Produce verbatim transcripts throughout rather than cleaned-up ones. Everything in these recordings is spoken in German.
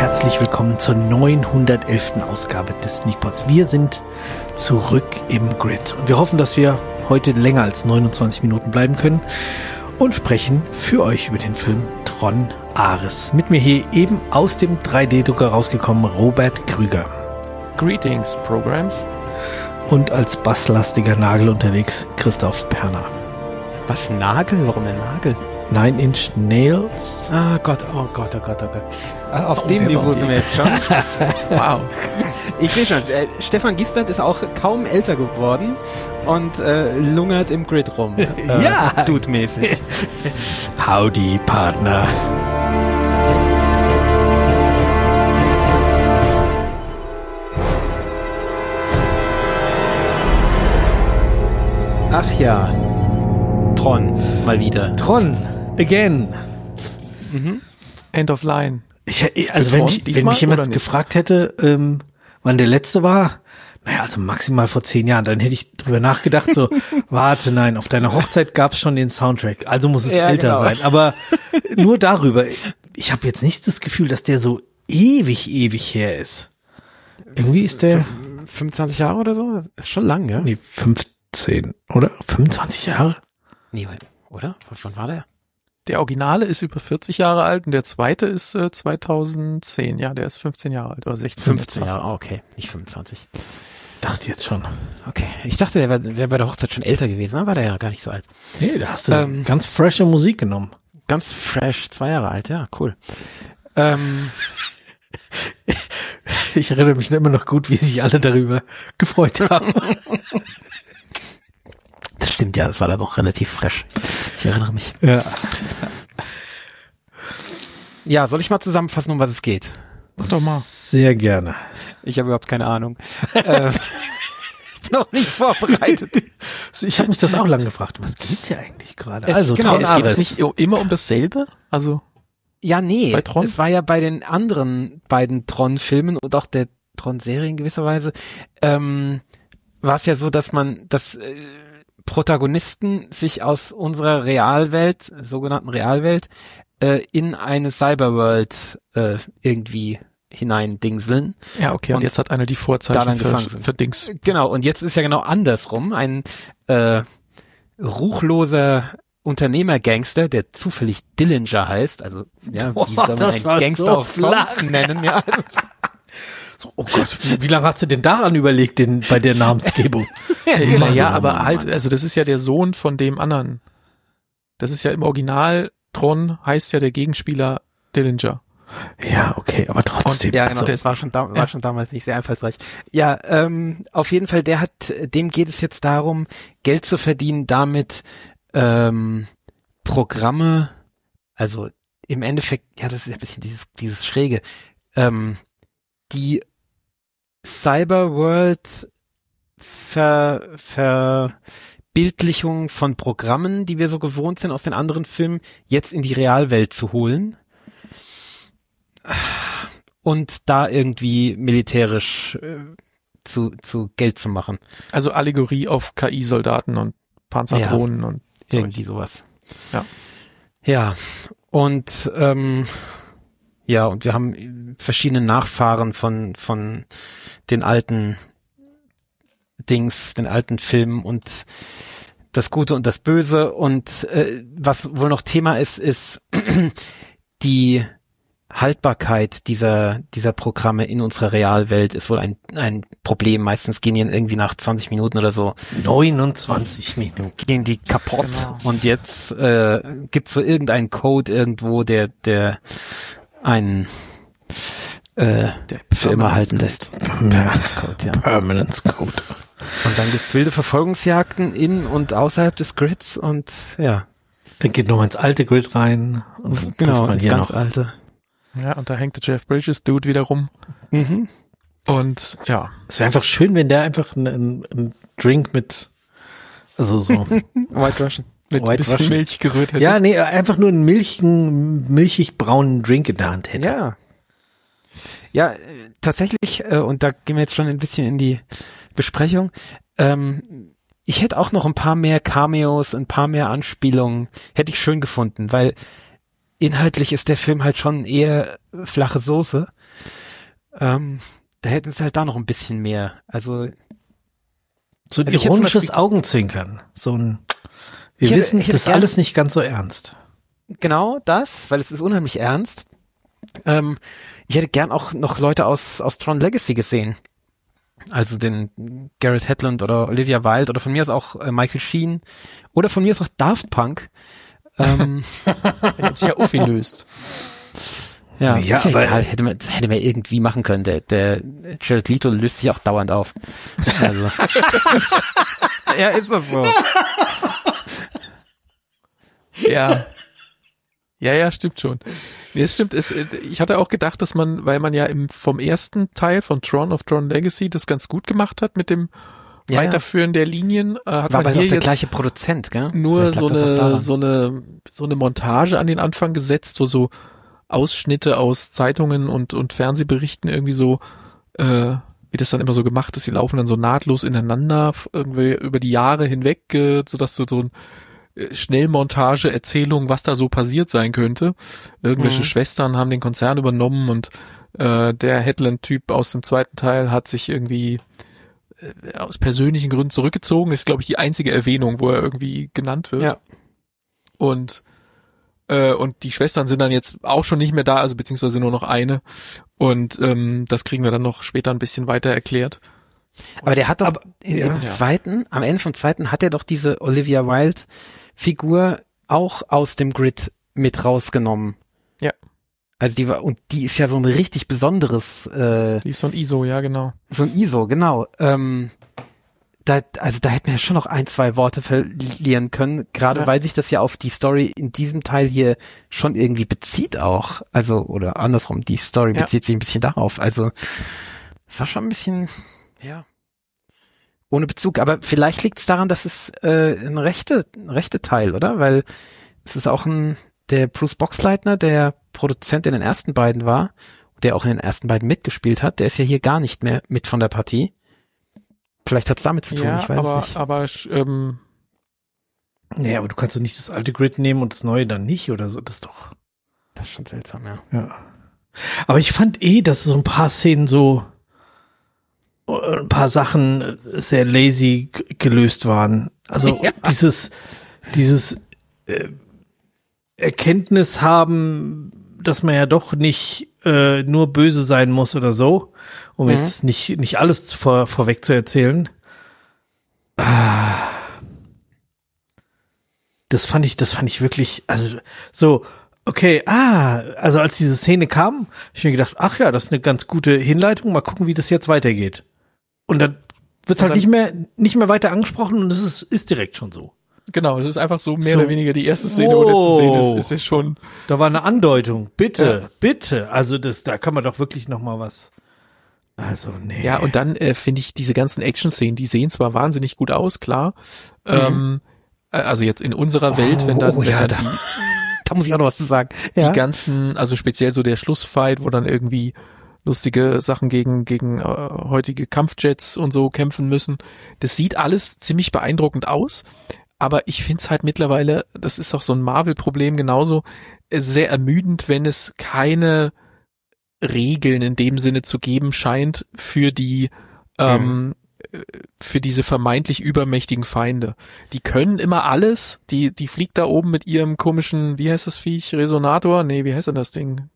herzlich willkommen zur neunhundertelften Ausgabe des Sneakpods. Wir sind zurück im Grid und wir hoffen, dass wir heute länger als neunundzwanzig Minuten bleiben können und sprechen für euch über den Film Tron Ares. Mit mir hier eben aus dem drei D-Drucker rausgekommen Robert Krüger. Greetings, Programs. Und als basslastiger Nagel unterwegs Christoph Perner. Was, Nagel? Warum der Nagel? Nine Inch Nails. Ah Gott, oh Gott, oh Gott, oh Gott. Auf oh, dem Niveau sind wir jetzt schon. Wow. Ich sehe schon, äh, Stefan Giesbert ist auch kaum älter geworden und äh, lungert im Grid rum. Äh, ja. Dude-mäßig. Howdy, Partner. Ach ja. Tron, mal wieder. Tron, again. Mhm. End of line. Ich, also wenn mich, wenn mich jemand gefragt hätte, ähm, wann der letzte war, naja, also maximal vor zehn Jahren, dann hätte ich drüber nachgedacht, so, warte, nein, auf deiner Hochzeit gab's schon den Soundtrack, also muss es ja, älter genau. sein. Aber nur darüber, ich habe jetzt nicht das Gefühl, dass der so ewig, ewig her ist. Irgendwie ist der fünfundzwanzig Jahre oder so? Das ist schon lang, ja? Nee, fünfzehn, oder? fünfundzwanzig Jahre? Nee, oder? Wann war der? Der Originale ist über vierzig Jahre alt und der zweite ist äh, zweitausendzehn. Ja, der ist fünfzehn Jahre alt oder sechzehn. fünfzehn Jahre, okay, nicht fünfundzwanzig. Ich dachte jetzt schon. Okay, ich dachte, der wäre wär bei der Hochzeit schon älter gewesen, aber war der ja gar nicht so alt. Nee, da hast du ähm, ganz frische Musik genommen. Ganz fresh, zwei Jahre alt, ja, cool. Ähm, ich erinnere mich immer noch gut, wie sich alle darüber gefreut haben. Das stimmt, ja, das war da doch relativ fresh. Ich erinnere mich. Ja. Ja, soll ich mal zusammenfassen, um was es geht? Mach doch mal. Sehr gerne. Ich habe überhaupt keine Ahnung. äh, ich bin auch nicht vorbereitet. Ich habe mich das auch lange gefragt. Was geht's hier eigentlich gerade? Es, also, genau, Tron es Ares. nicht immer um dasselbe? Also ja, nee. Bei Tron? Es war ja bei den anderen beiden Tron-Filmen und auch der Tron-Serie in gewisser Weise, ähm, war es ja so, dass man das äh, Protagonisten sich aus unserer Realwelt, sogenannten Realwelt, äh, in eine Cyberworld äh, irgendwie hineindingseln. Ja, okay, und, und jetzt hat einer die Vorzeichen für, für Dings. Genau, und jetzt ist ja genau andersrum. Ein äh, ruchloser Unternehmergangster, der zufällig Dillinger heißt, also ja, Boah, wie soll man einen Gangster so auf Flach nennen? Ja. So, oh Gott, wie, wie lange hast du denn daran überlegt, den, bei der Namensgebung? ja, ja, ja aber halt, also das ist ja der Sohn von dem anderen. Das ist ja im Original, Tron heißt ja der Gegenspieler Dillinger. Ja, okay, aber trotzdem. Und, ja, genau, also, das war schon, da, war ja. schon damals nicht sehr einfallsreich. Ja, ähm, auf jeden Fall, der hat, dem geht es jetzt darum, Geld zu verdienen, damit ähm, Programme, also im Endeffekt, ja, das ist ein bisschen dieses, dieses Schräge, ähm, die Cyberworld Ver, Verbildlichung von Programmen, die wir so gewohnt sind aus den anderen Filmen, jetzt in die Realwelt zu holen und da irgendwie militärisch äh, zu, zu Geld zu machen. Also Allegorie auf K I-Soldaten und Panzerdrohnen ja, und irgendwie sowas. Ja. Ja, und ähm, ja, und wir haben verschiedene Nachfahren von von den alten Dings, den alten Filmen und das Gute und das Böse. Und äh, was wohl noch Thema ist, ist die Haltbarkeit dieser dieser Programme in unserer Realwelt ist wohl ein ein Problem. Meistens gehen die irgendwie nach zwanzig Minuten oder so. neunundzwanzig Minuten. Gehen die kaputt. Genau. Und jetzt äh, gibt's wohl irgendeinen Code irgendwo, der der einen äh, der für immer halten lässt. Permanence Code, ja. Permanence Code. Und dann gibt's wilde Verfolgungsjagden in und außerhalb des Grids und ja. Dann geht noch mal ins alte Grid rein und genau, man hier ganz noch alte. Ja, und da hängt der Jeff Bridges Dude wieder rum. Mhm. Und ja. Es wäre einfach schön, wenn der einfach einen ein Drink mit, also so White Russian. Mit ein bisschen Russian. Milch gerührt hätte. Ja, nee, einfach nur einen milchigen, milchig braunen Drink in der Hand hätte. Ja. Ja, äh, tatsächlich, äh, und da gehen wir jetzt schon ein bisschen in die Besprechung, ähm, ich hätte auch noch ein paar mehr Cameos, ein paar mehr Anspielungen, hätte ich schön gefunden, weil inhaltlich ist der Film halt schon eher flache Soße. Ähm, da hätten sie halt da noch ein bisschen mehr. Also so ein also ironisches Augenzwinkern. So ein, wir ich wissen, hätte, das ist alles nicht ganz so ernst. Genau das, weil es ist unheimlich ernst. Ähm, ich hätte gern auch noch Leute aus, aus Tron Legacy gesehen. Also den Garrett Hedlund oder Olivia Wilde oder von mir aus auch äh, Michael Sheen oder von mir aus auch Daft Punk. Ähm, der hat sich ja aufgelöst. Ja, ja, ist ja aber egal, hätte man, hätte man irgendwie machen können. Der, der Jared Leto löst sich auch dauernd auf. Also. Ja, ist das so. Ja. Ja, ja, stimmt schon. Nee, es stimmt. Es, ich hatte auch gedacht, dass man, weil man ja im, vom ersten Teil von Tron of Tron Legacy das ganz gut gemacht hat mit dem ja, Weiterführen der Linien, äh, hat war man aber hier der jetzt gleiche Produzent, gell? Nur so eine, so eine, so eine Montage an den Anfang gesetzt, wo so Ausschnitte aus Zeitungen und, und Fernsehberichten irgendwie so, äh, wie das dann immer so gemacht ist, die laufen dann so nahtlos ineinander, irgendwie über die Jahre hinweg, äh, sodass du so ein Schnellmontage, Erzählung, was da so passiert sein könnte. Irgendwelche mhm. Schwestern haben den Konzern übernommen und äh, der Hedlund-Typ aus dem zweiten Teil hat sich irgendwie äh, aus persönlichen Gründen zurückgezogen. Das ist, glaube ich, die einzige Erwähnung, wo er irgendwie genannt wird. Ja. Und äh, und die Schwestern sind dann jetzt auch schon nicht mehr da, also beziehungsweise nur noch eine. Und ähm, das kriegen wir dann noch später ein bisschen weiter erklärt. Aber der hat doch Aber, im ja. zweiten, am Ende vom zweiten hat er doch diese Olivia Wilde Figur auch aus dem Grid mit rausgenommen. Ja. Also die war, und die ist ja so ein richtig besonderes, äh, die ist so ein I S O, ja, genau. So ein I S O, genau. Ähm, da, also da hätten wir ja schon noch ein, zwei Worte verlieren können, gerade ja. weil sich das ja auf die Story in diesem Teil hier schon irgendwie bezieht auch. Also, oder andersrum, die Story ja. bezieht sich ein bisschen darauf. Also, es war schon ein bisschen, ja, ohne Bezug. Aber vielleicht liegt es daran, dass es äh, ein rechte, ein rechte Teil, oder? Weil es ist auch ein, der Bruce Boxleitner, der Produzent in den ersten beiden war, der auch in den ersten beiden mitgespielt hat, der ist ja hier gar nicht mehr mit von der Partie. Vielleicht hat es damit zu tun, ja, ich weiß aber, es nicht. aber, ähm, nee, aber du kannst doch nicht das alte Grid nehmen und das neue dann nicht oder so, das ist doch. Das ist schon seltsam, ja. Ja. Aber ich fand eh, dass so ein paar Szenen so, ein paar Sachen sehr lazy g- gelöst waren. Also ja. dieses, dieses äh, Erkenntnis haben, dass man ja doch nicht äh, nur böse sein muss oder so, um mhm. jetzt nicht nicht alles vor, vorweg zu erzählen. Ah, das fand ich, das fand ich wirklich, also so, okay, ah, also als diese Szene kam, hab ich mir gedacht, ach ja, das ist eine ganz gute Hinleitung, mal gucken, wie das jetzt weitergeht. Und dann wird's halt nicht mehr nicht mehr weiter angesprochen und es ist, ist direkt schon so. Genau, es ist einfach so mehr so, oder weniger die erste Szene, wow, wo der zu sehen ist, ist ja schon. Da war eine Andeutung, bitte, ja. bitte. Also das, da kann man doch wirklich noch mal was. Also nee. Ja, und dann äh, finde ich diese ganzen Action-Szenen, die sehen zwar wahnsinnig gut aus, klar. Mhm. Ähm, also jetzt in unserer Welt, oh, wenn dann, oh, wenn ja, dann da, die, da muss ich auch noch was zu sagen. Die ja. ganzen, also speziell so der Schlussfight, wo dann irgendwie lustige Sachen gegen gegen äh, heutige Kampfjets und so kämpfen müssen. Das sieht alles ziemlich beeindruckend aus, aber ich find's halt mittlerweile, das ist auch so ein Marvel-Problem genauso, sehr ermüdend, wenn es keine Regeln in dem Sinne zu geben scheint für die ähm, mhm. für diese vermeintlich übermächtigen Feinde. Die können immer alles, die die fliegt da oben mit ihrem komischen, wie heißt das Viech, Resonator? Nee, wie heißt denn das Ding?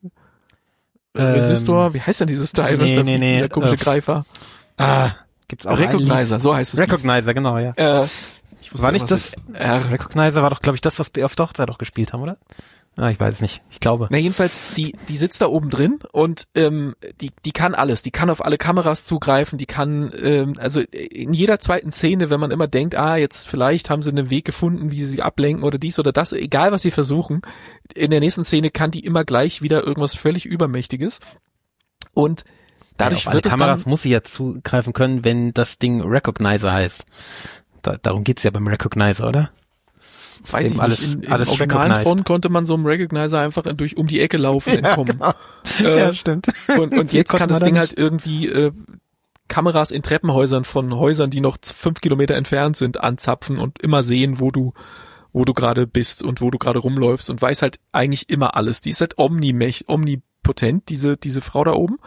Resistor, wie heißt denn dieses Teil, nee, was da nee, fliegt, nee, dieser komische äh, Greifer? Ah, gibt's auch Recognizer, so heißt es. Recognizer, genau, ja. Äh, ich wusste war nicht das, äh, Recognizer war doch, glaube ich, das, was wir auf der Hochzeit auch gespielt haben, oder? Ah, ich weiß es nicht, ich glaube. Na jedenfalls, die die sitzt da oben drin und ähm, die die kann alles, die kann auf alle Kameras zugreifen, die kann, ähm, also in jeder zweiten Szene, wenn man immer denkt, ah, jetzt vielleicht haben sie einen Weg gefunden, wie sie sie ablenken oder dies oder das, egal was sie versuchen, in der nächsten Szene kann die immer gleich wieder irgendwas völlig Übermächtiges und dadurch ja, auf wird alle es Kameras dann, muss sie ja zugreifen können, wenn das Ding Recognizer heißt. Da, darum geht's ja beim Recognizer, oder? Weiß ich alles, nicht, in, in alles originalen Tron konnte man so einem Recognizer einfach durch um die Ecke laufen, ja, entkommen. Genau. Äh, ja, stimmt. Und, und jetzt kann das Ding halt irgendwie äh, Kameras in Treppenhäusern von Häusern, die noch fünf Kilometer entfernt sind, anzapfen und immer sehen, wo du wo du gerade bist und wo du gerade rumläufst und weiß halt eigentlich immer alles. Die ist halt omnimech, omnipotent, diese, diese Frau da oben.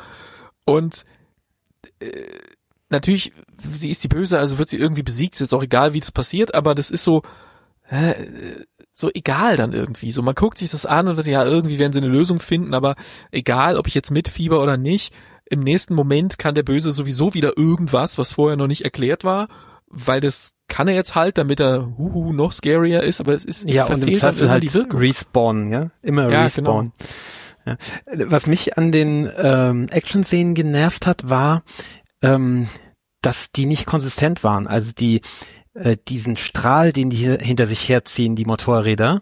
Und äh, natürlich, sie ist die Böse, also wird sie irgendwie besiegt, ist jetzt auch egal, wie das passiert, aber das ist so, äh, so egal dann irgendwie. So, man guckt sich das an und wird, ja, irgendwie werden sie eine Lösung finden, aber egal, ob ich jetzt mitfieber oder nicht, im nächsten Moment kann der Böse sowieso wieder irgendwas, was vorher noch nicht erklärt war, weil das kann er jetzt halt, damit er huhu noch scarier ist, aber es ist ja, und im Zweifel halt die Wirkung. Respawn, ja, immer ja, Respawn. Genau. Ja. Was mich an den ähm, Action-Szenen genervt hat, war, ähm, dass die nicht konsistent waren. Also die äh, diesen Strahl, den die hier hinter sich herziehen, die Motorräder,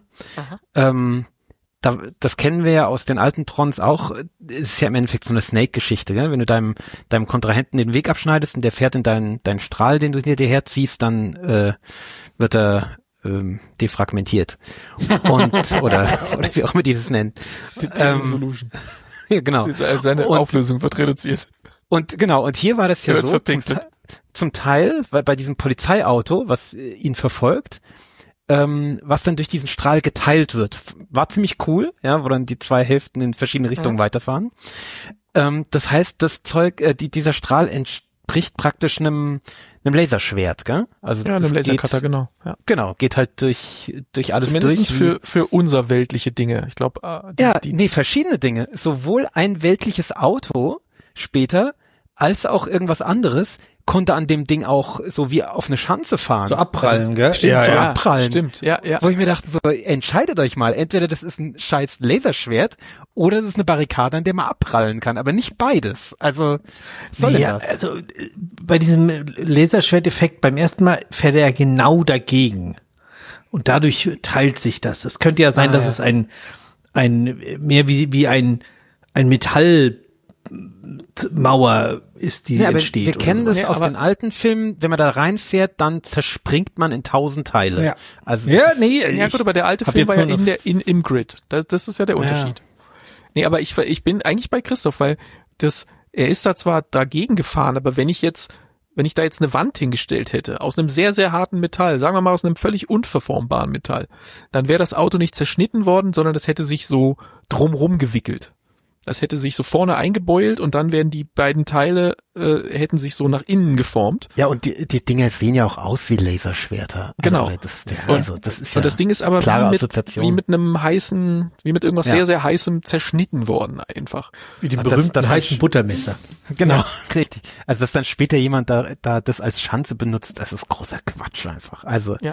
ähm, da, das kennen wir ja aus den alten Trons auch, ist ja im Endeffekt so eine Snake-Geschichte, gell? Wenn du deinem deinem Kontrahenten den Weg abschneidest und der fährt in deinen deinen Strahl, den du hinter dir herziehst, dann äh, wird er ähm, defragmentiert. Und oder oder wie auch immer die das nennen. Die, die ähm, Resolution. Ja, genau. Diese, seine und, Auflösung wird reduziert. Und genau, und hier war das ja so, zum, zum Teil, weil bei diesem Polizeiauto, was äh, ihn verfolgt, ähm, was dann durch diesen Strahl geteilt wird. War ziemlich cool, ja, wo dann die zwei Hälften in verschiedene Richtungen mhm. weiterfahren. Ähm, das heißt, das Zeug, äh, die, dieser Strahl entspricht praktisch einem, einem Laserschwert, gell? Also ja, einem Lasercutter, genau. Ja. Genau, geht halt durch, durch alles Zumindest durch. Zumindest für, für unser weltliche Dinge. Ich glaube, äh, ja, die, nee, verschiedene Dinge. Sowohl ein weltliches Auto später, als auch irgendwas anderes, konnte an dem Ding auch so wie auf eine Schanze fahren. So abprallen, gell? Stimmt, ja, so ja, abprallen. Stimmt, ja, ja. Wo ich mir dachte, so, entscheidet euch mal, entweder das ist ein scheiß Laserschwert oder das ist eine Barrikade, an der man abprallen kann, aber nicht beides. Also, soll nee, das? Also, bei diesem Laserschwerteffekt, beim ersten Mal fährt er genau dagegen. Und dadurch teilt sich das. Es könnte ja sein, ah, dass ja. es ein, ein, mehr wie, wie ein, ein Metall Mauer ist, die ja, entsteht. Wir kennen so. das ja, aus den alten Filmen, wenn man da reinfährt, dann zerspringt man in tausend Teile. Ja, also ja nee. Ja gut, aber der alte Film war ja in der, in, im Grid. Das, das ist ja der Unterschied. Ja. Nee, aber ich, ich bin eigentlich bei Christoph, weil das, er ist da zwar dagegen gefahren, aber wenn ich jetzt, wenn ich da jetzt eine Wand hingestellt hätte, aus einem sehr, sehr harten Metall, sagen wir mal aus einem völlig unverformbaren Metall, dann wäre das Auto nicht zerschnitten worden, sondern das hätte sich so drumrum gewickelt. Das hätte sich so vorne eingebeult und dann wären die beiden Teile, äh, hätten sich so nach innen geformt. Ja, und die, die Dinger sehen ja auch aus wie Laserschwerter. Genau. Also das, das, und, also das ist ja und das Ding ist aber wie mit, wie mit einem heißen, wie mit irgendwas ja. sehr, sehr heißem zerschnitten worden einfach. Wie die berühmten das, das heißen Buttermesser. Genau, ja. Richtig. Also dass dann später jemand da, da das als Schanze benutzt, das ist großer Quatsch einfach. Also ja.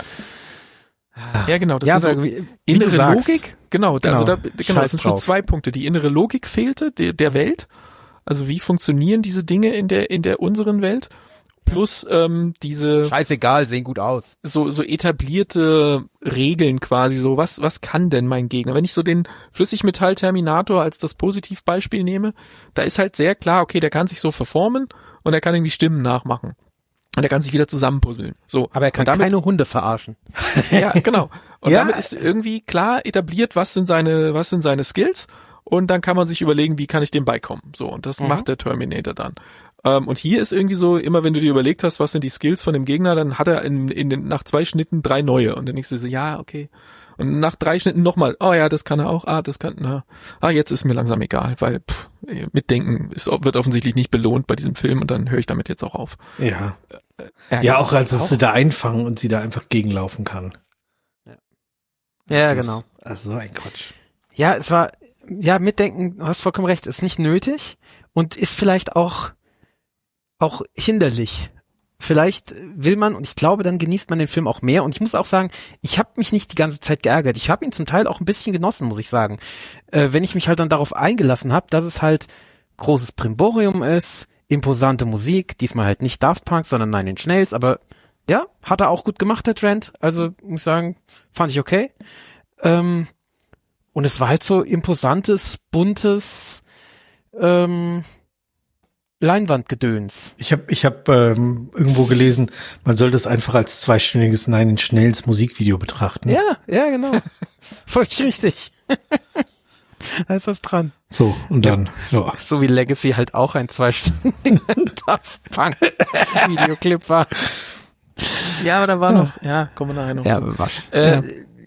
Ja, genau, das ja, ist so wie, wie innere Logik. Genau, genau, also da, genau, das sind schon zwei Punkte. Die innere Logik fehlte der, der Welt. Also wie funktionieren diese Dinge in der in der unseren Welt? Plus ähm, diese scheißegal, sehen gut aus. So so etablierte Regeln quasi. So was was kann denn mein Gegner? Wenn ich so den Flüssigmetall-Terminator als das Positivbeispiel nehme, da ist halt sehr klar, okay, der kann sich so verformen und er kann irgendwie Stimmen nachmachen. Und er kann sich wieder zusammenpuzzeln. So. Aber er kann damit, keine Hunde verarschen. Ja, genau. Und ja. damit ist irgendwie klar etabliert, was sind seine, was sind seine Skills. Und dann kann man sich überlegen, wie kann ich dem beikommen. So. Und das mhm. macht der Terminator dann. Ähm, und hier ist irgendwie so, immer wenn du dir überlegt hast, was sind die Skills von dem Gegner, dann hat er in, in den, nach zwei Schnitten drei neue. Und dann denkst du so, ja, okay. Und nach drei Schnitten nochmal, oh ja, das kann er auch, ah, das kann, na, ah, jetzt ist mir langsam egal, weil pff, Mitdenken ist, wird offensichtlich nicht belohnt bei diesem Film und dann höre ich damit jetzt auch auf. Ja. Äh, ja, auch als es sie da einfangen und sie da einfach gegenlaufen kann. Ja, ja genau. Also so ein Quatsch. Ja, es war, ja, Mitdenken, du hast vollkommen recht, ist nicht nötig und ist vielleicht auch, auch hinderlich. Vielleicht will man, und ich glaube, dann genießt man den Film auch mehr. Und ich muss auch sagen, ich habe mich nicht die ganze Zeit geärgert. Ich habe ihn zum Teil auch ein bisschen genossen, muss ich sagen. Äh, wenn ich mich halt dann darauf eingelassen habe, dass es halt großes Brimborium ist, imposante Musik, diesmal halt nicht Daft Punk, sondern Nine Inch Nails, aber ja, hat er auch gut gemacht, der Trent. Also, muss ich sagen, fand ich okay. Ähm, und es war halt so imposantes, buntes, ähm, Leinwandgedöns. Ich habe ich hab, ähm, irgendwo gelesen, man sollte es einfach als zweistündiges Nine Inch Nails Musikvideo betrachten. Ja, ja, genau. Voll richtig. Da ist was dran. So, und dann, ja. ja. So wie Legacy halt auch ein zweistündiger Daft Punk Videoclip war. Ja, aber da war noch, ja, kommen wir nachher noch ja, zu. War, äh, ja.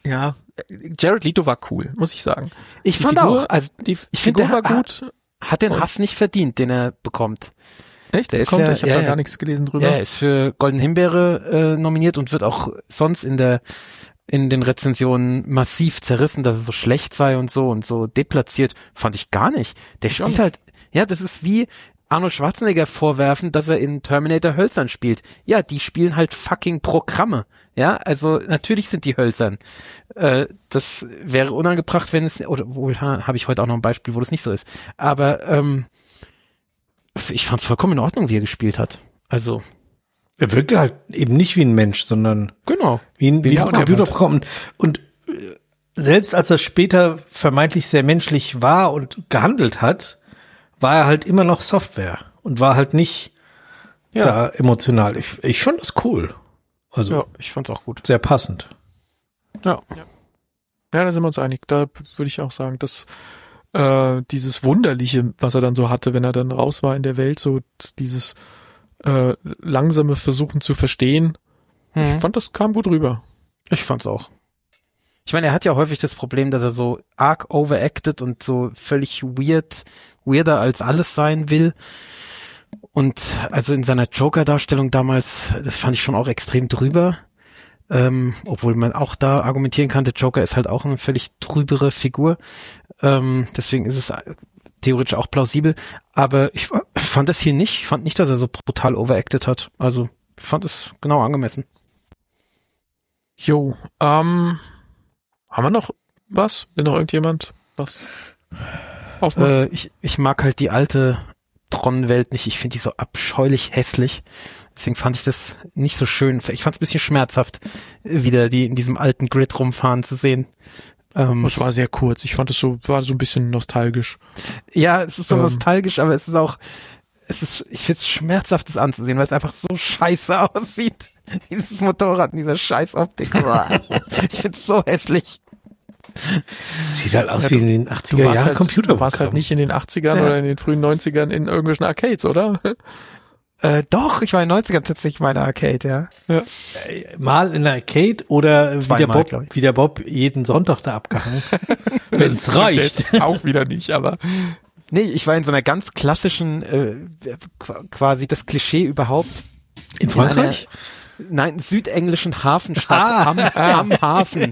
Ja, Jared Leto war cool, muss ich sagen. Ich die fand Figur, auch, also die ich Figur finde, war gut. Hat, hat den Hass nicht verdient, den er bekommt. Echt? Der Bekommt? ist ja, ich habe ja, da ja. gar nichts gelesen drüber. Ja, er ist für Golden Himbeere äh, nominiert und wird auch sonst in der in den Rezensionen massiv zerrissen, dass es so schlecht sei und so und so deplatziert. Fand ich gar nicht. Der Ich spielt auch. halt, ja, das ist wie Arnold Schwarzenegger vorwerfen, dass er in Terminator hölzern spielt. Ja, die spielen halt fucking Programme. Ja, also natürlich sind die hölzern. Äh, das wäre unangebracht, wenn es, oder wohl ha, habe ich heute auch noch ein Beispiel, wo das nicht so ist. Aber ähm, ich fand es vollkommen in Ordnung, wie er gespielt hat. Also Er wirkte halt eben nicht wie ein Mensch, sondern genau. wie ein, wie Ja, ein und Computerprogramm. Und, und äh, selbst als er später vermeintlich sehr menschlich war und gehandelt hat, war er halt immer noch Software und war halt nicht Ja. da emotional. Ich, ich fand das cool. Also Ja, ich fand's auch gut. sehr passend. Ja. Ja, da sind wir uns einig. Da würde ich auch sagen, dass äh, dieses Wunderliche, was er dann so hatte, wenn er dann raus war in der Welt, so dieses äh, langsame Versuchen zu verstehen, ich Hm. fand, das kam gut rüber. Ich fand's auch. Ich meine, er hat ja häufig das Problem, dass er so arg overacted und so völlig weird, weirder als alles sein will. Und also in seiner Joker-Darstellung damals, das fand ich schon auch extrem drüber. Ähm, obwohl man auch da argumentieren kann, der Joker ist halt auch eine völlig trübere Figur. Ähm, deswegen ist es theoretisch auch plausibel. Aber ich fand das hier nicht. Ich fand nicht, dass er so brutal overacted hat. Also ich fand es genau angemessen. Jo, ähm, haben wir noch was? Will noch irgendjemand was aufmachen? Äh, ich, ich mag halt die alte Tron-Welt nicht. Ich finde die so abscheulich hässlich. Deswegen fand ich das nicht so schön. Ich fand es ein bisschen schmerzhaft, wieder die in diesem alten Grid rumfahren zu sehen. Ähm, Es war sehr kurz. Ich fand es so, war so ein bisschen nostalgisch. ja, es ist so Ähm. nostalgisch, aber es ist auch, es ist, ich finde es schmerzhaft, das anzusehen, weil es einfach so scheiße aussieht. Dieses Motorrad in dieser scheiß Optik. Ich finde es so hässlich. Sieht halt aus Ja, wie du- in den Du achtziger warst Jahren halt, Computer. du warst halt nicht in den achtzigern Ja. oder in den frühen neunzigern in irgendwelchen Arcades, oder? Äh, doch, ich war in den neunzigern tatsächlich meine Arcade, ja. Mal in der Arcade oder wie der, Zweimal, glaub Bob, ich. wie der Bob jeden Sonntag da abgehangen. Wenn es Das reicht. stimmt jetzt Auch wieder nicht, aber Nee, ich war in so einer ganz klassischen, äh, qu- quasi das Klischee überhaupt. In Frankreich? Nein, südenglischen Hafenstadt Ah. am, am Hafen.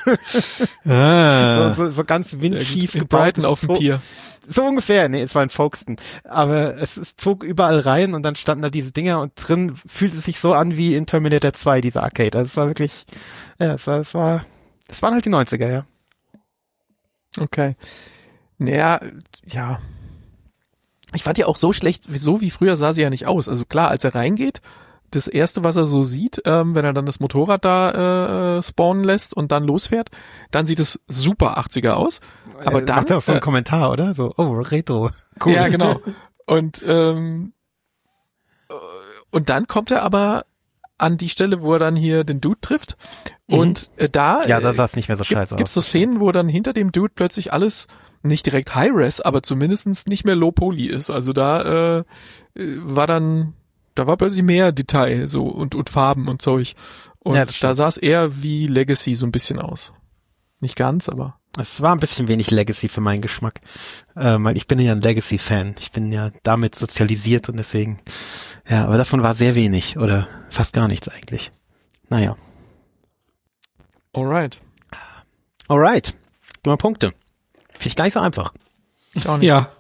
Ah. So, so, so ganz windschief in gebaut. Brighton auf dem so, Pier. So ungefähr, nee, es war in Folkestone. Aber es, es zog überall rein und dann standen da diese Dinger und drin fühlte es sich so an wie in Terminator zwei, diese Arcade. Also es war wirklich, ja, es war, es war, es waren halt die neunziger, ja. Okay. Naja, ja. Ich fand ja auch so schlecht, so wie früher sah sie ja nicht aus. Also klar, als er reingeht, das erste, was er so sieht, ähm, wenn er dann das Motorrad da äh, spawnen lässt und dann losfährt, dann sieht es super achtziger aus. Aber Äh, dann, macht er auch so einen äh, Kommentar, oder? So, oh, Retro. Cool. ja, genau. Und, ähm, äh, und dann kommt er aber an die Stelle, wo er dann hier den Dude trifft. Mhm. Und äh, da, Ja, da äh, sah es nicht mehr so scheiße gibt es aus. so Szenen, wo dann hinter dem Dude plötzlich alles nicht direkt High-Res, aber zumindestens nicht mehr Low-Poly ist. Also da äh, war dann, da war plötzlich mehr Detail so und, und Farben und Zeug. Und Ja, das stimmt. da sah es eher wie Legacy so ein bisschen aus. Nicht ganz, aber. Es war ein bisschen wenig Legacy für meinen Geschmack. Ähm, weil ich bin ja ein Legacy-Fan. Ich bin ja damit sozialisiert und deswegen, ja, aber davon war sehr wenig oder fast gar nichts eigentlich. Naja. Alright. Alright. Gib mal Punkte. Finde ich gar nicht so einfach. Ich auch nicht. Ja.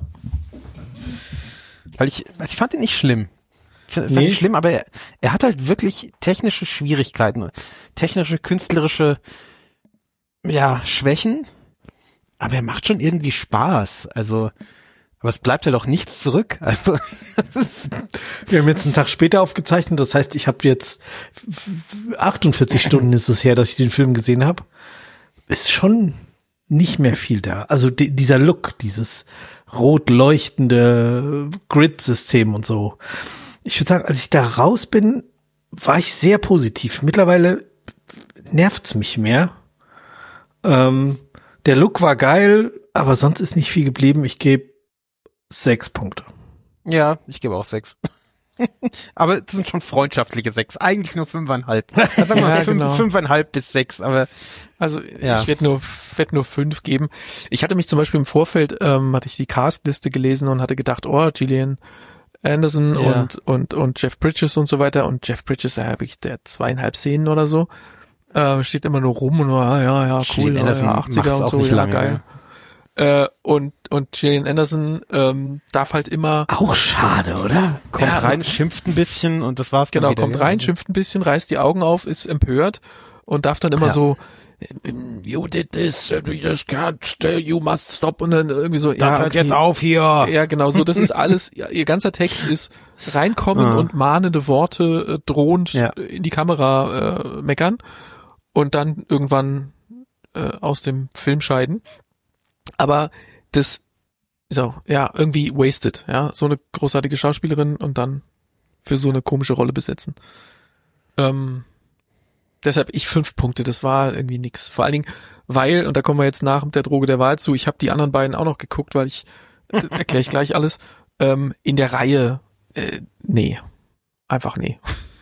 Weil ich, also ich fand ihn nicht schlimm. Ich fand Nee. ihn schlimm, aber er, er hat halt wirklich technische Schwierigkeiten. Technische, künstlerische, ja, Schwächen. Aber er macht schon irgendwie Spaß. Also, aber es bleibt ja doch nichts zurück. Also, Wir haben jetzt einen Tag später aufgezeichnet, das heißt, ich habe jetzt achtundvierzig Stunden ist es her, dass ich den Film gesehen habe. Ist schon nicht mehr viel da. Also die, dieser Look, dieses rot leuchtende Grid-System und so. Ich würde sagen, als ich da raus bin, war ich sehr positiv. Mittlerweile nervt's mich mehr. Ähm, der Look war geil, aber sonst ist nicht viel geblieben. Ich gebe sechs Punkte. ja, ich gebe auch sechs. Aber das sind schon freundschaftliche sechs. Eigentlich nur fünfeinhalb. Also sagen wir Ja, mal fünf, genau. fünfeinhalb bis sechs, aber Also Ja. ich werde nur werd nur fünf geben. Ich hatte mich zum Beispiel im Vorfeld, ähm, hatte ich die Castliste gelesen und hatte gedacht, oh, Gillian Anderson Ja. und und und Jeff Bridges und so weiter. Und Jeff Bridges, ja, wirklich der zweieinhalb Szenen oder so. Äh, steht immer nur rum und nur, ah, ja, ja, cool, Gillian ja, Anderson ja, macht's achtziger und auch so, nicht ja, lange, geil. Äh, und und Gillian Anderson ähm, darf halt immer Auch schade, oder? kommt Ja, rein, schimpft ein bisschen und das war's dann Genau, wieder. kommt ja. rein, schimpft ein bisschen, reißt die Augen auf, ist empört und darf dann immer Ja. so, you did this, you just can't, you must stop und dann irgendwie so, Das ja, hört okay. jetzt auf hier. Ja, genau, so, das ist alles, ja, ihr ganzer Text ist reinkommen Ah. und mahnende Worte äh, drohend Ja. in die Kamera äh, meckern und dann irgendwann äh, aus dem Film scheiden. Aber das, so, ja, irgendwie wasted, ja, so eine großartige Schauspielerin und dann für so eine komische Rolle besetzen. Ähm, deshalb ich fünf Punkte, das war irgendwie nix. Vor allen Dingen, weil, und da kommen wir jetzt nach der Droge der Wahl zu, ich habe die anderen beiden auch noch geguckt, weil ich, äh, erkläre ich gleich alles, ähm, in der Reihe, äh, nee, einfach nee.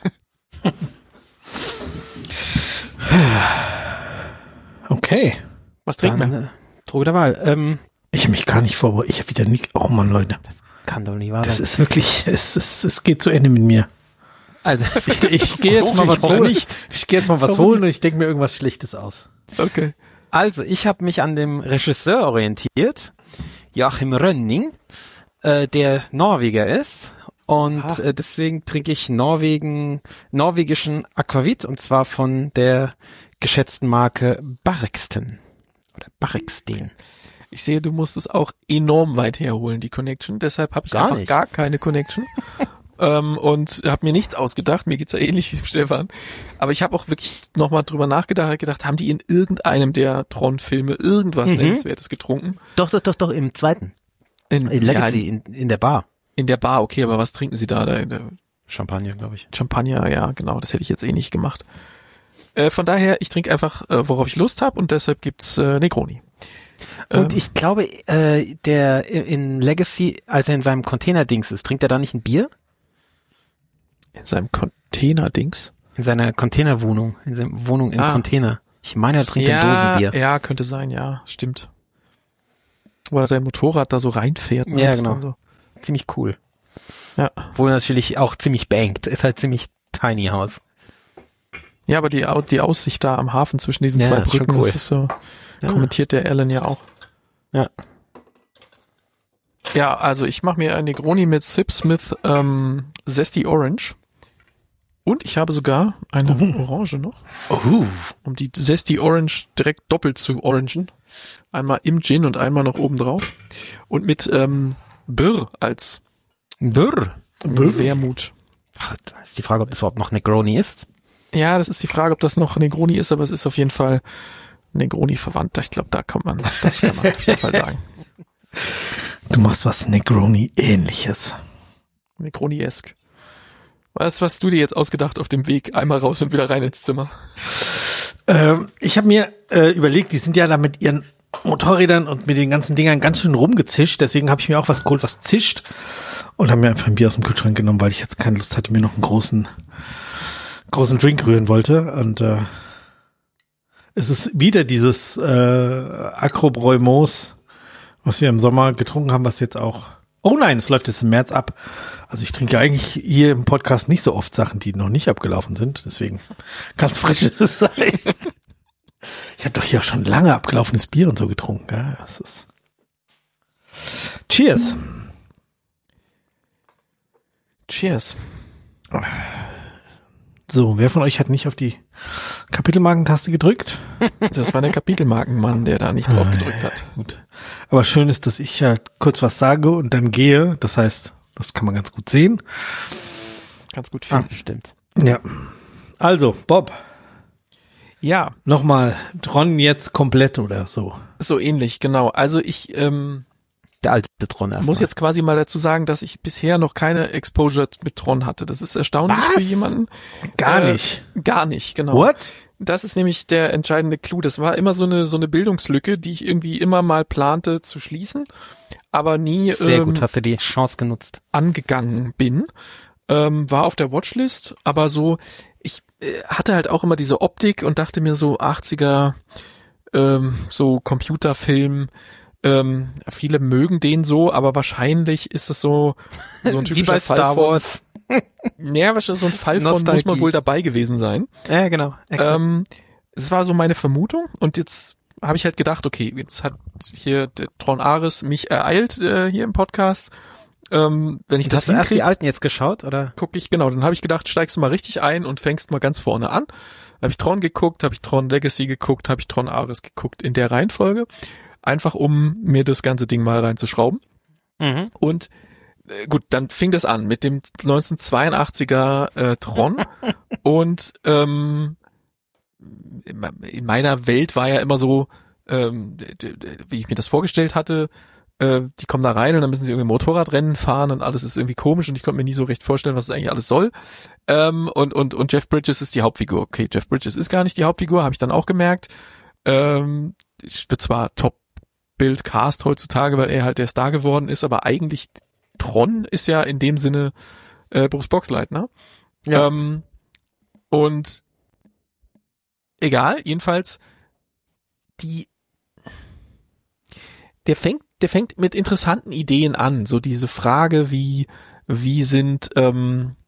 Okay. Was trinken Dann, wir? äh, Droge der Wahl. Ähm, Ich habe mich gar nicht vorbereitet. Ich habe wieder nicht. Oh Mann, Leute. kann doch nicht wahr Das sein. ist wirklich, es, es, es geht zu Ende mit mir. Also, Ich, ich gehe jetzt So mal viel was oder holen. nicht? Ich gehe jetzt mal was Warum? holen und ich denke mir irgendwas Schlechtes aus. Okay. also ich habe mich an dem Regisseur orientiert, Joachim Rönning, äh, der Norweger ist. Und Ah. äh, deswegen trinke ich Norwegen, norwegischen Aquavit und zwar von der geschätzten Marke Barriksten. Oder Barriksten. Ich sehe, du musst es auch enorm weit herholen, die Connection. Deshalb habe ich Gar einfach nicht. gar keine Connection. ähm, und habe mir nichts ausgedacht. Mir geht's ja ähnlich wie dem Stefan. Aber ich habe auch wirklich nochmal drüber nachgedacht, hab gedacht, haben die in irgendeinem der Tron-Filme irgendwas Mhm. Nennenswertes getrunken? Doch, doch, doch, doch, im zweiten. In, In ja, Legacy, in, in, in der Bar. in der Bar, okay, aber was trinken sie da? da, da Champagner, glaube ich. Champagner, ja, genau, das hätte ich jetzt eh nicht gemacht. Äh, von daher, ich trinke einfach, äh, worauf ich Lust habe und deshalb gibt's äh, Negroni. Und Ähm, ich glaube, äh, der in Legacy, als er in seinem Container-Dings ist, trinkt er da nicht ein Bier? in seinem Container-Dings. In seiner Containerwohnung, in seiner Wohnung im Ah. Container. Ich meine, er trinkt ein Ja, Dosenbier. ja, könnte sein, ja, stimmt. Wo er sein Motorrad da so reinfährt. Ne, Ja, das genau. dann So. Ziemlich cool. Ja. Wohl natürlich auch ziemlich bankt. Ist halt ziemlich tiny Haus. Ja, aber die, Au- die Aussicht da am Hafen zwischen diesen Ja, zwei ist schon Brücken, cool. das ist so, Ja. kommentiert der Alan ja auch. Ja. Ja, also ich mache mir ein Negroni mit Sipsmith ähm, Zesty Orange. Und ich habe sogar eine Orange noch, Oh. um die Zesty Orange direkt doppelt zu orangen. Einmal im Gin und einmal noch oben drauf. Und mit ähm, Birr als Brr. Wermut. Ach, da ist die Frage, ob das überhaupt noch Negroni ist. Ja, das ist die Frage, ob das noch Negroni ist, aber es ist auf jeden Fall Negroni verwandt. Ich glaube, da kann man, das kann man auf jeden Fall sagen. Du machst was Negroni-ähnliches. Negroni-esk. Was hast du dir jetzt ausgedacht auf dem Weg einmal raus und wieder rein ins Zimmer? Ähm, ich habe mir äh, überlegt, die sind ja da mit ihren Motorrädern und mit den ganzen Dingern ganz schön rumgezischt. Deswegen habe ich mir auch was geholt, was zischt. Und habe mir einfach ein Bier aus dem Kühlschrank genommen, weil ich jetzt keine Lust hatte, mir noch einen großen großen Drink rühren wollte. Und äh, es ist wieder dieses äh, Acrobräu Moos, was wir im Sommer getrunken haben, was jetzt auch... Oh nein, es läuft jetzt im März ab. Also ich trinke eigentlich hier im Podcast nicht so oft Sachen, die noch nicht abgelaufen sind. Deswegen ganz frisches sein. Ich habe doch hier auch schon lange abgelaufenes Bier und so getrunken. Gell? Das ist Cheers. Cheers. So, wer von euch hat nicht auf die Kapitelmarkentaste gedrückt? Das war der Kapitelmarkenmann, der da nicht drauf gedrückt hat. Gut. Aber schön ist, dass ich ja kurz was sage und dann gehe. Das heißt, das kann man ganz gut sehen. Ganz gut Ah, finden. stimmt. Ja. Also, Bob, Ja, nochmal Tron jetzt komplett oder so. so ähnlich, genau. Also ich ähm, Der alte Tron erstmal. muss jetzt quasi mal dazu sagen, dass ich bisher noch keine Exposure mit Tron hatte. Das ist erstaunlich Was? für jemanden. Gar Äh, nicht. Gar nicht, genau. What? Das ist nämlich der entscheidende Clou. Das war immer so eine so eine Bildungslücke, die ich irgendwie immer mal plante zu schließen, aber nie Sehr ähm, gut, hast du die Chance genutzt. angegangen bin. ähm, war auf der Watchlist, aber so, ich äh, hatte halt auch immer diese Optik und dachte mir so achtziger, ähm, so Computerfilm, ähm, viele mögen den so, aber wahrscheinlich ist es so, so ein typischer Wie bei Fall Star von, Wars. ja, wahrscheinlich so ein Fall von, Nostalgie. muss man wohl dabei gewesen sein. Ja, genau. Ähm, es war so meine Vermutung und jetzt habe ich halt gedacht, okay, jetzt hat hier der Tron Ares mich ereilt äh, hier im Podcast. Ähm, wenn ich und das hast du erst die hinkrieg, alten jetzt geschaut, oder? guck ich, genau, dann habe ich gedacht, steigst du mal richtig ein und fängst mal ganz vorne an. Habe ich Tron geguckt, habe ich Tron Legacy geguckt, habe ich Tron Ares geguckt in der Reihenfolge. Einfach um mir das ganze Ding mal reinzuschrauben. Mhm. Und äh, gut, dann fing das an mit dem neunzehnhundertzweiundachtziger äh, Tron und ähm, in meiner Welt war ja immer so, ähm, wie ich mir das vorgestellt hatte, äh, die kommen da rein und dann müssen sie irgendwie Motorradrennen fahren und alles ist irgendwie komisch und ich konnte mir nie so recht vorstellen, was es eigentlich alles soll. Ähm, und und und Jeff Bridges ist die Hauptfigur. Okay, Jeff Bridges ist gar nicht die Hauptfigur, habe ich dann auch gemerkt. Ähm, ich wird zwar Top-Bild-Cast heutzutage, weil er halt der Star geworden ist, aber eigentlich Tron ist ja in dem Sinne äh, Bruce Boxleitner. Ja. Ähm, und egal, jedenfalls die der fängt der fängt mit interessanten Ideen an, so diese Frage, wie wie sind ähm,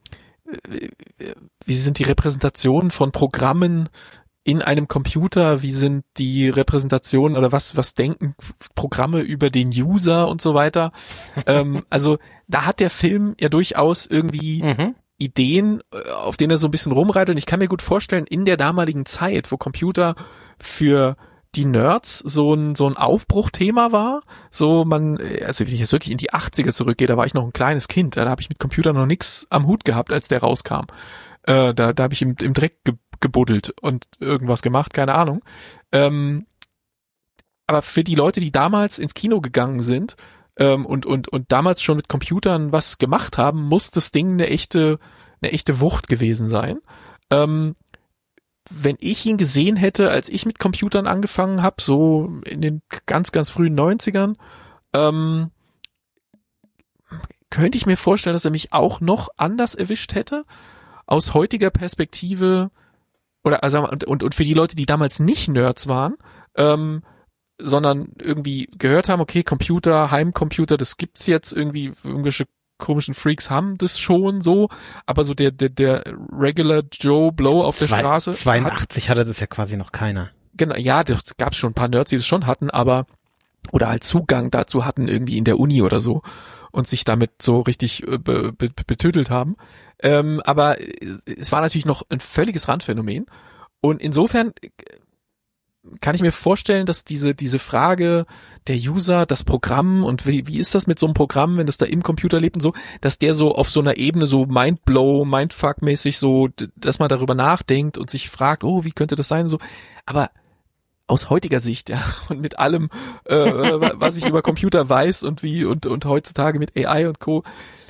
wie sind die Repräsentationen von Programmen in einem Computer, wie sind die Repräsentationen oder was was denken Programme über den User und so weiter. ähm, also da hat der Film ja durchaus irgendwie Mhm. Ideen, auf denen er so ein bisschen rumreitet. Und ich kann mir gut vorstellen, in der damaligen Zeit, wo Computer für die Nerds so ein so ein Aufbruchthema war, so man, also wenn ich jetzt wirklich in die achtziger zurückgehe, da war ich noch ein kleines Kind, da habe ich mit Computern noch nichts am Hut gehabt, als der rauskam. Äh, da da habe ich im, im Dreck ge, gebuddelt und irgendwas gemacht, keine Ahnung. Ähm, aber für die Leute, die damals ins Kino gegangen sind, Ähm, und und und damals schon mit Computern was gemacht haben, muss das Ding eine echte eine echte Wucht gewesen sein. Ähm, wenn ich ihn gesehen hätte, als ich mit Computern angefangen habe, so in den ganz ganz frühen neunzigern, ähm, könnte ich mir vorstellen, dass er mich auch noch anders erwischt hätte. Aus heutiger Perspektive oder also und und, und für die Leute, die damals nicht Nerds waren, ähm, sondern irgendwie gehört haben, okay, Computer, Heimcomputer, das gibt's jetzt irgendwie, irgendwelche komischen Freaks haben das schon so, aber so der der der Regular Joe Blow auf der Zwei, Straße zweiundachtzig hat, hatte das ja quasi noch keiner. Genau, ja, da gab's schon ein paar Nerds, die das schon hatten, aber oder halt Zugang dazu hatten irgendwie in der Uni oder so und sich damit so richtig äh, be, be, betüttelt haben. Ähm, aber es war natürlich noch ein völliges Randphänomen und insofern kann ich mir vorstellen, dass diese diese Frage der User, das Programm und wie, wie ist das mit so einem Programm, wenn das da im Computer lebt und so, dass der so auf so einer Ebene so Mindblow, Mindfuck-mäßig so, dass man darüber nachdenkt und sich fragt, oh, wie könnte das sein und so. Aber aus heutiger Sicht, ja, und mit allem, äh, was ich über Computer weiß und wie und und heutzutage mit A I und Co.,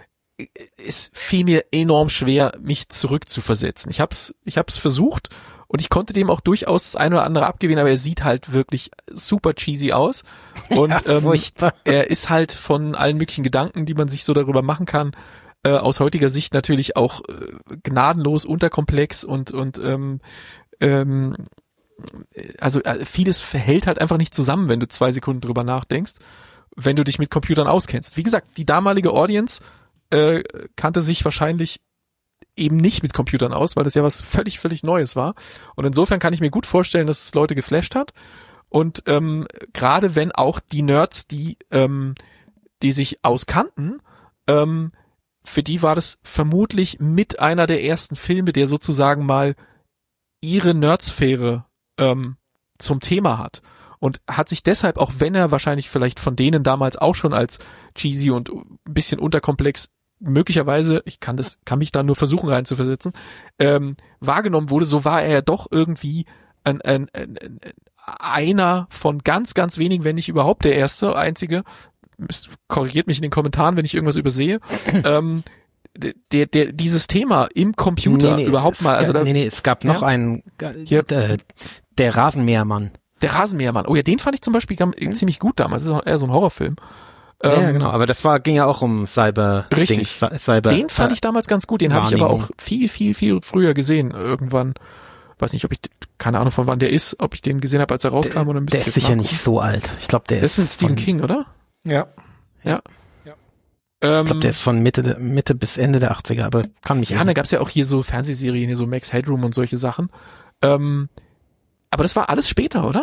es fiel mir enorm schwer, mich zurückzuversetzen. Ich hab's, ich hab's versucht. Und ich konnte dem auch durchaus das eine oder andere abgewinnen, aber er sieht halt wirklich super cheesy aus. Und Ja, ähm, furchtbar. er ist halt von allen möglichen Gedanken, die man sich so darüber machen kann, äh, aus heutiger Sicht natürlich auch äh, gnadenlos unterkomplex und und ähm, ähm, also äh, vieles verhält halt einfach nicht zusammen, wenn du zwei Sekunden drüber nachdenkst, wenn du dich mit Computern auskennst. Wie gesagt, die damalige Audience äh, kannte sich wahrscheinlich eben nicht mit Computern aus, weil das ja was völlig, völlig Neues war. Und insofern kann ich mir gut vorstellen, dass es Leute geflasht hat. Und ähm, gerade wenn auch die Nerds, die ähm, die sich auskannten, ähm, für die war das vermutlich mit einer der ersten Filme, der sozusagen mal ihre Nerdsphäre ähm, zum Thema hat. Und hat sich deshalb, auch wenn er wahrscheinlich vielleicht von denen damals auch schon als cheesy und ein bisschen unterkomplex möglicherweise, ich kann das, kann mich da nur versuchen reinzuversetzen, ähm, wahrgenommen wurde, so war er ja doch irgendwie ein, ein, ein, ein einer von ganz, ganz wenigen, wenn nicht überhaupt der erste, einzige, korrigiert mich in den Kommentaren, wenn ich irgendwas übersehe, ähm, der, der, dieses Thema im Computer nee, nee, überhaupt mal, also gab, da, nee, nee, es gab noch ja? einen, Hier. der, der Rasenmähermann. Der Rasenmähermann, oh ja, den fand ich zum Beispiel ganz, ziemlich gut damals, das ist auch eher so ein Horrorfilm. Ähm, ja, genau, aber das war ging ja auch um Cyber. Richtig. Dings, Cyber. Den fand äh, ich damals ganz gut, den habe ich aber auch viel, viel, viel früher gesehen. Irgendwann, weiß nicht, ob ich, keine Ahnung von wann der ist, ob ich den gesehen habe, als er rauskam der, oder ein bisschen. Der ist sicher nicht so alt. Ich glaube, der das ist. Das ist ein Stephen von, King, oder? Ja. Ja. ja. Ich glaube, der ist von Mitte, Mitte bis Ende der achtziger, aber kann mich Ja, da gab's ja auch hier so Fernsehserien, hier so Max Headroom und solche Sachen. Ähm, aber das war alles später, oder?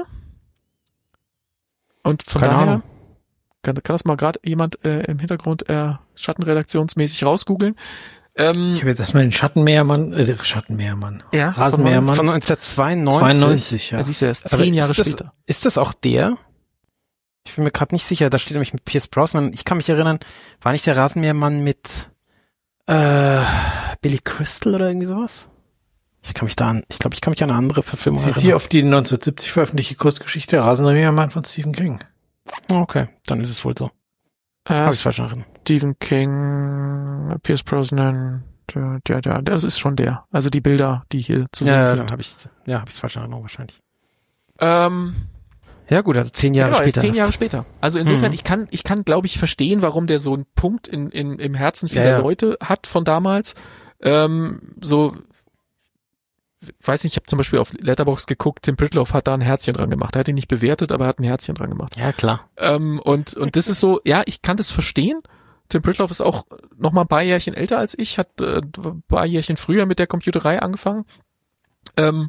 Und von Keine daher Ahnung. Kann, kann das mal gerade jemand äh, im Hintergrund äh, schattenredaktionsmäßig rausgoogeln? Ähm, ich habe jetzt erstmal den Schattenmeermann, äh, Schattenmeermann, ja, Rasenmähermann. Von neunzehnhundertzweiundneunzig. zweiundneunzig, ja. Das ist ja erst zehn Jahre das, später. Ist das auch der? Ich bin mir gerade nicht sicher, da steht nämlich mit Pierce Brosnan. Ich kann mich erinnern, war nicht der Rasenmähermann mit äh, Billy Crystal oder irgendwie sowas? Ich kann mich da an, ich glaube, ich kann mich an eine andere Verfilmung erinnern. Sie hier auf die neunzehnhundertsiebzig veröffentlichte Kurzgeschichte Rasenmähermann von Stephen King. Okay, dann ist es wohl so. Äh, Habe ich falsch erinnert. Stephen King, Pierce Brosnan, der, der, der, das ist schon der. Also die Bilder, die hier zu sehen ja, sind. Dann habe ich, ja, habe ich falsch erinnert wahrscheinlich. Ähm, ja gut, also zehn Jahre genau, später. Zehn Jahre hast. später. Also insofern, mhm. ich kann, ich kann, glaube ich, verstehen, warum der so einen Punkt in, in, im Herzen vieler ja, ja. Leute hat von damals. Ähm, so, weiß nicht, ich habe zum Beispiel auf Letterboxd geguckt, Tim Pritloff hat da ein Herzchen dran gemacht. Er hat ihn nicht bewertet, aber er hat ein Herzchen dran gemacht. Ja, klar. Ähm, und, und das ist so, ja, ich kann das verstehen. Tim Pritloff ist auch noch mal ein paar Jährchen älter als ich, hat äh, ein paar Jährchen früher mit der Computerei angefangen. Ähm,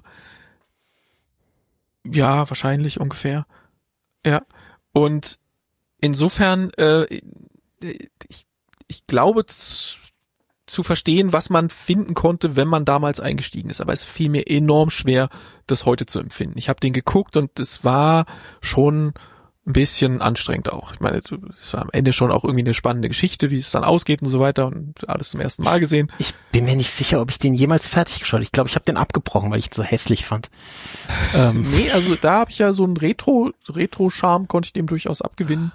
ja, wahrscheinlich ungefähr. Ja. Und insofern, äh, ich, ich glaube, z- zu verstehen, was man finden konnte, wenn man damals eingestiegen ist. Aber es fiel mir enorm schwer, das heute zu empfinden. Ich habe den geguckt und es war schon ein bisschen anstrengend auch. Ich meine, es war am Ende schon auch irgendwie eine spannende Geschichte, wie es dann ausgeht und so weiter und alles zum ersten Mal gesehen. Ich bin mir nicht sicher, ob ich den jemals fertig geschaut habe. Ich glaube, ich habe den abgebrochen, weil ich ihn so hässlich fand. ähm. Nee, also da habe ich ja so einen Retro, Retro-Charme, konnte ich dem durchaus abgewinnen.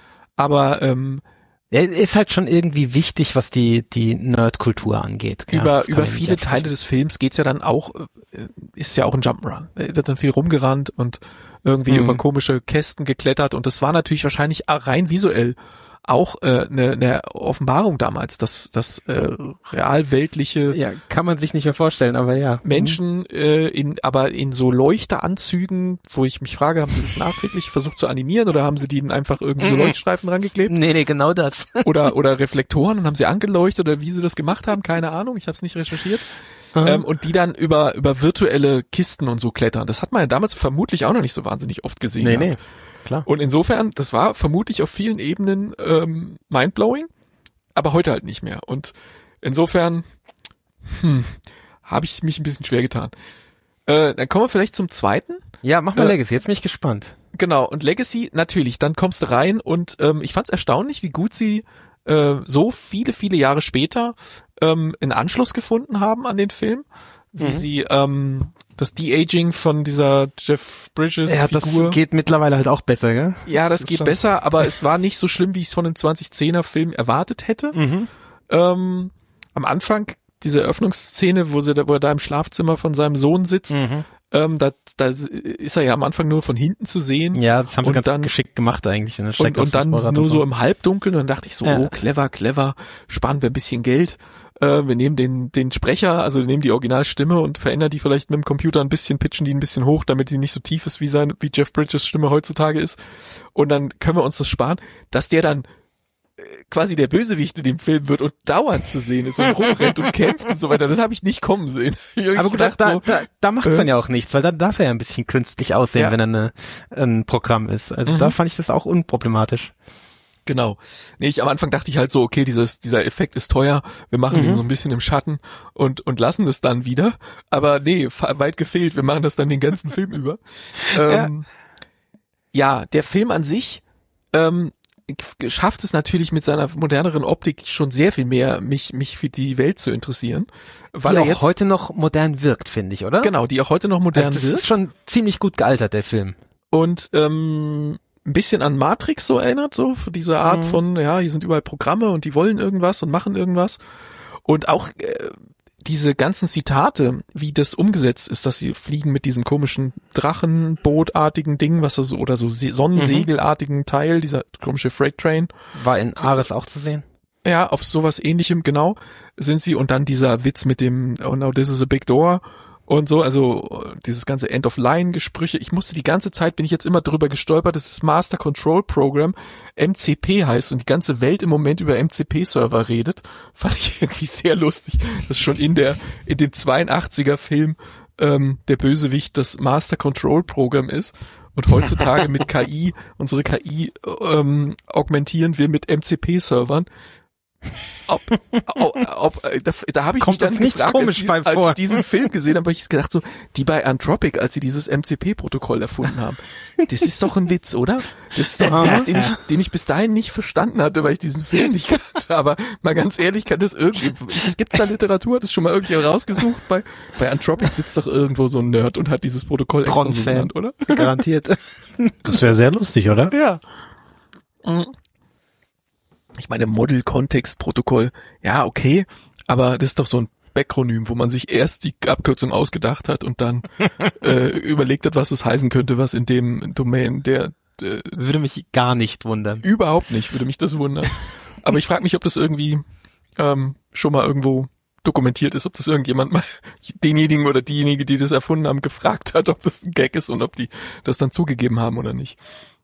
Aber ähm, er ist halt schon irgendwie wichtig, was die die Nerdkultur angeht. Ja, über über viele Teile des Films geht's ja dann auch, äh, ist ja auch ein Jump'n'Run. Da wird dann viel rumgerannt und irgendwie mhm. über komische Kästen geklettert und das war natürlich wahrscheinlich rein visuell auch eine äh, ne, ne Offenbarung damals, dass das äh, realweltliche ja kann man sich nicht mehr vorstellen, aber ja Menschen äh, in aber in so Leuchteranzügen, wo ich mich frage, haben sie das nachträglich versucht zu animieren oder haben sie die einfach irgendwie so Leuchtstreifen rangeklebt? Nee, nee, genau das. oder oder Reflektoren und haben sie angeleuchtet oder wie sie das gemacht haben, keine Ahnung, ich habe es nicht recherchiert. Ähm, und die dann über über virtuelle Kisten und so klettern. Das hat man ja damals vermutlich auch noch nicht so wahnsinnig oft gesehen. Nee, gehabt. nee, klar. Und insofern, das war vermutlich auf vielen Ebenen ähm, mindblowing, aber heute halt nicht mehr. Und insofern hm, habe ich mich ein bisschen schwer getan. Äh, dann kommen wir vielleicht zum zweiten. Ja, mach mal äh, Legacy, jetzt bin ich gespannt. Genau, und Legacy, natürlich, dann kommst du rein und ähm, ich fand's erstaunlich, wie gut sie äh, so viele, viele Jahre später ähm, einen Anschluss gefunden haben an den Film, wie mhm. sie ähm, das De-Aging von dieser Jeff Bridges ja, Figur. Das geht mittlerweile halt auch besser, gell? Ja, das, das geht schon besser, aber es war nicht so schlimm, wie ich es von einem zwanzig zehner Film erwartet hätte. Mhm. Ähm, am Anfang diese Eröffnungsszene, wo, sie da, wo er da im Schlafzimmer von seinem Sohn sitzt, mhm. ähm, da, da ist er ja am Anfang nur von hinten zu sehen. Ja, das haben sie und ganz dann, geschickt gemacht eigentlich. Und, und, und dann nur und so. so im Halbdunkeln und dann dachte ich so, ja. oh, clever, clever, sparen wir ein bisschen Geld. Äh, wir nehmen den den Sprecher, also wir nehmen die Originalstimme und verändern die vielleicht mit dem Computer ein bisschen, pitchen die ein bisschen hoch, damit die nicht so tief ist, wie sein, wie Jeff Bridges Stimme heutzutage ist. Und dann können wir uns das sparen, dass der dann quasi der Bösewicht in dem Film wird und dauernd zu sehen ist und rumrennt und kämpft und so weiter. Das habe ich nicht kommen sehen. Aber gut, gedacht, da, so, da, da macht es äh, dann ja auch nichts, weil dann darf er ja ein bisschen künstlich aussehen, ja. wenn er eine, ein Programm ist. Also mhm. da fand ich das auch unproblematisch. Genau. Nee, ich am Anfang dachte ich halt so, okay, dieses, dieser Effekt ist teuer, wir machen mhm. den so ein bisschen im Schatten und, und lassen es dann wieder. Aber nee, weit gefehlt, wir machen das dann den ganzen Film über. Ähm, ja. ja, der Film an sich, ähm, schafft es natürlich mit seiner moderneren Optik schon sehr viel mehr, mich mich für die Welt zu interessieren. Weil die er auch jetzt, heute noch modern wirkt, finde ich, oder? Genau, die auch heute noch modern also das wirkt. Das ist schon ziemlich gut gealtert, der Film. Und ähm, ein bisschen an Matrix so erinnert, so für diese Art mhm. von, ja, hier sind überall Programme und die wollen irgendwas und machen irgendwas. Und auch äh, diese ganzen Zitate, wie das umgesetzt ist, dass sie fliegen mit diesem komischen Drachenbootartigen Ding, was so, oder so Sonnensegelartigen Teil, dieser komische Freight Train. War in Ares auch zu sehen? Ja, auf sowas Ähnlichem, genau, sind sie. Und dann dieser Witz mit dem, oh no, this is a big door. Und so, also dieses ganze End-of-Line-Gesprüche. Ich musste die ganze Zeit, bin ich jetzt immer drüber gestolpert, dass das Master Control Program M C P heißt und die ganze Welt im Moment über M C P-Server redet. Fand ich irgendwie sehr lustig, dass schon in der in dem zweiundachtziger Film ähm, der Bösewicht das Master Control Program ist. Und heutzutage mit K I, unsere K I ähm, augmentieren wir mit M C P-Servern. Ob, ob, ob, da, da habe ich Kommt mich dann nichts gefragt, komisch als, bei ich, als vor. ich diesen Film gesehen habe, habe ich gedacht so, die bei Anthropic, als sie dieses M C P-Protokoll erfunden haben, das ist doch ein Witz, oder? Das ist doch ein Witz, den ich, den ich bis dahin nicht verstanden hatte, weil ich diesen Film nicht kannte. Aber mal ganz ehrlich, kann das irgendwie, gibt's da Literatur? Hat das schon mal irgendjemand rausgesucht? Bei, bei Anthropic sitzt doch irgendwo so ein Nerd und hat dieses Protokoll extra so genannt, oder? Garantiert. Das wäre sehr lustig, oder? Ja. Ich meine, Model-Kontext-Protokoll, ja, okay, aber das ist doch so ein Backronym, wo man sich erst die Abkürzung ausgedacht hat und dann äh, überlegt hat, was es heißen könnte, was in dem Domain der äh, würde mich gar nicht wundern. Überhaupt nicht, würde mich das wundern. Aber ich frage mich, ob das irgendwie ähm, schon mal irgendwo dokumentiert ist, ob das irgendjemand mal denjenigen oder diejenige, die das erfunden haben, gefragt hat, ob das ein Gag ist und ob die das dann zugegeben haben oder nicht.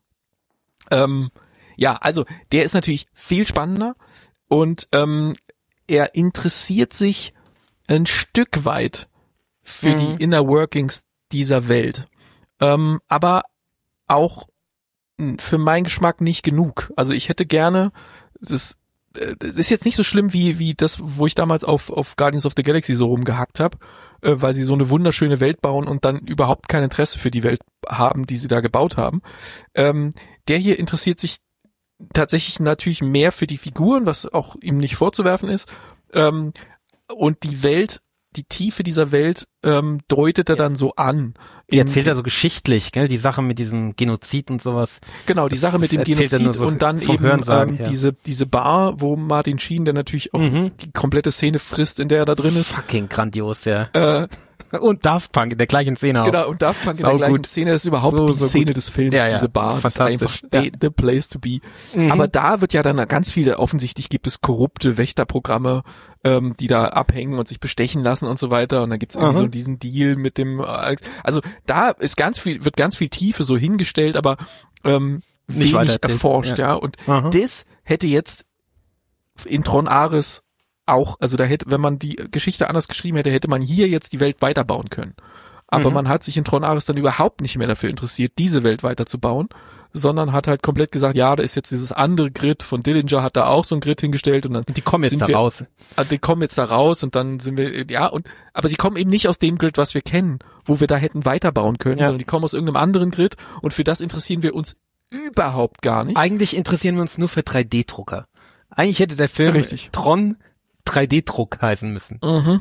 Ähm, Ja, also der ist natürlich viel spannender und ähm, er interessiert sich ein Stück weit für mhm. die Inner Workings dieser Welt, ähm, aber auch für meinen Geschmack nicht genug. Also ich hätte gerne, es ist, es ist jetzt nicht so schlimm wie wie das, wo ich damals auf auf Guardians of the Galaxy so rumgehackt habe, äh, weil sie so eine wunderschöne Welt bauen und dann überhaupt kein Interesse für die Welt haben, die sie da gebaut haben. Ähm, der hier interessiert sich tatsächlich natürlich mehr für die Figuren, was auch ihm nicht vorzuwerfen ist. Ähm, und die Welt, die Tiefe dieser Welt ähm, deutet er dann so an. Die erzählt er so geschichtlich, gell? Die Sache mit diesem Genozid und sowas. Genau, die Sache mit dem Genozid so und dann eben ähm, diese diese Bar, wo Martin Sheen, der natürlich auch mhm. die komplette Szene frisst, in der er da drin ist. Fucking grandios, ja. Äh, Und Daft Punk in der gleichen Szene auch. Genau, und Daft Punk in der gleichen gut. Szene, das ist überhaupt so, die so Szene gut. des Films, ja, ja. diese Bar, das ist einfach ja. the, the place to be. Mhm. Aber da wird ja dann ganz viele, offensichtlich gibt es korrupte Wächterprogramme, ähm, die da abhängen und sich bestechen lassen und so weiter und dann gibt's irgendwie Aha. so diesen Deal mit dem, also da ist ganz viel, wird ganz viel Tiefe so hingestellt, aber ähm, Nicht wenig erforscht, ja, ja. und Aha. das hätte jetzt in Tron Ares auch, also da hätte, wenn man die Geschichte anders geschrieben hätte, hätte man hier jetzt die Welt weiterbauen können. Aber mhm. man hat sich in Tron Ares dann überhaupt nicht mehr dafür interessiert, diese Welt weiterzubauen, sondern hat halt komplett gesagt, ja, da ist jetzt dieses andere Grid von Dillinger, hat da auch so ein Grid hingestellt und dann und die kommen jetzt da wir, raus. Die kommen jetzt da raus und dann sind wir, ja, und aber sie kommen eben nicht aus dem Grid, was wir kennen, wo wir da hätten weiterbauen können, ja. sondern die kommen aus irgendeinem anderen Grid und für das interessieren wir uns überhaupt gar nicht. Eigentlich interessieren wir uns nur für drei D-Drucker. Eigentlich hätte der Film Richtig. Tron drei D-Druck heißen müssen. Mhm.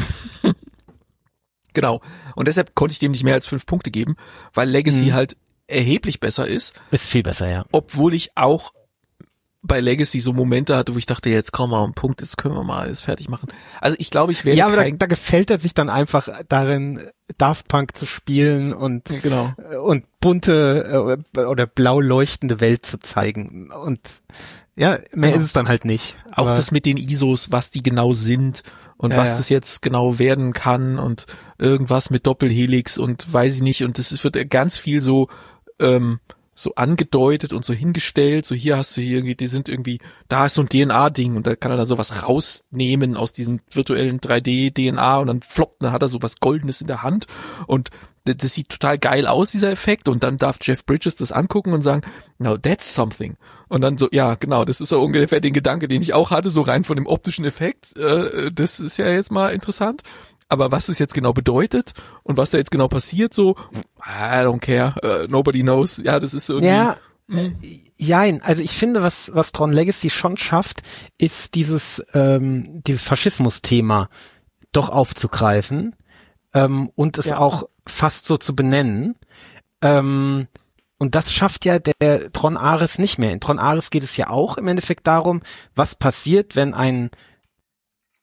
Genau. Und deshalb konnte ich dem nicht mehr als fünf Punkte geben, weil Legacy mhm. halt erheblich besser ist. Ist viel besser, ja. Obwohl ich auch bei Legacy so Momente hatte, wo ich dachte, jetzt komm mal, ein Punkt, jetzt können wir mal alles fertig machen. Also ich glaube, ich werde Ja, aber kein da, da gefällt er sich dann einfach darin, Daft Punk zu spielen und genau. und bunte äh, oder blau leuchtende Welt zu zeigen. Und ja, mehr genau. ist es dann halt nicht. Auch aber das mit den I S Os, was die genau sind und ja, was ja. das jetzt genau werden kann und irgendwas mit Doppelhelix und weiß ich nicht. Und das wird ganz viel so ähm, so angedeutet und so hingestellt, so hier hast du hier irgendwie, die sind irgendwie, da ist so ein D N A-Ding und da kann er da sowas rausnehmen aus diesem virtuellen drei D-D N A und dann floppt, dann hat er sowas Goldenes in der Hand und das sieht total geil aus, dieser Effekt, und dann darf Jeff Bridges das angucken und sagen, no, that's something. Und dann so, ja, genau, das ist so ungefähr den Gedanke, den ich auch hatte, so rein von dem optischen Effekt, äh, das ist ja jetzt mal interessant. Aber was es jetzt genau bedeutet und was da jetzt genau passiert, so, I don't care, uh, nobody knows. Ja, das ist so irgendwie. Ja, mh. Jein, also ich finde, was was Tron Legacy schon schafft, ist dieses ähm, dieses Faschismus-Thema doch aufzugreifen ähm, und es ja. auch fast so zu benennen. Ähm, und das schafft ja der Tron Ares nicht mehr. In Tron Ares geht es ja auch im Endeffekt darum, was passiert, wenn ein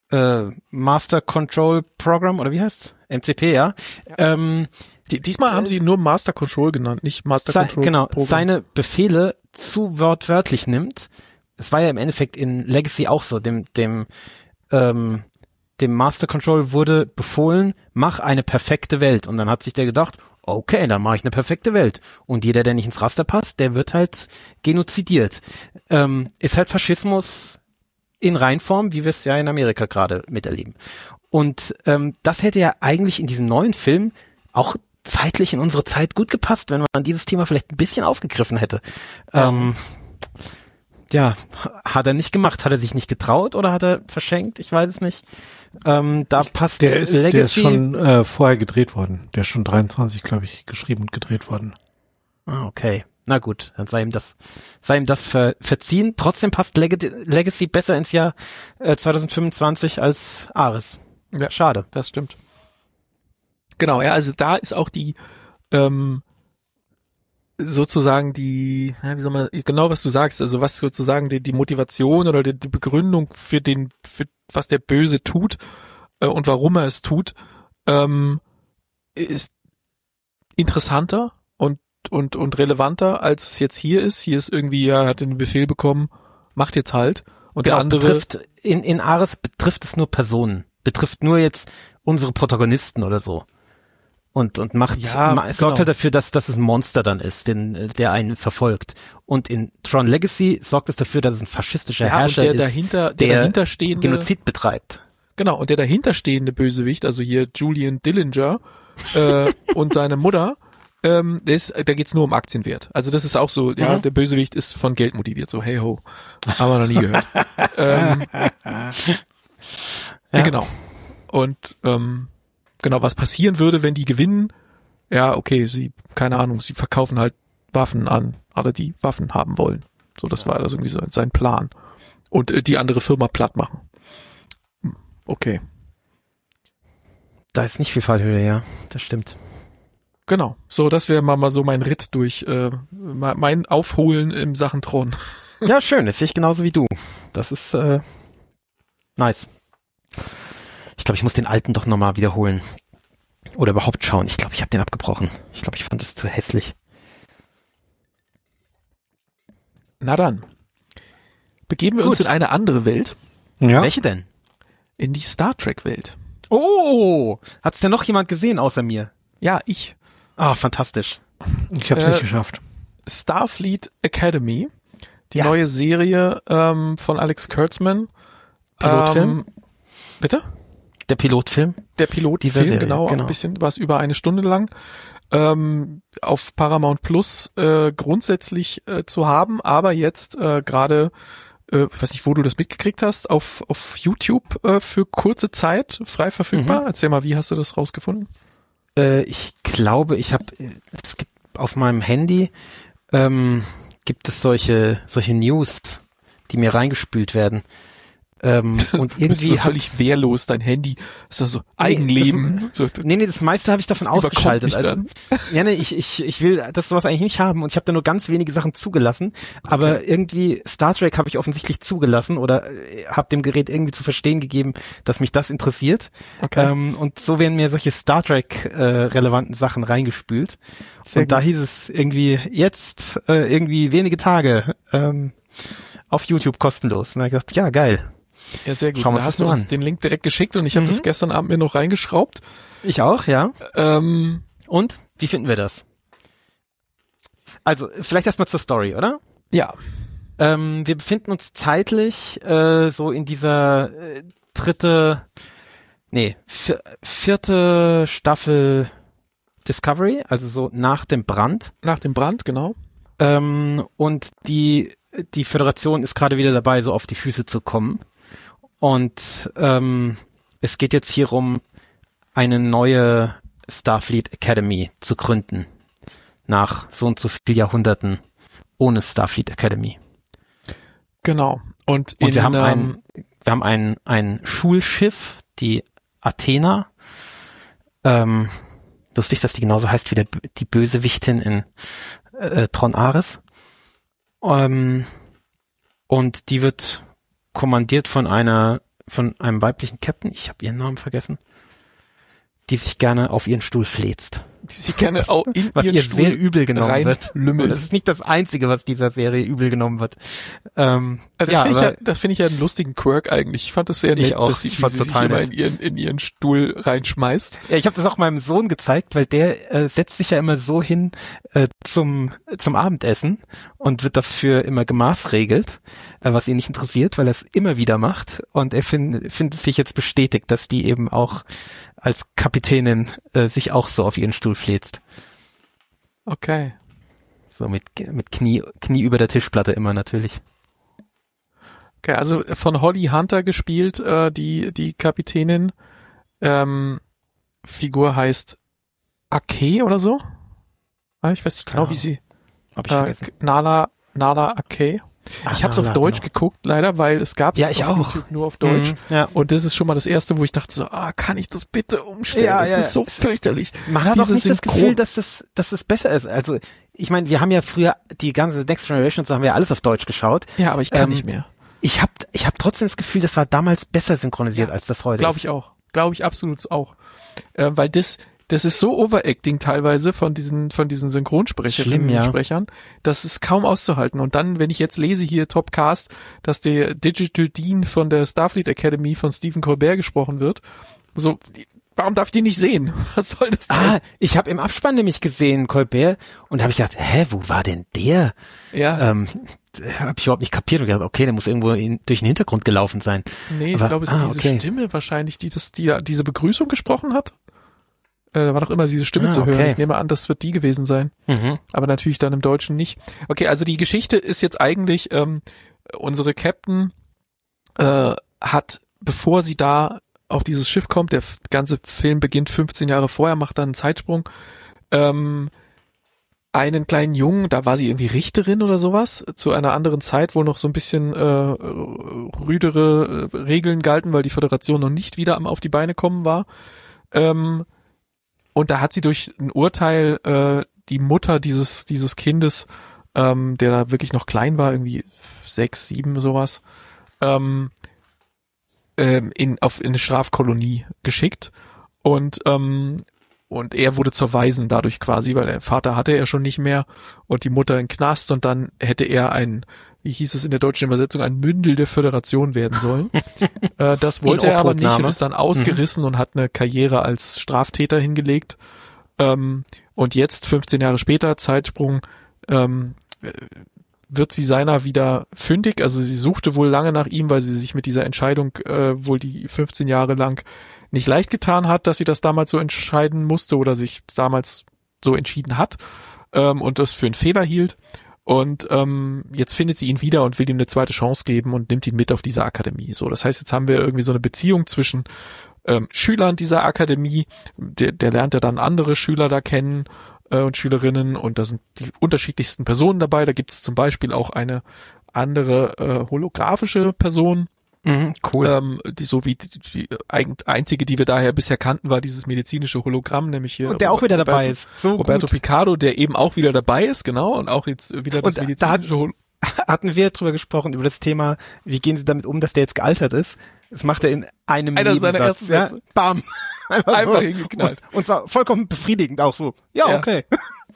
äh, Master Control Program, oder wie heißt's? M C P, ja. ja. Ähm, Die, diesmal haben sie nur Master Control genannt, nicht Master sei, Control Genau, Program. Seine Befehle zu wortwörtlich nimmt. Es war ja im Endeffekt in Legacy auch so, dem, dem, ähm, dem Master Control wurde befohlen, mach eine perfekte Welt. Und dann hat sich der gedacht, okay, dann mache ich eine perfekte Welt. Und jeder, der nicht ins Raster passt, der wird halt genozidiert. Ähm, ist halt Faschismus in Reinform, wie wir es ja in Amerika gerade miterleben. Und ähm, das hätte ja eigentlich in diesem neuen Film auch zeitlich in unsere Zeit gut gepasst, wenn man dieses Thema vielleicht ein bisschen aufgegriffen hätte. Ja. Ähm, ja, hat er nicht gemacht. Hat er sich nicht getraut oder hat er verschenkt? Ich weiß es nicht. Ähm, da passt der ist, Legacy. Der ist schon äh, vorher gedreht worden. Der ist schon dreiundzwanzig, glaube ich, geschrieben und gedreht worden. Ah, okay. Na gut, dann sei ihm das, sei ihm das ver, verziehen. Trotzdem passt Leg- Legacy besser ins Jahr äh, zwanzig fünfundzwanzig als Ares. Ja, schade. Das stimmt. Genau, ja, also da ist auch die, ähm, sozusagen die, ja, wie soll man, genau was du sagst, also was sozusagen die, die Motivation oder die, die Begründung für den, für was der Böse tut äh, und warum er es tut, ähm, ist interessanter und und und relevanter, als es jetzt hier ist. Hier ist irgendwie, ja, er hat den Befehl bekommen, macht jetzt halt. Und genau, der andere betrifft, in, in Ares betrifft es nur Personen, betrifft nur jetzt unsere Protagonisten oder so. Und, und macht, ja, ma, genau. sorgt halt dafür, dass, dass es ein Monster dann ist, den, der einen verfolgt. Und in Tron Legacy sorgt es dafür, dass es ein faschistischer ja, Herrscher und der ist, dahinter, der, der dahinterstehende Genozid betreibt. Genau, und der dahinterstehende Bösewicht, also hier Julian Dillinger äh, und seine Mutter, ähm, der ist, da geht's nur um Aktienwert. Also das ist auch so, mhm. ja, der Bösewicht ist von Geld motiviert, so hey ho, haben wir noch nie gehört. ähm, ja. ja, genau. Und ähm, genau, was passieren würde, wenn die gewinnen? Ja, okay, sie, keine Ahnung, sie verkaufen halt Waffen an alle, die Waffen haben wollen. So, das war also irgendwie so sein Plan. Und äh, die andere Firma platt machen. Okay. Da ist nicht viel Fallhöhe, ja, das stimmt. Genau. So, das wäre mal, mal so mein Ritt durch, äh, mein Aufholen im Sachen Tron. Ja, schön, das sehe ich genauso wie du. Das ist äh, nice. Ich glaube, ich muss den alten doch nochmal wiederholen. Oder überhaupt schauen. Ich glaube, ich habe den abgebrochen. Ich glaube, ich fand es zu hässlich. Na dann. Begeben wir Gut. uns in eine andere Welt. Ja. Welche denn? In die Star Trek Welt. Oh, hat's denn noch jemand gesehen außer mir? Ja, ich. Ah, fantastisch. Ich habe es äh, nicht geschafft. Starfleet Academy. Die ja. neue Serie ähm, von Alex Kurtzman. Pilotfilm? Ähm, bitte? Der Pilotfilm? Der Pilotfilm, genau, genau. Ein bisschen, was über eine Stunde lang. Ähm, auf Paramount Plus äh, grundsätzlich äh, zu haben, aber jetzt äh, gerade, äh, ich weiß nicht, wo du das mitgekriegt hast, auf auf YouTube äh, für kurze Zeit frei verfügbar. Mhm. Erzähl mal, wie hast du das rausgefunden? Äh, ich glaube, ich habe, es gibt auf meinem Handy ähm, gibt es solche solche News, die mir reingespült werden. Ähm, und irgendwie bist du so völlig wehrlos, dein Handy ist also Eigenleben. Nee, das, nee, nee, das meiste habe ich davon ausgeschaltet. Also, ja, nee, ich, ich, ich will das sowas eigentlich nicht haben und ich habe da nur ganz wenige Sachen zugelassen, aber okay. irgendwie Star Trek habe ich offensichtlich zugelassen oder äh, habe dem Gerät irgendwie zu verstehen gegeben, dass mich das interessiert. Okay. Ähm, und so werden mir solche Star Trek äh, relevanten Sachen reingespült. Sehr und gut. Da hieß es irgendwie jetzt äh, irgendwie wenige Tage ähm, auf YouTube kostenlos. Und da habe ich gedacht, ja, geil. Ja, sehr gut. Da hast du uns an. den Link direkt geschickt und ich habe mhm. das gestern Abend mir noch reingeschraubt. Ich auch, ja. Ähm, und? Wie finden wir das? Also, vielleicht erstmal zur Story, oder? Ja. Ähm, wir befinden uns zeitlich äh, so in dieser äh, dritte, nee, vier, vierte Staffel Discovery, also so nach dem Brand. Nach dem Brand, genau. Ähm, und die, die Föderation ist gerade wieder dabei, so auf die Füße zu kommen. Und ähm, es geht jetzt hier um eine neue Starfleet Academy zu gründen. Nach so und so vielen Jahrhunderten ohne Starfleet Academy. Genau. Und, und in, wir haben ähm, ein, wir haben ein, ein Schulschiff, die Athena. Ähm, lustig, dass die genauso heißt wie der, die Bösewichtin in äh, Tron Ares. Ähm, und die wird kommandiert von einer von einem weiblichen Captain, ich habe ihren Namen vergessen, die sich gerne auf ihren Stuhl fläzt. Die sich gerne auch in was ihren ihr Stuhl sehr übel genommen wird. Lümmelt. Das ist nicht das Einzige, was dieser Serie übel genommen wird. Ähm, also das ja, finde ich, ja, das finde ich ja einen lustigen Quirk eigentlich. Ich fand das sehr nett, auch. dass sie, Ich wie sie sich total immer nett. in ihren, in ihren Stuhl reinschmeißt. Ja, ich habe das auch meinem Sohn gezeigt, weil der äh, setzt sich ja immer so hin äh, zum zum Abendessen und wird dafür immer gemaßregelt, äh, was ihn nicht interessiert, weil er es immer wieder macht. Und er findet findet sich jetzt bestätigt, dass die eben auch als Kapitänin äh, sich auch so auf ihren Stuhl fläzt. Okay. So mit mit Knie Knie über der Tischplatte immer natürlich. Okay, also von Holly Hunter gespielt, äh, die die Kapitänin. Ähm, Figur heißt Ake oder so. Ah, ich weiß nicht genau, Ja, wie sie. Hab ich Äh, vergessen. Nala Nala Ake. Ach, Ich habe es auf Nala, Deutsch genau. geguckt, leider, weil es gab es Ja, ich auf auch. YouTube nur auf Deutsch. Mhm, ja. Und das ist schon mal das Erste, wo ich dachte so, ah, kann ich das bitte umstellen? Ja, das ja. ist so fürchterlich. Man hat Diese auch nicht das Synchron- Gefühl, dass das, dass das besser ist. Also, ich meine, wir haben ja früher die ganze Next Generation und so haben wir alles auf Deutsch geschaut. Ja, aber ich kann Ähm, nicht mehr. Ich habe ich hab trotzdem das Gefühl, das war damals besser synchronisiert, Ja, als das heute Glaube ist. ich auch. Glaube ich absolut auch. Äh, weil das, das ist so Overacting teilweise von diesen, von diesen Synchronsprecherinnen Schlimm, ja. und Sprechern, das ist kaum auszuhalten. Und dann, wenn ich jetzt lese hier Top Cast, dass der Digital Dean von der Starfleet Academy von Stephen Colbert gesprochen wird, so, die- warum darf ich die nicht sehen? Was soll das denn? Ah, ich habe im Abspann nämlich gesehen, Colbert, und habe ich gedacht, hä, wo war denn der? Ja, Ähm, habe ich überhaupt nicht kapiert und gedacht, okay, der muss irgendwo in, durch den Hintergrund gelaufen sein. nee, ich aber- glaube, es ist ah, diese okay. Stimme wahrscheinlich, die das, die da diese Begrüßung gesprochen hat. Äh, da war doch immer diese Stimme Ah, zu hören. okay. Ich nehme an, das wird die gewesen sein. Mhm. Aber natürlich dann im Deutschen nicht. Okay, also die Geschichte ist jetzt eigentlich, ähm, unsere Captain äh, hat, bevor sie da auf dieses Schiff kommt, der f- ganze Film beginnt fünfzehn Jahre vorher, macht dann einen Zeitsprung, ähm, einen kleinen Jungen, da war sie irgendwie Richterin oder sowas, zu einer anderen Zeit, wo noch so ein bisschen äh, rüdere äh, Regeln galten, weil die Föderation noch nicht wieder am auf die Beine kommen war. Ähm, und da hat sie durch ein Urteil äh, die Mutter dieses dieses Kindes, ähm, der da wirklich noch klein war, irgendwie sechs, sieben sowas, ähm, ähm, in auf in eine Strafkolonie geschickt und ähm, und er wurde zur Waisen dadurch quasi, weil der Vater hatte er schon nicht mehr und die Mutter in Knast und dann hätte er ein, wie hieß es in der deutschen Übersetzung, ein Mündel der Föderation werden sollen. äh, das wollte In er aber nicht und Obhutnahme. ist dann ausgerissen mhm. und hat eine Karriere als Straftäter hingelegt. Ähm, und jetzt, fünfzehn Jahre später, Zeitsprung, ähm, wird sie seiner wieder fündig. Also sie suchte wohl lange nach ihm, weil sie sich mit dieser Entscheidung äh, wohl die fünfzehn Jahre lang nicht leicht getan hat, dass sie das damals so entscheiden musste oder sich damals so entschieden hat ähm, und das für einen Fehler hielt. Und ähm, jetzt findet sie ihn wieder und will ihm eine zweite Chance geben und nimmt ihn mit auf diese Akademie. So, das heißt, jetzt haben wir irgendwie so eine Beziehung zwischen ähm, Schülern dieser Akademie. Der, der lernt ja dann andere Schüler da kennen äh, und Schülerinnen und da sind die unterschiedlichsten Personen dabei. Da gibt es zum Beispiel auch eine andere äh, holographische Person. Mhm, cool. Ähm, die so wie die, die eigen- einzige, die wir daher bisher kannten, war dieses medizinische Hologramm, nämlich hier Und der auch wieder dabei ist. So Roberto gut. Picardo, der eben auch wieder dabei ist, genau, und auch jetzt wieder das Und da hat- medizinische Hologramm. Hatten wir drüber gesprochen, über das Thema, wie gehen sie damit um, dass der jetzt gealtert ist? Das macht er in einem Einer seiner Nebensatz. ersten Sätze. Ja, bam. Einfach, Einfach so. hingeknallt. Und, und zwar vollkommen befriedigend auch so. Ja, Ja. okay.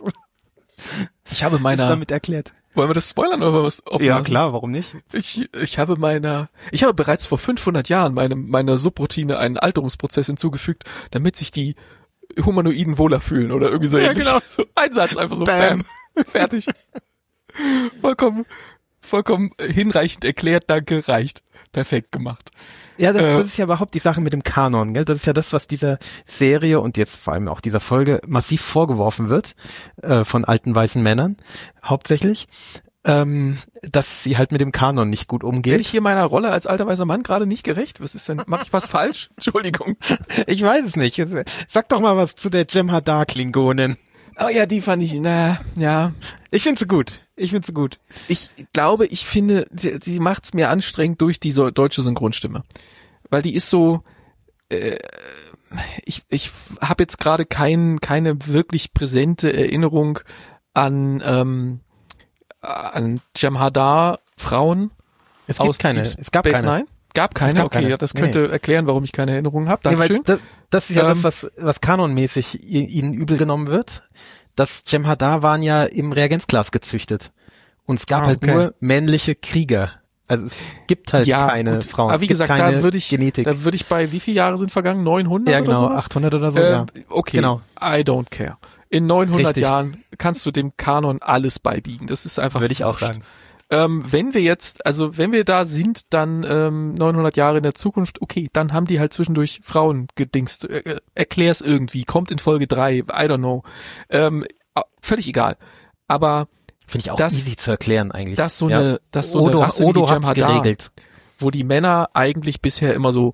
Ich habe Ist meiner, damit erklärt. wollen wir das spoilern oder wollen wir es offen Ja, lassen? klar, warum nicht? Ich, ich habe meiner, ich habe bereits vor fünfhundert Jahren meinem, meiner Subroutine einen Alterungsprozess hinzugefügt, damit sich die Humanoiden wohler fühlen oder irgendwie so Ja, ähnlich. genau. So ein Satz, einfach so, Bam. bam, fertig. Vollkommen, vollkommen hinreichend erklärt, danke, reicht. Perfekt gemacht. Ja, das, Äh, das ist ja überhaupt die Sache mit dem Kanon, gell? Das ist ja das, was dieser Serie und jetzt vor allem auch dieser Folge massiv vorgeworfen wird, äh, von alten weißen Männern, hauptsächlich, ähm, dass sie halt mit dem Kanon nicht gut Werde umgeht. ich hier meiner Rolle als alter weißer Mann gerade nicht gerecht? Was ist denn, mach ich was falsch? Entschuldigung. Ich weiß es nicht. Sag doch mal was zu der Jem'Hadar-Klingonin. Oh ja, die fand ich, na, ja. Ich finde sie gut. Ich finde sie gut. Ich glaube, ich finde, sie, sie macht's mir anstrengend durch die so, deutsche Synchronstimme. Weil die ist so, äh, ich, ich habe jetzt gerade kein, keine wirklich präsente Erinnerung an, ähm, an Jem'Hadar Frauen Es gibt aus keine. Deep Es gab Space keine. Nine. Gab keine? gab Okay, keine. ja, das könnte nee. erklären, warum ich keine Erinnerungen habe. Dankeschön. Nee, das, das ist ja ähm, das, was, was kanonmäßig ihnen übel genommen wird. Das Jem'Hadar waren ja im Reagenzglas gezüchtet. Und es gab ah, halt okay. nur männliche Krieger. Also es gibt halt ja, keine gut. Frauen. Aber wie gesagt, da würde ich, Genetik. da würde ich bei, wie viele Jahre sind vergangen? neunhundert ja, genau, oder sowas? achthundert oder so, äh, ja. Okay, genau. I don't care. In neunhundert Richtig. Jahren kannst du dem Kanon alles beibiegen. Das ist einfach Würde ich auch wurscht. sagen. Ähm, wenn wir jetzt, also wenn wir da sind, dann ähm, neunhundert Jahre in der Zukunft, okay, dann haben die halt zwischendurch Frauen gedingst. Äh, erklär's irgendwie, kommt in Folge drei, I don't know. Ähm, völlig egal. Aber finde ich auch das, easy zu erklären eigentlich. Das so ja. eine, das so Odo, eine Rasse Odo wie die hat's Jem'Hadar, geregelt. wo die Männer eigentlich bisher immer so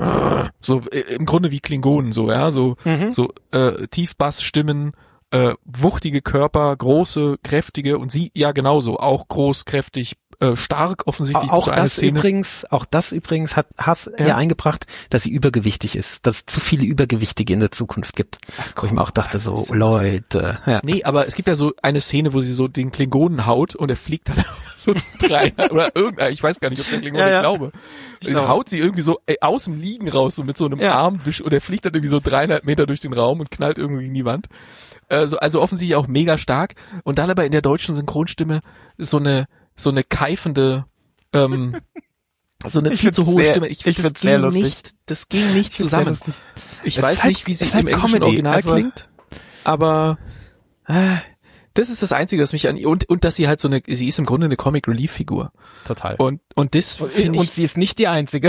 so äh, im Grunde wie Klingonen so, ja, so Mhm. so äh, Tiefbass-Stimmen, äh, wuchtige Körper, große, kräftige und sie ja genauso, auch groß, kräftig, äh, stark offensichtlich. Auch so eine das Szene. übrigens, auch das übrigens hat Hass Ja. ja eingebracht, dass sie übergewichtig ist, dass es zu viele Übergewichtige in der Zukunft gibt. Ach, Wo ich mir auch dachte, das so ist ja Leute, ja. Nee, aber es gibt ja so eine Szene, wo sie so den Klingonen haut und er fliegt dann so drei oder irgendein, ich weiß gar nicht, ob es der Klingon Ja, ist, ja. ich glaube. Ich Den glaube. haut sie irgendwie so ey, aus dem Liegen raus, so mit so einem Ja. Armwisch und er fliegt dann irgendwie so dreieinhalb Meter durch den Raum und knallt irgendwie gegen die Wand. Also, also offensichtlich auch mega stark. Und dann aber in der deutschen Synchronstimme so eine, so eine keifende, ähm, so eine Ich viel zu find's hohe sehr- Stimme. Ich, ich das find's sehr ging lustig. nicht, das ging nicht Ich find's sehr zusammen. lustig. Ich Es weiß ist halt- nicht, wie sie es ist halt im englischen Comedy, Original also- klingt, aber äh, das ist das Einzige, was mich an ihr, und, und dass sie halt so eine, sie ist im Grunde eine Comic Relief Figur. Total. Und, und das finde Und ich, sie ist nicht die einzige.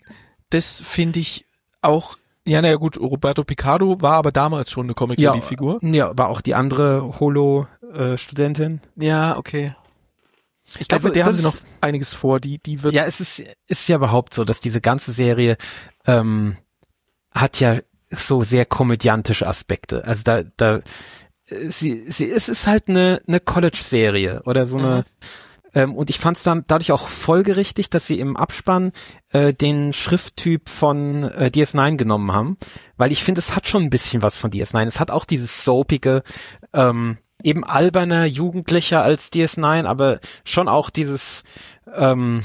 das finde ich auch, ja, naja, gut, Roberto Picardo war aber damals schon eine Comic Relief Figur. Ja, aber auch die andere Holo-Studentin. Ja, okay. Ich glaube, Also, mit der haben das sie noch ist- einiges vor, die, die wird, Ja, es ist, ist ja überhaupt so, dass diese ganze Serie ähm, hat ja so sehr komödiantische Aspekte. Also da, da, äh, sie, sie, es ist halt eine, eine College-Serie oder so eine. Ähm, und ich fand es dann dadurch auch folgerichtig, dass sie im Abspann äh, den Schrifttyp von äh, D S neun genommen haben, weil ich finde, es hat schon ein bisschen was von D S neun. Es hat auch dieses soapige, ähm, eben alberner, jugendlicher als D S neun, aber schon auch dieses, ähm,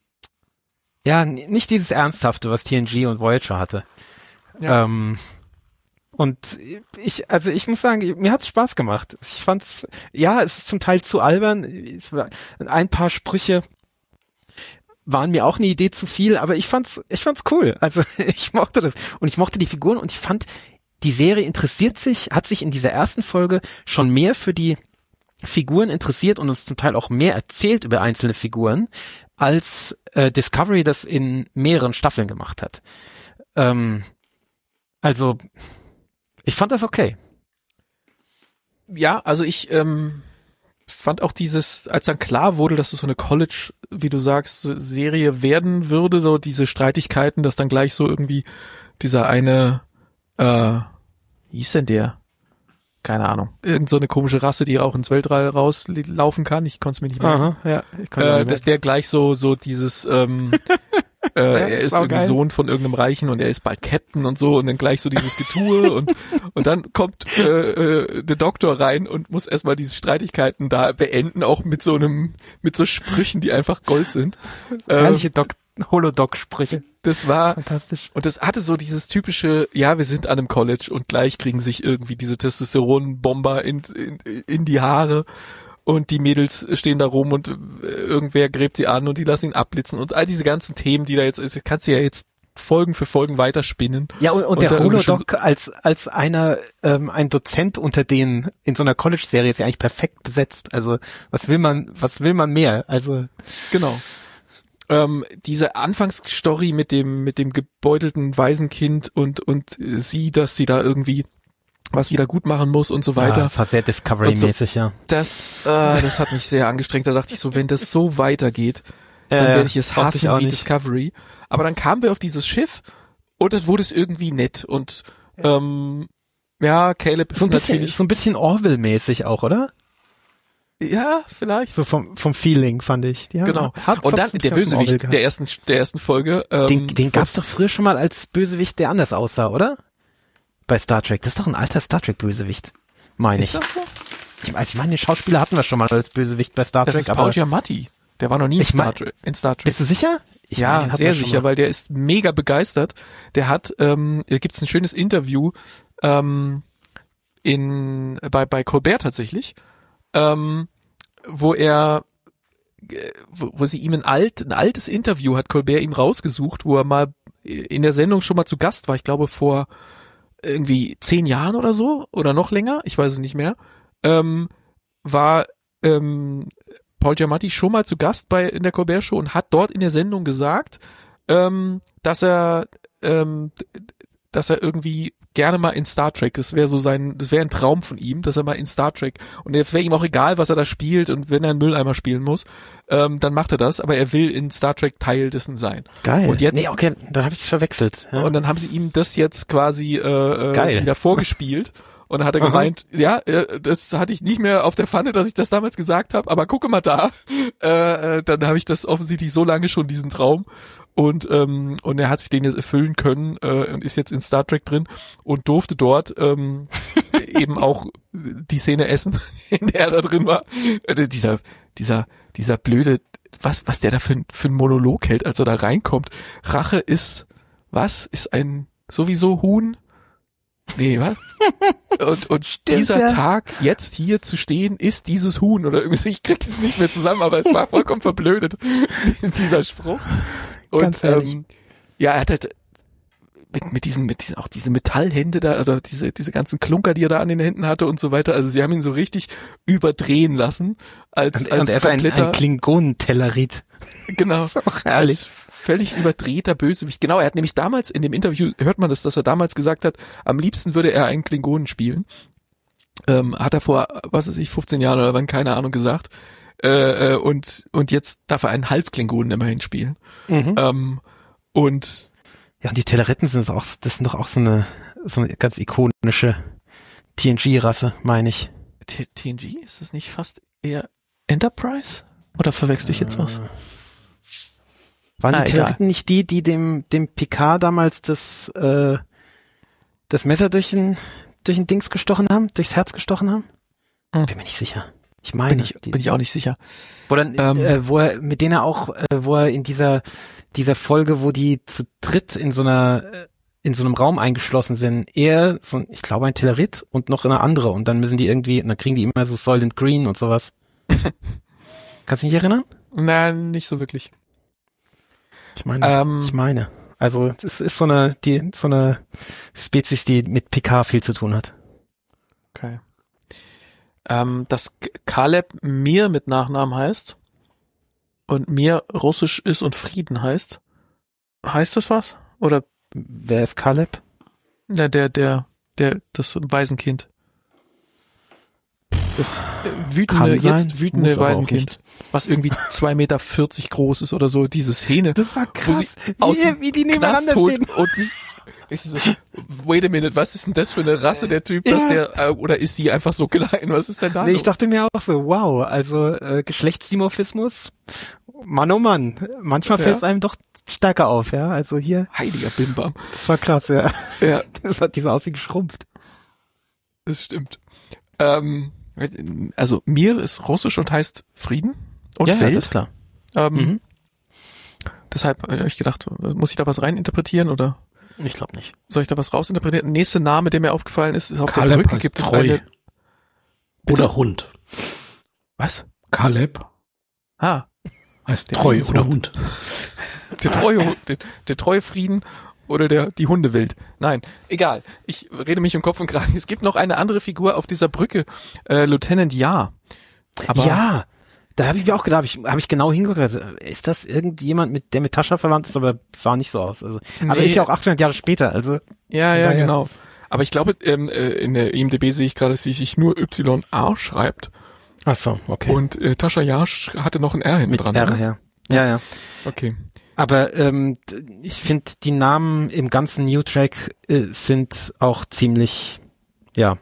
ja, n- nicht dieses Ernsthafte, was T N G und Voyager hatte. Ja. Ähm, und ich, also ich muss sagen, mir hat's Spaß gemacht. Ich fand's, ja, es ist zum Teil zu albern. Es war, ein paar Sprüche waren mir auch eine Idee zu viel, aber ich fand's, ich fand's cool. Also ich mochte das. Und ich mochte die Figuren und ich fand, die Serie interessiert sich, hat sich in dieser ersten Folge schon mehr für die Figuren interessiert und uns zum Teil auch mehr erzählt über einzelne Figuren, als äh, Discovery das in mehreren Staffeln gemacht hat. Ähm, also, ich fand das okay. ja, also ich, ähm, fand auch dieses, als dann klar wurde, dass es so eine College, wie du sagst, Serie werden würde, so diese Streitigkeiten, dass dann gleich so irgendwie dieser eine, äh, wie hieß denn der? Keine Ahnung. Irgend so eine komische Rasse, die auch ins Weltall rauslaufen kann. Ich konnte es mir nicht merken. Aha, ja. Ich Äh, dass der gleich so, so dieses, ähm, äh, er ist irgendwie saugeil. Sohn von irgendeinem Reichen und er ist bald Captain und so und dann gleich so dieses Getue und, und dann kommt, äh, äh, der Doktor rein und muss erstmal diese Streitigkeiten da beenden, auch mit so einem, mit so Sprüchen, die einfach Gold sind. Äh, Herrliche Doc Holodoc-Sprüche. das war, Fantastisch. und das hatte so dieses typische, ja, wir sind an einem College und gleich kriegen sich irgendwie diese Testosteronbomber in, in, in die Haare und die Mädels stehen da rum und äh, irgendwer gräbt sie an und die lassen ihn abblitzen und all diese ganzen Themen, die da jetzt ist, kannst du ja jetzt Folgen für Folgen weiterspinnen. Ja, und, und, Und der da irgendwie Holodoc als als einer ähm, ein Dozent unter denen in so einer College-Serie ist ja eigentlich perfekt besetzt. Also was will man was will man mehr? Also Genau. Ähm, diese Anfangsstory mit dem mit dem gebeutelten Waisenkind und und äh, sie, dass sie da irgendwie was wieder gut machen muss und so weiter. ja, das war sehr Discovery-mäßig, ja. Das, äh, das hat mich sehr angestrengt. Da dachte ich so, wenn das so weitergeht, dann Äh, werde ich es brauchte ich hassen auch wie nicht. Discovery. Aber dann kamen wir auf dieses Schiff und dann wurde es irgendwie nett und ähm, ja, Caleb ist So ein bisschen natürlich, so ein bisschen Orville-mäßig auch, oder? ja, vielleicht. So vom vom Feeling fand ich. Ja, Genau. hat Und dann fast ein der bisschen Orville Bösewicht gehabt. der ersten, der ersten Folge. Ähm, Den, den gab's doch früher schon mal als Bösewicht, der anders aussah, oder? Bei Star Trek. Das ist doch ein alter Star Trek Bösewicht, meine ich. Ist das so? Ich, also ich meine, den Schauspieler hatten wir schon mal als Bösewicht bei Star Das Trek, ist aber Paul Giamatti. Der war noch nie in Ich Star mein- Trek. In Star Trek. bist du sicher? Ich ja, meine, sehr sicher, weil der ist mega begeistert. Der hat, ähm, da gibt's ein schönes Interview ähm, in bei bei Colbert tatsächlich, ähm, wo er, wo, wo sie ihm ein alt, ein altes Interview hat Colbert ihm rausgesucht, wo er mal in der Sendung schon mal zu Gast war. Ich glaube vor irgendwie zehn Jahren oder so oder noch länger, ich weiß es nicht mehr. Ähm, war ähm, Paul Giamatti schon mal zu Gast bei in der Colbert Show und hat dort in der Sendung gesagt, ähm, dass er ähm, dass er irgendwie gerne mal in Star Trek, das wäre so sein, das wäre ein Traum von ihm, dass er mal in Star Trek, und es wäre ihm auch egal, was er da spielt, und wenn er einen Mülleimer spielen muss, ähm, dann macht er das, aber er will in Star Trek Teil dessen sein. Geil. Und jetzt, nee, okay, dann habe ich es verwechselt. Ja. Und dann haben sie ihm das jetzt quasi äh, Geil. wieder vorgespielt. Und dann hat er Aha. gemeint, ja, äh, das hatte ich nicht mehr auf der Pfanne, dass ich das damals gesagt habe, aber gucke mal da. Äh, äh, dann habe ich das offensichtlich so lange schon, diesen Traum. Und ähm, und er hat sich den jetzt erfüllen können äh, und ist jetzt in Star Trek drin und durfte dort ähm, eben auch die Szene essen, in der er da drin war. Äh, dieser dieser dieser blöde, was was der da für, für einen Monolog hält, als er da reinkommt. Rache ist, was? Ist ein sowieso Huhn? Nee, was? Und, und Stimmt, dieser ja. Tag, jetzt hier zu stehen, ist dieses Huhn oder irgendwie so, ich krieg das nicht mehr zusammen, aber es war vollkommen verblödet, dieser Spruch. Und ähm, ja, er hat halt mit, mit diesen, mit diesen, auch diese Metallhände da, oder diese, diese ganzen Klunker, die er da an den Händen hatte und so weiter, also sie haben ihn so richtig überdrehen lassen, als, und, als und er ist ein, ein Klingonentellerit. Genau. Das ist auch herrlich. Als völlig überdrehter Bösewicht. Genau, er hat nämlich damals in dem Interview, hört man das, dass er damals gesagt hat, am liebsten würde er einen Klingonen spielen. Ähm, hat er vor, was weiß ich, fünfzehn Jahren oder wann, keine Ahnung, gesagt. Äh, und und jetzt darf er einen Halbklingonen immerhin spielen. Mhm. Ähm, und ja, und die Telleriten sind auch, das sind doch auch so eine, so eine ganz ikonische T N G-Rasse, meine ich. T- TNG? Ist das nicht fast eher Enterprise? Oder verwechsel ich jetzt was? Waren ah, die Telleriten nicht die, die dem dem Picard damals das äh, das Messer durch den durch den Dings gestochen haben, durchs Herz gestochen haben? Hm. Bin mir nicht sicher. Ich meine, bin ich, die, bin ich auch nicht sicher. Wo dann, ähm, äh, wo er mit denen er auch, äh, wo er in dieser dieser Folge, wo die zu dritt in so einer in so einem Raum eingeschlossen sind, er, so, ich glaube ein Tellerit und noch eine andere, und dann müssen die irgendwie, und dann kriegen die immer so Soylent Green und sowas. Kannst du dich nicht erinnern? Nein, nicht so wirklich. Ich meine, ähm, ich meine. Also es ist so eine, die, so eine Spezies, die mit Picard viel zu tun hat. Okay. Ähm, dass Kaleb Mir mit Nachnamen heißt und Mir russisch ist und Frieden heißt. Heißt das was? Oder wer ist Kaleb? Na, der, der, der, das Waisenkind. Das äh, wütende, jetzt wütende Waisenkind. Was irgendwie zwei Meter vierzig groß ist oder so, diese Szene. Das war krass, wo sie aus wie, wie die nebeneinander stehen. Und ich so, wait a minute, was ist denn das für eine Rasse, der Typ, dass ja. der, äh, oder ist sie einfach so klein, was ist denn da? Nee, ich dachte mir auch so, wow, also äh, Geschlechtsdimorphismus, Mann oh Mann, manchmal fällt es ja. einem doch stärker auf, ja, also hier. Heiliger Bimbam. Das war krass, ja. Ja. Das hat dieser aus wie geschrumpft. Das stimmt. Ähm, also Mir ist russisch und heißt Frieden und ja, Welt. Ja, das ist klar. Ähm, mhm. Deshalb habe ich gedacht, muss ich da was reininterpretieren oder? Ich glaube nicht. Soll ich da was rausinterpretieren? Nächster Name, der mir aufgefallen ist, ist auf Kaleb der Brücke gibt es eine. Oder Hund. Was? Kaleb. Ah. Heißt treu oder Hund. Der treue, der, der treue Frieden oder der, die Hundewelt. Nein, egal. Ich rede mich um Kopf und Kragen. Es gibt noch eine andere Figur auf dieser Brücke, äh, Lieutenant Ja. Aber ja, da habe ich mir auch gedacht, habe ich, hab ich genau hingeguckt, also, ist das irgendjemand, mit der mit Tascha verwandt ist, aber es sah nicht so aus. Also, nee. Aber ist ja auch achthundert Jahre später, also. Ja, ja, daher. Genau. Aber ich glaube, ähm, in der I M D B sehe ich gerade, dass sie sich nur Y A schreibt. Ach so, okay. Und äh, Tascha Ja hatte noch ein R hinten mit dran. R, ja. Ja, ja. Okay. Aber ähm, ich finde, die Namen im ganzen New Track äh, sind auch ziemlich, ja,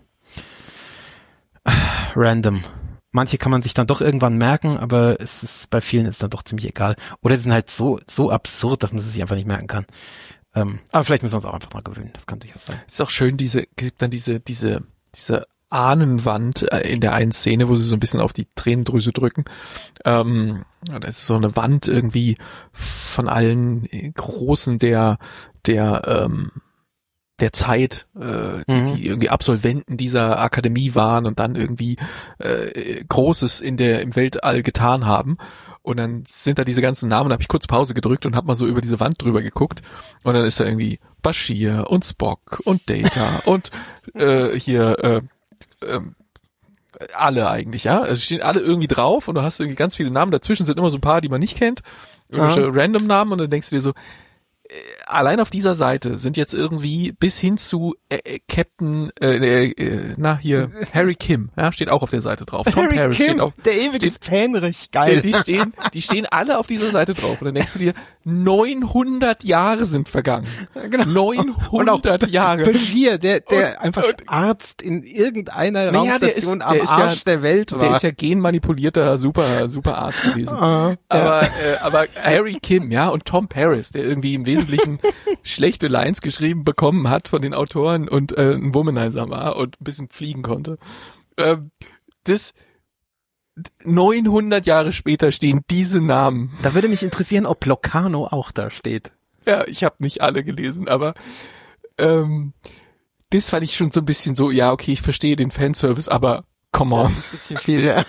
random. Manche kann man sich dann doch irgendwann merken, aber es ist bei vielen ist dann doch ziemlich egal. Oder sie sind halt so so absurd, dass man sie sich einfach nicht merken kann. Ähm, aber vielleicht müssen wir uns auch einfach mal gewöhnen. Das kann durchaus sein. Es ist auch schön, diese gibt dann diese diese diese Ahnenwand in der einen Szene, wo sie so ein bisschen auf die Tränendrüse drücken. Ähm, das ist so eine Wand irgendwie von allen Großen der der ähm, der Zeit, äh, die, Mhm. die irgendwie Absolventen dieser Akademie waren und dann irgendwie äh, Großes in der im Weltall getan haben. Und dann sind da diese ganzen Namen, da habe ich kurz Pause gedrückt und habe mal so über diese Wand drüber geguckt. Und dann ist da irgendwie Bashir und Spock und Data und äh, hier äh, äh, alle eigentlich, ja. Also stehen alle irgendwie drauf und du hast irgendwie ganz viele Namen. Dazwischen sind immer so ein paar, die man nicht kennt. Irgendwelche Ja. Random-Namen und dann denkst du dir so, allein auf dieser Seite sind jetzt irgendwie bis hin zu äh, äh, Captain, äh, äh, na hier, Harry Kim, ja, steht auch auf der Seite drauf. Tom Harry Paris Kim, steht auf, der ewige steht- Fähnrich, ja, geil. die stehen, die stehen alle auf dieser Seite drauf und dann denkst du dir, neunhundert Jahre sind vergangen. Genau. neunhundert Jahre. Bashir, der, der Und- einfach und- Arzt in irgendeiner Naja, der ist- Raumstation der am ist ja- Arsch der Welt war. Der ist ja genmanipulierter super super Arzt gewesen. Ah, Aber äh, aber Harry Kim, ja, und Tom Paris, der irgendwie im Wesentlichen schlechte Lines geschrieben bekommen hat von den Autoren und äh, ein Womanizer war und ein bisschen fliegen konnte. Ähm, das neunhundert Jahre später stehen diese Namen. Da würde mich interessieren, ob Locarno auch da steht. Ja, ich habe nicht alle gelesen, aber ähm, das fand ich schon so ein bisschen so, ja, okay, ich verstehe den Fanservice, aber come on. Bisschen viel, ja.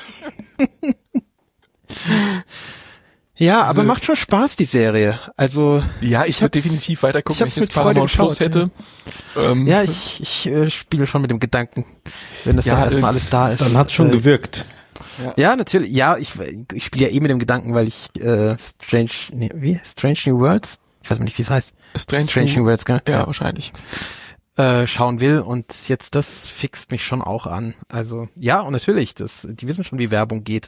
Ja, aber Also- macht schon Spaß, die Serie. Also, Ja, ich würde hab's- definitiv weitergucken, ich wenn hab's ich jetzt mit Freude Paramount Plus geschaut, hätte. Ähm, ja, ich, ich äh, spiele schon mit dem Gedanken, wenn das Ja, dann erstmal irgendwie- alles da ist. Dann hat's schon äh, gewirkt. Ja, natürlich. Ja, ich, ich spiele ja eh mit dem Gedanken, weil ich äh, Strange, nee, wie? Strange New Worlds? Ich weiß nicht, wie es heißt. Strange, New Worlds, gell? ja, wahrscheinlich. Äh, schauen will und jetzt das fixt mich schon auch an. Also, ja, und natürlich, das, die wissen schon, wie Werbung geht.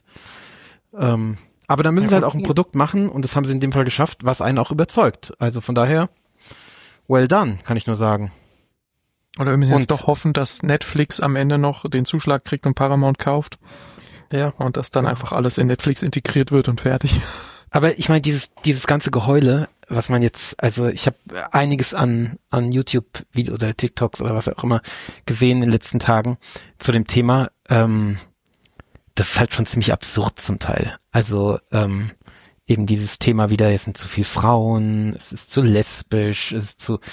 Ähm, aber da müssen Ja, sie halt und- auch ein Produkt machen und das haben sie in dem Fall geschafft, was einen auch überzeugt. Also von daher, well done, kann ich nur sagen. Oder wir müssen Und- jetzt doch hoffen, dass Netflix am Ende noch den Zuschlag kriegt und Paramount kauft Ja. und dass dann einfach alles in Netflix integriert wird und fertig. Aber ich meine, dieses, dieses ganze Geheule, was man jetzt, also ich habe einiges an, an YouTube-Videos oder TikToks oder was auch immer gesehen in den letzten Tagen zu dem Thema, ähm, das ist halt schon ziemlich absurd zum Teil. Also, ähm, eben dieses Thema wieder, es sind zu viele Frauen, es ist zu lesbisch, es ist zu,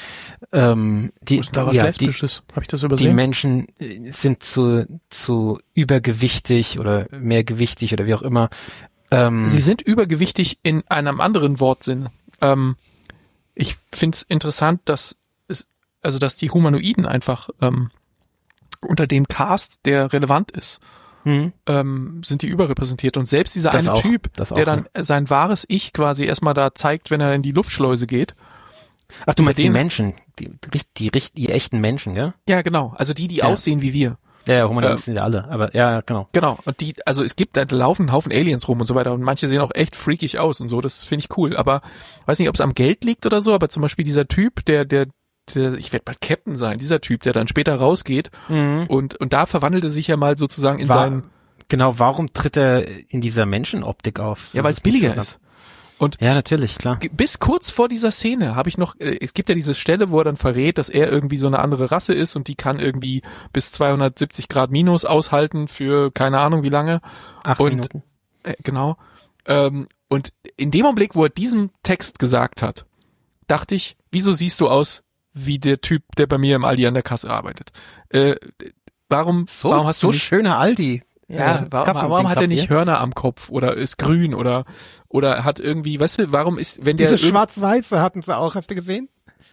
ähm, die, Wo ist da was ja, die, Lesbisches? Habe ich das die übersehen? Menschen äh, sind zu, zu übergewichtig oder mehrgewichtig oder wie auch immer. Ähm, Sie sind übergewichtig in einem anderen Wortsinn. Ähm, ich finde es interessant, dass es, also dass die Humanoiden einfach ähm, unter dem Cast, der relevant ist, hm, ähm, sind die überrepräsentiert. Und selbst dieser Das eine auch, Typ, das auch, der dann sein wahres Ich quasi erstmal da zeigt, wenn er in die Luftschleuse geht. ach, du meinst die denen- Menschen, die, die, die, die, die echten Menschen, gell? Ja, genau. Also die, die Ja. aussehen wie wir. Ja, ja, Humanoiden Äh, sind ja alle, aber ja, genau. Genau. Und die, also es gibt, da laufen einen Haufen Aliens rum und so weiter und manche sehen auch echt freakig aus und so. Das finde ich cool. Aber weiß nicht, ob es am Geld liegt oder so, aber zum Beispiel dieser Typ, der, der, der ich werde bald Captain sein, dieser Typ, der dann später rausgeht Mhm. und, und da verwandelte sich ja mal sozusagen in War, seinen, genau, warum tritt er in dieser Menschenoptik auf? ja, Das weil es ist nicht billiger so ist. Ja, natürlich, klar. Ge- Bis kurz vor dieser Szene habe ich noch, äh, es gibt ja diese Stelle, wo er dann verrät, dass er irgendwie so eine andere Rasse ist und die kann irgendwie bis zweihundertsiebzig Grad minus aushalten für keine Ahnung wie lange. Acht und- Minuten. Äh, genau. Ähm, und in dem Augenblick, wo er diesen Text gesagt hat, dachte ich, wieso siehst du aus wie der Typ, der bei mir im Aldi an der Kasse arbeitet? Äh, warum, So, warum hast so du nicht, schöner Aldi. ja, warum, warum hat er nicht hören? Hörner am Kopf oder ist grün oder, oder hat irgendwie, weißt du, warum ist, wenn der, Diese irg- Schwarz-Weiße hatten sie auch, hast du gesehen?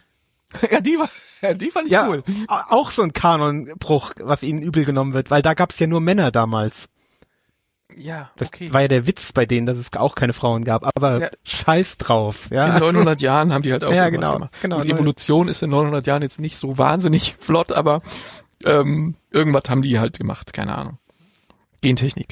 ja, die war, ja, die fand ich Ja, cool. a- auch so ein Kanonbruch, was ihnen übel genommen wird, weil da gab's ja nur Männer damals. Ja, Das okay. war ja der Witz bei denen, dass es auch keine Frauen gab, aber Ja. scheiß drauf, ja. In neunhundert Jahren haben die halt auch Ja, irgendwas genau, gemacht. genau. Und Evolution ist in neunhundert Jahren jetzt nicht so wahnsinnig flott, aber ähm, irgendwas haben die halt gemacht, keine Ahnung. Gentechnik.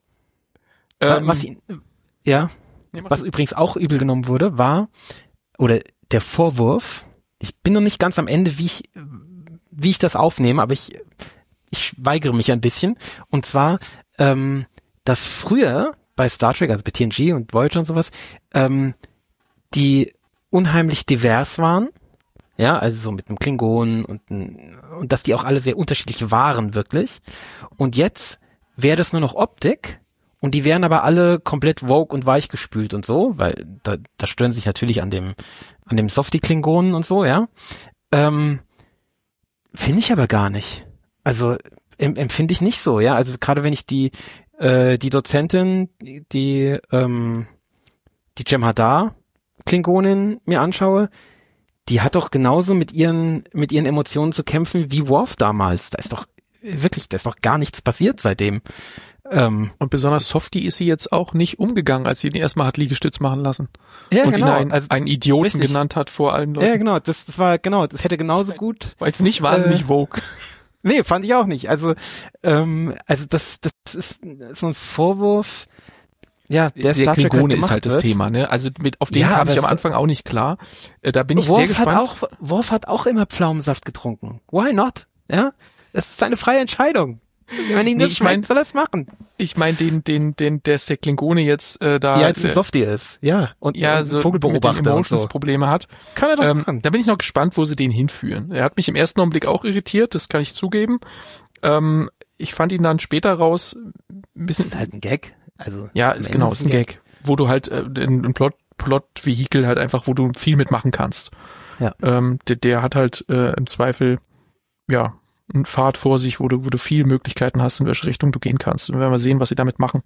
Wa- Ähm, was ihn, ja, nee, mach was du. übrigens auch übel genommen wurde, war, oder der Vorwurf, ich bin noch nicht ganz am Ende, wie ich, wie ich das aufnehme, aber ich, ich weigere mich ein bisschen. Und zwar, ähm, dass früher bei Star Trek, also bei T N G und Voyager und sowas, ähm, die unheimlich divers waren, Ja, also so mit einem Klingonen und, ein, und dass die auch alle sehr unterschiedlich waren, wirklich. Und jetzt wäre das nur noch Optik und die wären aber alle komplett woke und weichgespült und so, weil da, da stören sich natürlich an dem, an dem Softie-Klingonen und so, ja. Ähm, finde ich aber gar nicht. Also em, empfinde ich nicht so, ja. Also gerade wenn ich die, äh, die Dozentin, die, ähm, die Jem'Hadar Klingonin mir anschaue, die hat doch genauso mit ihren, mit ihren Emotionen zu kämpfen wie Worf damals. Da ist doch wirklich, da ist doch gar nichts passiert seitdem. Ähm, und besonders softy ist sie jetzt auch nicht umgegangen, als sie ihn erstmal hat Liegestütz machen lassen. Ja, und genau. ihn einen, also, einen Idioten richtig. genannt hat vor allen Leuten. Ja, genau. Das, das war, genau, das hätte genauso gut. War jetzt nicht wahnsinnig äh, vogue. Nee, fand ich auch nicht. Also, ähm, also das, das ist so ein Vorwurf. Ja, der, der Star Trek Klingone halt ist halt das wird. Thema, ne? Also mit auf den Ja, kam ich am es- Anfang auch nicht klar. Äh, da bin ich Worf sehr gespannt. Hat auch, Worf hat auch immer Pflaumensaft getrunken. Why not? Ja, es ist seine freie Entscheidung. Wenn ihm Nee, das ich mein- schmeckt, soll er es machen. Ich meine den, den, den, der der Klingone jetzt äh, da Ja, als ein äh, Softie ist. Ja, und, ja und so mit den Vogelbeobachter und so. Emotions-Probleme hat. Kann er doch Ähm, machen. da bin ich noch gespannt, wo sie den hinführen. Er hat mich im ersten Augenblick auch irritiert, das kann ich zugeben. Ähm, ich fand ihn dann später raus ein bisschen. Das ist halt ein Gag. Also Ja, am ist Ende genau, ist ein Gag, wo du halt äh, ein, ein Plot, Plot-Vehikel halt einfach, wo du viel mitmachen kannst. Ja. Ähm, der, der hat halt äh, im Zweifel ja einen Pfad vor sich, wo du, wo du viel Möglichkeiten hast, in welche Richtung du gehen kannst. Und wir werden mal sehen, was sie damit machen.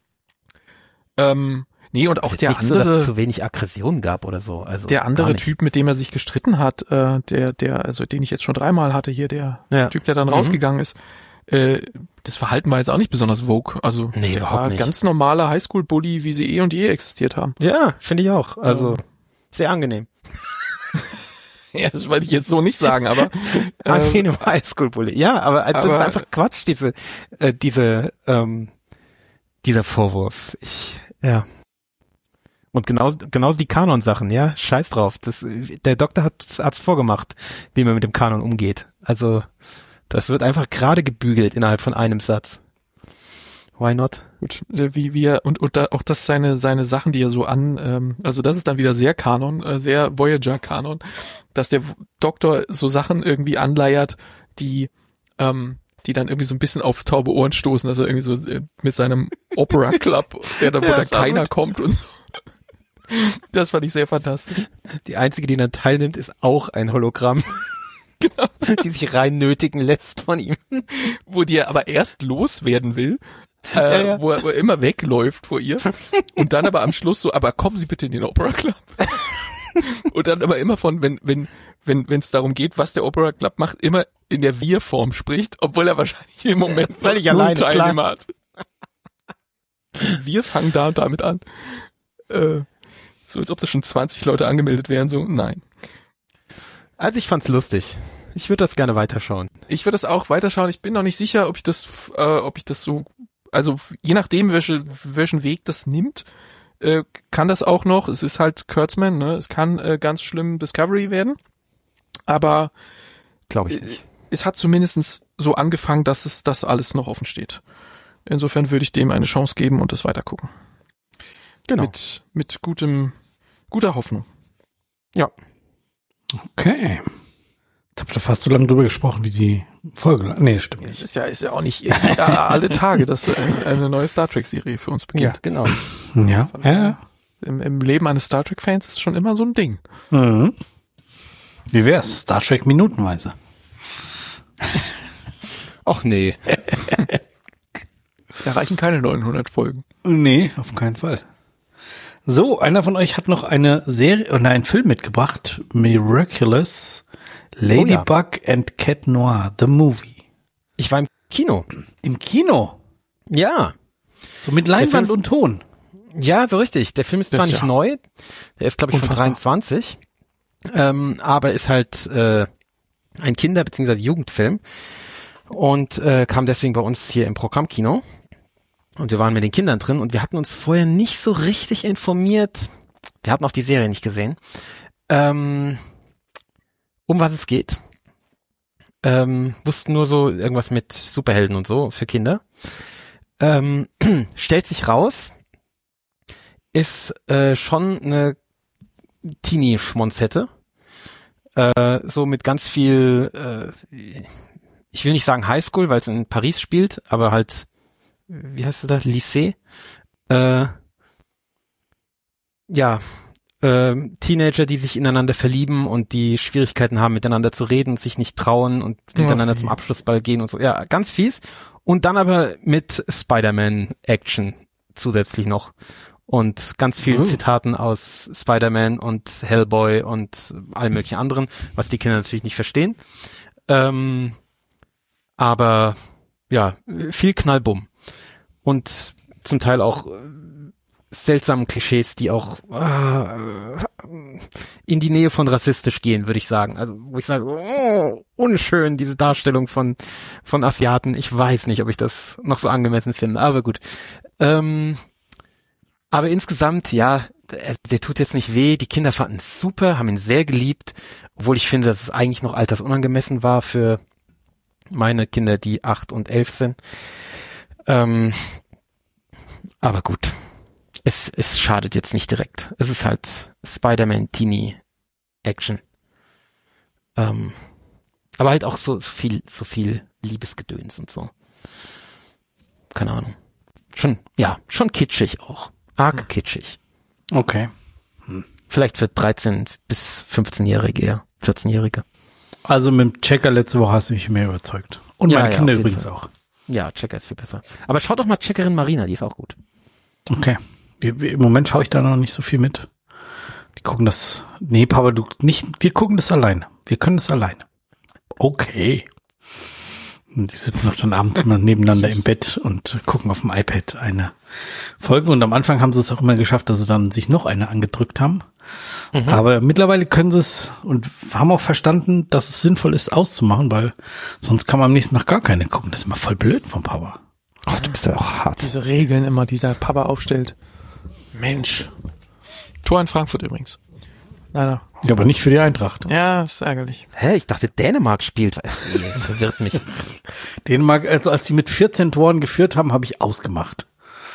Ähm, nee, und auch ist der nicht so, andere, dass es zu wenig Aggression gab oder so. Also der gar andere nicht. Typ, mit dem er sich gestritten hat, äh, der, der, also den ich jetzt schon dreimal hatte hier, der Ja. Typ, der dann Mhm. rausgegangen ist, äh, das Verhalten war jetzt auch nicht besonders vogue. Also Nee, der überhaupt war nicht. ganz normaler Highschool-Bully, wie sie eh und je existiert haben. Ja, finde ich auch. Also Ähm. sehr angenehm. Ja, das wollte ich jetzt so nicht sagen, aber äh, Angenehm Highschool-Bully. Ja, aber also das aber- ist einfach Quatsch, diese, äh, diese, ähm, dieser Vorwurf. Ich, ja. Und genau, genauso die Kanon-Sachen, ja, scheiß drauf. Das, der Doktor hat hat's vorgemacht, wie man mit dem Kanon umgeht. Also, das wird einfach gerade gebügelt innerhalb von einem Satz. Why not? gut, wie wie er und und da, auch das seine seine Sachen, die er so an, ähm, also das ist dann wieder sehr Kanon, äh, sehr Voyager-Kanon, dass der Doktor so Sachen irgendwie anleiert, die ähm, die dann irgendwie so ein bisschen auf taube Ohren stoßen, also irgendwie so äh, mit seinem Opera Club, der da, wo Ja, da ist auch keiner gut. kommt und so. Das fand ich sehr fantastisch. Die einzige, die dann teilnimmt, ist auch ein Hologramm. Genau. Die sich rein nötigen lässt von ihm. Wo die er aber erst loswerden will, äh, Ja, ja. Wo, er, wo er immer wegläuft vor ihr und dann aber am Schluss so, aber kommen Sie bitte in den Opera Club. Und dann aber immer von, wenn wenn wenn wenn es darum geht, was der Opera Club macht, immer in der Wir-Form spricht, obwohl er wahrscheinlich im Moment Völlig noch null alleine, klar. Teilnehmer hat. Wir fangen da und damit an. Äh, so als ob da schon zwanzig Leute angemeldet wären, so, nein. Also ich fand's lustig. Ich würde das gerne weiterschauen. Ich würde das auch weiterschauen. Ich bin noch nicht sicher, ob ich das, äh, ob ich das so, also je nachdem, welche, welchen Weg das nimmt, äh, kann das auch noch. Es ist halt Kurtzman, ne? Es kann äh, ganz schlimm Discovery werden, aber Glaube ich äh, nicht. es hat zumindest so angefangen, dass es das alles noch offen steht. Insofern würde ich dem eine Chance geben und das weitergucken. Genau. Mit mit gutem guter Hoffnung. Ja. Okay. Jetzt habt ihr fast so lange drüber gesprochen, wie die Folge lang. Nee, stimmt Es nicht. ist ja ist ja auch nicht äh, alle Tage, dass äh, eine neue Star Trek Serie für uns Ja, beginnt. genau. Ja, ja. Im, Im Leben eines Star Trek Fans ist es schon immer so ein Ding. Mhm. Wie wär's? Star Trek minutenweise. Ach nee. Da reichen keine neunhundert Folgen. Nee, auf keinen Fall. So, einer von euch hat noch eine Serie oder einen Film mitgebracht. Miraculous Ladybug and Cat Noir, the movie. Ich war im Kino. Im Kino. Ja. So mit Leinwand Film- und Ton. Ja, so richtig. Der Film ist Das zwar ist nicht ja neu. Der ist, glaube ich, von unfassbar. dreiundzwanzig. Ähm, aber ist halt äh, ein Kinder- bzw. Jugendfilm. Und äh, kam deswegen bei uns hier im Programmkino. Und wir waren mit den Kindern drin und wir hatten uns vorher nicht so richtig informiert. Wir hatten auch die Serie nicht gesehen. Ähm, um was es geht. Ähm, wussten nur so irgendwas mit Superhelden und so für Kinder. Ähm, stellt sich raus, ist äh, schon eine Teenie-Schmonzette. Äh, so mit ganz viel, äh, ich will nicht sagen Highschool, weil es in Paris spielt, aber halt, wie heißt das, Lycée? Äh, ja, äh, Teenager, die sich ineinander verlieben und die Schwierigkeiten haben, miteinander zu reden, sich nicht trauen und miteinander okay. zum Abschlussball gehen und so. Ja, ganz fies. Und dann aber mit Spider-Man-Action zusätzlich noch. Und ganz vielen oh. Zitaten aus Spider-Man und Hellboy und allen möglichen anderen, was die Kinder natürlich nicht verstehen. Ähm, aber ja, viel Knallbumm. Und zum Teil auch seltsamen Klischees, die auch äh, in die Nähe von rassistisch gehen, würde ich sagen. Also wo ich sage, oh, unschön, diese Darstellung von von Asiaten. Ich weiß nicht, ob ich das noch so angemessen finde, aber gut. Ähm, aber insgesamt, ja, der, der tut jetzt nicht weh. Die Kinder fanden es super, haben ihn sehr geliebt, obwohl ich finde, dass es eigentlich noch altersunangemessen war für meine Kinder, die acht und elf sind. Ähm, aber gut. Es, es schadet jetzt nicht direkt. Es ist halt Spider-Man Teenie Action. Ähm, aber halt auch so viel, so viel Liebesgedöns und so. Keine Ahnung. Schon, ja, schon kitschig auch. Arg hm. kitschig. Okay. Hm. Vielleicht für dreizehn bis fünfzehnjährige, eher vierzehnjährige. Also mit dem Checker letzte Woche hast du mich mehr überzeugt. Und ja, meine ja, Kinder übrigens Fall. auch. Ja, Checker ist viel besser. Aber schaut doch mal Checkerin Marina, die ist auch gut. Okay. Im Moment schaue ich da noch nicht so viel mit. Die gucken das. Nee, Papa, du nicht. Wir gucken das alleine. Wir können das alleine. Okay. Und die sitzen noch dann abends immer nebeneinander im Bett und gucken auf dem iPad eine Folge. Und am Anfang haben sie es auch immer geschafft, dass sie dann sich noch eine angedrückt haben. Mhm. Aber mittlerweile können sie es und haben auch verstanden, dass es sinnvoll ist, auszumachen, weil sonst kann man am nächsten Tag gar keine gucken. Das ist immer voll blöd vom Papa. Ach, du bist ja auch hart. Diese Regeln immer, die der Papa aufstellt. Mensch. Tor in Frankfurt übrigens. Leider. Ja, aber nicht für die Eintracht. Ja, ist ärgerlich. Hä, ich dachte, Dänemark spielt. Verwirrt mich. Dänemark, also als sie mit vierzehn Toren geführt haben, habe ich ausgemacht.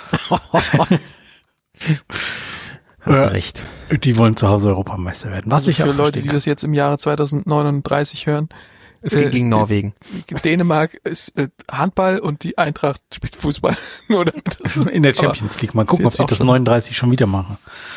Hast recht. Die wollen zu Hause Europameister werden. Was also ich für auch Leute, verstehen die kann. das jetzt im Jahre zweitausendneununddreißig hören. Es geht äh, gegen Norwegen. Dänemark ist äh, Handball und die Eintracht spielt Fußball. Nur damit das in der Champions League. Mal gucken, ob sie das neununddreißig schon wieder machen.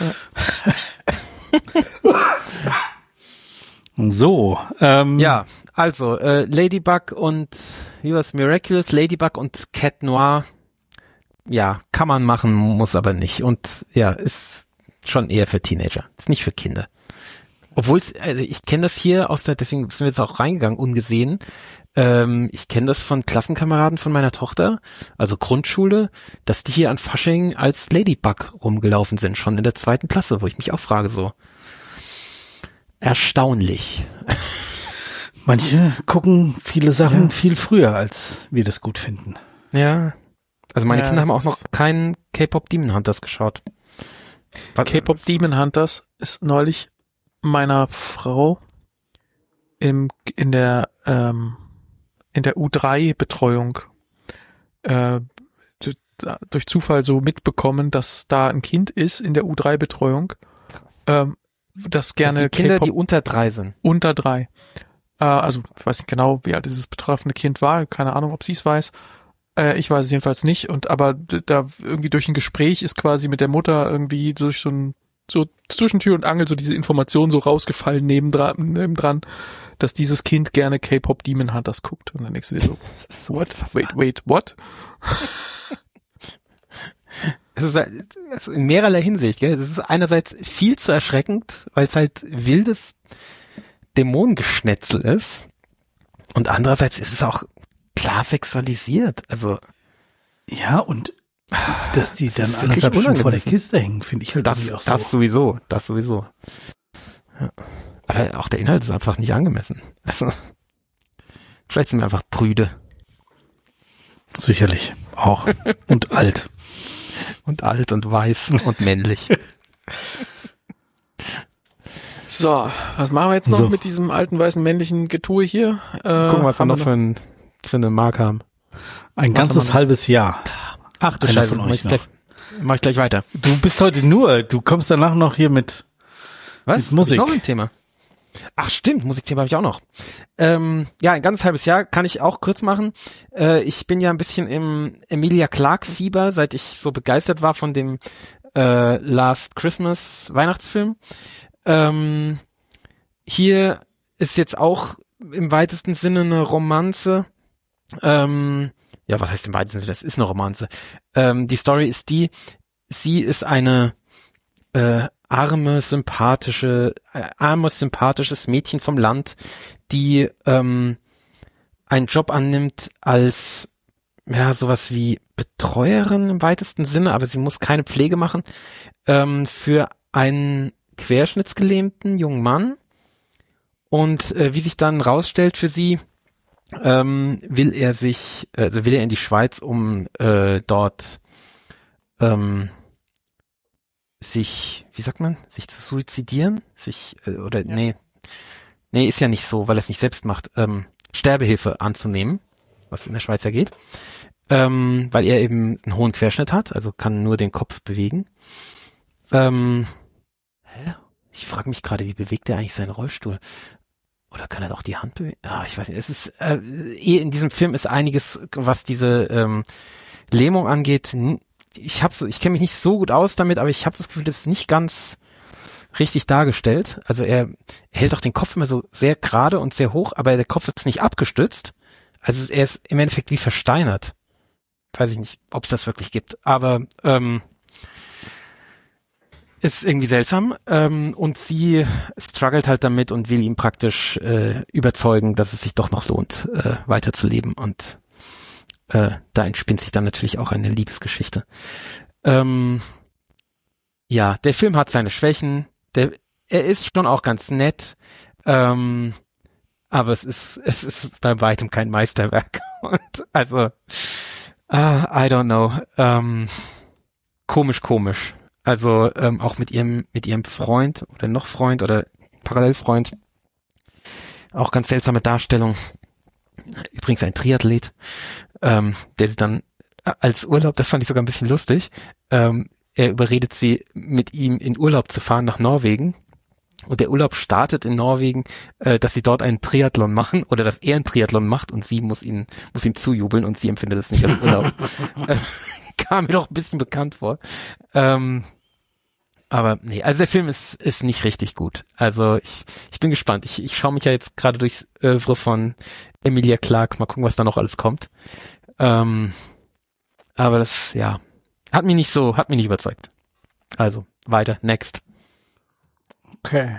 Ja. So. Ähm, ja, also äh, Ladybug und wie war's? Miraculous, Ladybug und Cat Noir. Ja, kann man machen, muss aber nicht. Und ja, ist schon eher für Teenager. Ist nicht für Kinder. Obwohl es, also ich kenne das hier aus der, deswegen sind wir jetzt auch reingegangen, ungesehen. Ähm, ich kenne das von Klassenkameraden von meiner Tochter, also Grundschule, dass die hier an Fasching als Ladybug rumgelaufen sind, schon in der zweiten Klasse, wo ich mich auch frage, so erstaunlich. Manche gucken viele Sachen ja. viel früher, als wir das gut finden. Ja, also meine ja, Kinder haben auch noch keinen K-Pop Demon Hunters geschaut. K-Pop Demon Hunters ist neulich meiner Frau im in der ähm, in der U drei Betreuung äh, durch Zufall so mitbekommen, dass da ein Kind ist in der U drei Betreuung, ähm, das gerne also die Kinder, K-Pop die unter drei sind. Unter drei. Äh, also ich weiß nicht genau, wie alt dieses betreffende Kind war, keine Ahnung, ob sie es weiß. Äh, ich weiß es jedenfalls nicht. Und aber da irgendwie durch ein Gespräch ist quasi mit der Mutter irgendwie durch so ein so zwischen Tür und Angel so diese Information so rausgefallen nebendran, nebendran, dass dieses Kind gerne K-Pop Demon Hunters guckt. Und dann denkst du dir so, so what? Wait, wait, what? Es ist, es ist in mehrerlei Hinsicht, gell? Es ist einerseits viel zu erschreckend, weil es halt wildes Dämonengeschnetzel ist. Und andererseits ist es auch klar sexualisiert. Also ja, und dass die dann anderthalb Stunden vor der Kiste hängen, finde ich halt das, auch so. Das sowieso, das sowieso. Ja. Aber auch der Inhalt ist einfach nicht angemessen. Also, vielleicht sind wir einfach prüde. Sicherlich, auch. Und alt. Und alt und weiß und männlich. So, was machen wir jetzt noch so mit diesem alten, weißen, männlichen Getue hier? Äh, Gucken, was wir noch, noch für, ein, für eine Mark haben. Ein was ganzes halbes Jahr. Ach du Scheiße, von euch noch. Gleich, mach ich gleich weiter. Du bist heute nur, du kommst danach noch hier mit, was? mit Musik. Noch ein Thema. Ach stimmt, Musikthema habe ich auch noch. Ähm, ja, ein ganz halbes Jahr kann ich auch kurz machen. Äh, ich bin ja ein bisschen im Emilia Clarke-Fieber, seit ich so begeistert war von dem äh, Last Christmas Weihnachtsfilm. Ähm, hier ist jetzt auch im weitesten Sinne eine Romanze. Ähm, ja, was heißt im weitesten Sinne? Das ist eine Romanze. Ähm, die Story ist die, sie ist eine äh, arme, sympathische, äh, armes, sympathisches Mädchen vom Land, die ähm, einen Job annimmt als ja sowas wie Betreuerin im weitesten Sinne, aber sie muss keine Pflege machen, ähm, für einen querschnittsgelähmten jungen Mann. Und äh, wie sich dann rausstellt für sie, ähm, will er sich, also will er in die Schweiz, um äh, dort ähm, sich, wie sagt man, sich zu suizidieren, sich äh, oder ja. nee, nee, ist ja nicht so, weil er es nicht selbst macht, ähm, Sterbehilfe anzunehmen, was in der Schweiz ja geht, ähm, weil er eben einen hohen Querschnitt hat, also kann nur den Kopf bewegen. Ähm, hä? Ich frage mich gerade, wie bewegt er eigentlich seinen Rollstuhl? Oder kann er auch die Hand bewegen? Ah, ich weiß nicht. Es ist äh, eh in diesem Film ist einiges, was diese ähm, Lähmung angeht. Ich hab's, ich kenne mich nicht so gut aus damit, aber ich habe das Gefühl, das ist nicht ganz richtig dargestellt. Also er, er hält auch den Kopf immer so sehr gerade und sehr hoch, aber der Kopf ist nicht abgestützt. Also er ist im Endeffekt wie versteinert. Weiß ich nicht, ob es das wirklich gibt. Aber ähm, ist irgendwie seltsam. Ähm, und sie struggelt halt damit und will ihm praktisch äh, überzeugen, dass es sich doch noch lohnt, äh, weiterzuleben. Und äh, da entspinnt sich dann natürlich auch eine Liebesgeschichte. Ähm, ja, der Film hat seine Schwächen. Der, er ist schon auch ganz nett. Ähm, aber es ist, es ist bei weitem kein Meisterwerk. Und also, uh, I don't know. Ähm, komisch, komisch. Also ähm, auch mit ihrem mit ihrem Freund oder noch Freund oder Parallelfreund. Auch ganz seltsame Darstellung. Übrigens ein Triathlet, ähm, der sie dann als Urlaub, das fand ich sogar ein bisschen lustig, ähm, er überredet sie, mit ihm in Urlaub zu fahren nach Norwegen. Und der Urlaub startet in Norwegen, äh, dass sie dort einen Triathlon machen oder dass er einen Triathlon macht und sie muss ihn muss ihm zujubeln und sie empfindet es nicht als Urlaub. äh, kam mir doch ein bisschen bekannt vor. Ähm, aber nee, also der Film ist ist nicht richtig gut. Also ich ich bin gespannt. Ich ich schaue mich ja jetzt gerade durchs Oeuvre von Emilia Clarke. Mal gucken, was da noch alles kommt. Ähm, aber das, ja, hat mich nicht so, hat mich nicht überzeugt. Also weiter, next. Okay.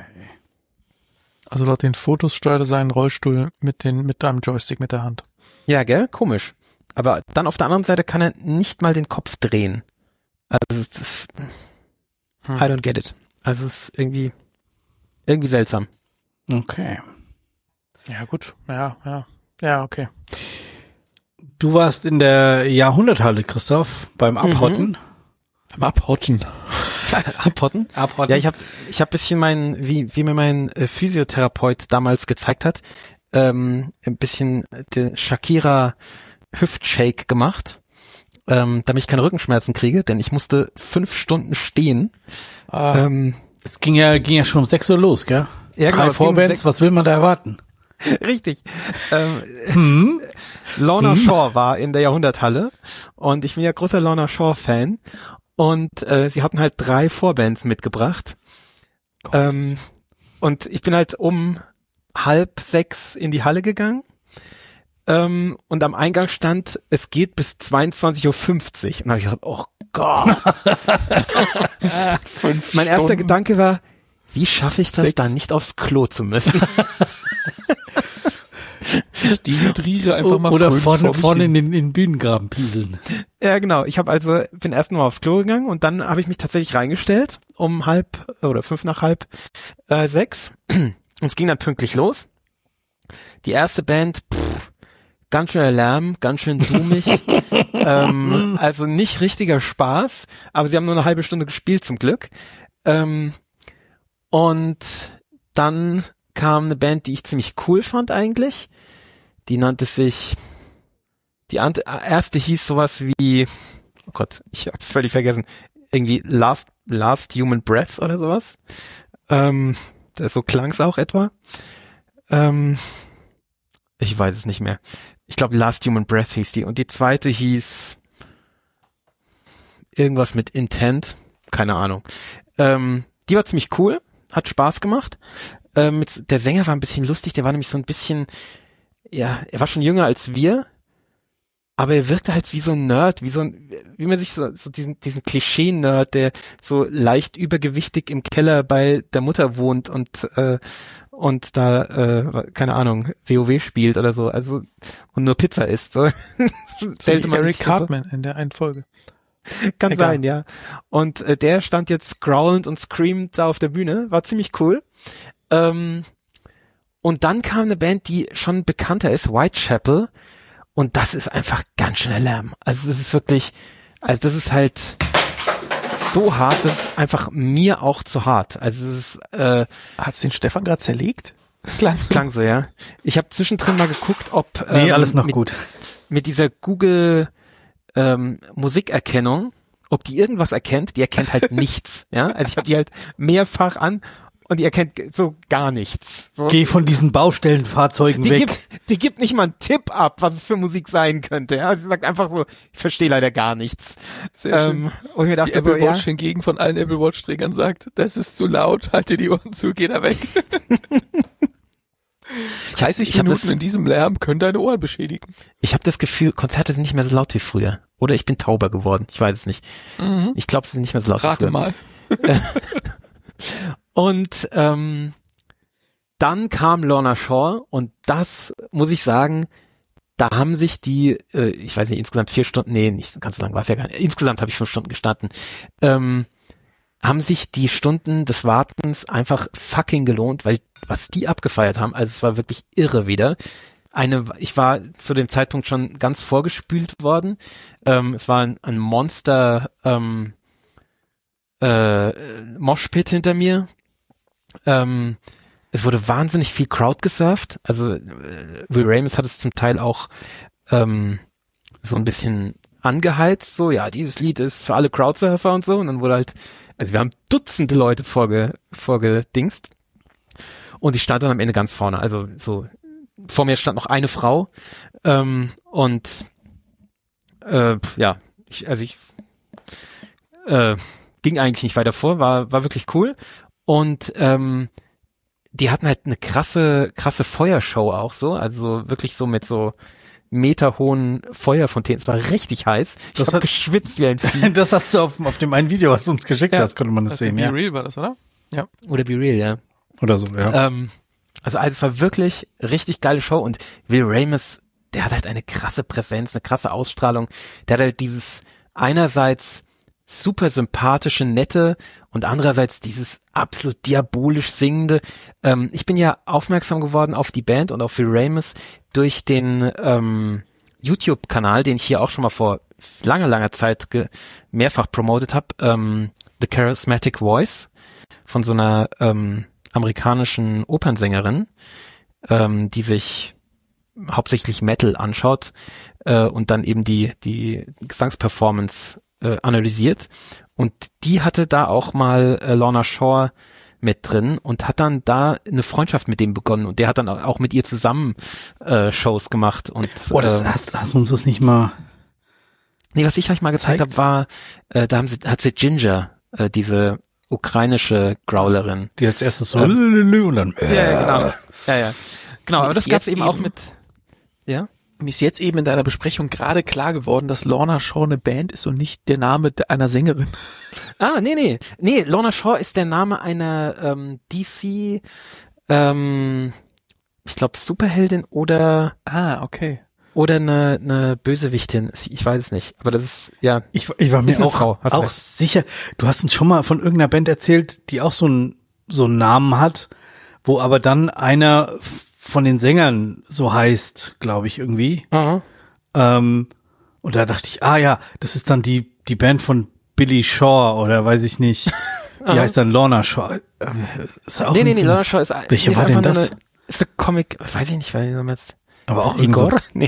Also laut den Fotos steuert er seinen Rollstuhl mit den mit einem Joystick mit der Hand. Ja, gell? Komisch. Aber dann auf der anderen Seite kann er nicht mal den Kopf drehen. Also es ist, hm. I don't get it. Also es ist irgendwie irgendwie seltsam. Okay. Ja, gut. Ja, ja. Ja, okay. Du warst in der Jahrhunderthalle, Christoph, beim Abhotten. Mhm. Beim Abhotten. Abhotten? Abhotten. Ja, ich habe ich hab bisschen mein, wie wie mir mein äh, Physiotherapeut damals gezeigt hat, ähm, ein bisschen den Shakira Hüftshake gemacht, ähm, damit ich keine Rückenschmerzen kriege, denn ich musste fünf Stunden stehen. Ah, ähm, es ging ja ging ja schon um sechs Uhr los, gell? Ja, Drei genau, Vorbands, was will man da erwarten? Richtig. Ähm, hm? Lorna hm? Shore war in der Jahrhunderthalle und ich bin ja großer Lorna Shore-Fan. Und äh, sie hatten halt drei Vorbands mitgebracht. Ähm, und ich bin halt um halb sechs in die Halle gegangen. Ähm, und am Eingang stand, es geht bis zweiundzwanzig Uhr fünfzig. Und da habe ich gedacht, oh Gott. Mein erster Stunden. Gedanke war, wie schaffe ich das, Sechs. da nicht aufs Klo zu müssen? Ich dehydriere einfach mal oder vorne, vorne in den, in den Bühnengraben pieseln. Ja, genau. Ich habe also bin erst mal aufs Klo gegangen und dann habe ich mich tatsächlich reingestellt um halb oder fünf nach halb äh, sechs. Und es ging dann pünktlich los. Die erste Band, pff, ganz schön Lärm, ganz schön zoomig. ähm, also nicht richtiger Spaß, aber sie haben nur eine halbe Stunde gespielt zum Glück. Ähm, und dann kam eine Band, die ich ziemlich cool fand eigentlich. Die nannte sich, die erste hieß sowas wie, oh Gott, ich hab's völlig vergessen, irgendwie Last, Last Human Breath oder sowas. Ähm, So klang's auch etwa. Ähm, ich weiß es nicht mehr. Ich glaube, Last Human Breath hieß die. Und die zweite hieß irgendwas mit Intent. Keine Ahnung. Ähm, die war ziemlich cool. Hat Spaß gemacht. Ähm, mit, der Sänger war ein bisschen lustig. Der war nämlich so ein bisschen, ja, er war schon jünger als wir. Aber er wirkte halt wie so ein Nerd, wie so ein, wie man sich so, so diesen, diesen Klischee-Nerd, der so leicht übergewichtig im Keller bei der Mutter wohnt und, äh, und da, äh, keine Ahnung, WoW spielt oder so, also, und nur Pizza isst, so. Stellte man Eric Cartman in der einen Folge. Kann Egal. sein, ja. Und äh, der stand jetzt growlend und screamend da auf der Bühne, war ziemlich cool. Ähm, und dann kam eine Band, die schon bekannter ist, Whitechapel. Und das ist einfach ganz schön Lärm. Also das ist wirklich, also das ist halt so hart, das ist einfach mir auch zu hart. Also es ist, äh, hat's den Stefan gerade zerlegt? Das klang so. Klang so, ja. Ich habe zwischendrin mal geguckt, ob nee, ähm, alles noch mit, gut. mit dieser Google ähm, Musikerkennung, ob die irgendwas erkennt. Die erkennt halt nichts. Ja, also ich habe die halt mehrfach an. Und die erkennt so gar nichts. So. Geh von diesen Baustellenfahrzeugen die weg. Gibt, die gibt nicht mal einen Tipp ab, was es für Musik sein könnte. Ja, sie sagt einfach so, ich verstehe leider gar nichts. Sehr ähm, schön. Und ich mir dachte die Apple so, Watch ja, hingegen von allen Apple Watch Trägern sagt, das ist zu laut, halt dir die Ohren zu, geh da weg. dreißig ich hab Minuten das, in diesem Lärm können deine Ohren beschädigen. Ich habe das Gefühl, Konzerte sind nicht mehr so laut wie früher. Oder ich bin tauber geworden. Ich weiß es nicht. Mhm. Ich glaube, sie sind nicht mehr so laut Rate wie früher. mal. Und ähm, dann kam Lorna Shore und das muss ich sagen, da haben sich die, äh, ich weiß nicht, insgesamt vier Stunden, nee, nicht ganz so lang war es ja gar nicht, insgesamt habe ich fünf Stunden gestanden, ähm, haben sich die Stunden des Wartens einfach fucking gelohnt, weil was die abgefeiert haben, also es war wirklich irre wieder. Eine, ich war zu dem Zeitpunkt schon ganz vorgespült worden. Ähm, es war ein, ein Monster ähm, äh, Moshpit hinter mir. Ähm, es wurde wahnsinnig viel Crowd gesurft. Also äh, Will Ramis hat es zum Teil auch ähm, so ein bisschen angeheizt. So, ja, dieses Lied ist für alle Crowdsurfer und so. Und dann wurde halt, also wir haben Dutzende Leute vorge, vorgedingst. Und ich stand dann am Ende ganz vorne. Also so, vor mir stand noch eine Frau. Ähm, und äh, ja, ich, also ich äh, ging eigentlich nicht weiter vor, war war wirklich cool. Und ähm, die hatten halt eine krasse, krasse Feuershow auch so, also wirklich so mit so meterhohen Feuerfontänen. Es war richtig heiß. Ich das habe hat, geschwitzt wie ein Vieh. Das hast du auf, auf dem einen Video, was du uns geschickt ja. hast, konnte man das, das sehen. Be ja. Real war das, oder? Ja. Oder Be Real, ja. Oder so, ja. Ähm, also, also es war wirklich richtig geile Show und Will Ramis, der hat halt eine krasse Präsenz, eine krasse Ausstrahlung. Der hat halt dieses einerseits super sympathische, nette und andererseits dieses absolut diabolisch singende. Ähm, ich bin ja aufmerksam geworden auf die Band und auf Will Ramis durch den ähm, YouTube-Kanal, den ich hier auch schon mal vor langer, langer Zeit ge- mehrfach promotet habe, ähm, The Charismatic Voice von so einer ähm, amerikanischen Opernsängerin, ähm, die sich hauptsächlich Metal anschaut äh, und dann eben die die Gesangsperformance äh, analysiert. Und die hatte da auch mal äh, Lorna Shore mit drin und hat dann da eine Freundschaft mit dem begonnen und der hat dann auch mit ihr zusammen äh, Shows gemacht. Und oh, das äh, hast, hast du uns das nicht mal nee, was ich euch mal gezeigt habe, war, äh, da haben sie, hat sie Ginger, äh, diese ukrainische Growlerin. Die als erstes so ähm, und dann äh, ja, genau. Ja, ja. Genau, aber das gab's eben auch mit ja. Mir ist jetzt eben in deiner Besprechung gerade klar geworden, dass Lorna Shore eine Band ist und nicht der Name einer Sängerin. Ah, nee, nee. Nee, Lorna Shore ist der Name einer ähm, D C ähm, ich glaube Superheldin oder ah, okay. Oder eine, eine Bösewichtin, ich weiß es nicht, aber das ist, ja. Ich, ich war mir auch, Frau, auch sicher, du hast uns schon mal von irgendeiner Band erzählt, die auch so einen, so einen Namen hat, wo aber dann einer von den Sängern so heißt, glaube ich, irgendwie. Mhm. Ähm, und da dachte ich, ah ja, das ist dann die, die Band von Billy Shaw oder weiß ich nicht. Die heißt dann Lorna Shore. Ist auch nee, nee, nee, Lorna Shore ist, welche ist war denn das? Eine, ist eine Comic, weiß ich nicht, weil ich jetzt aber auch Igor? So, nee.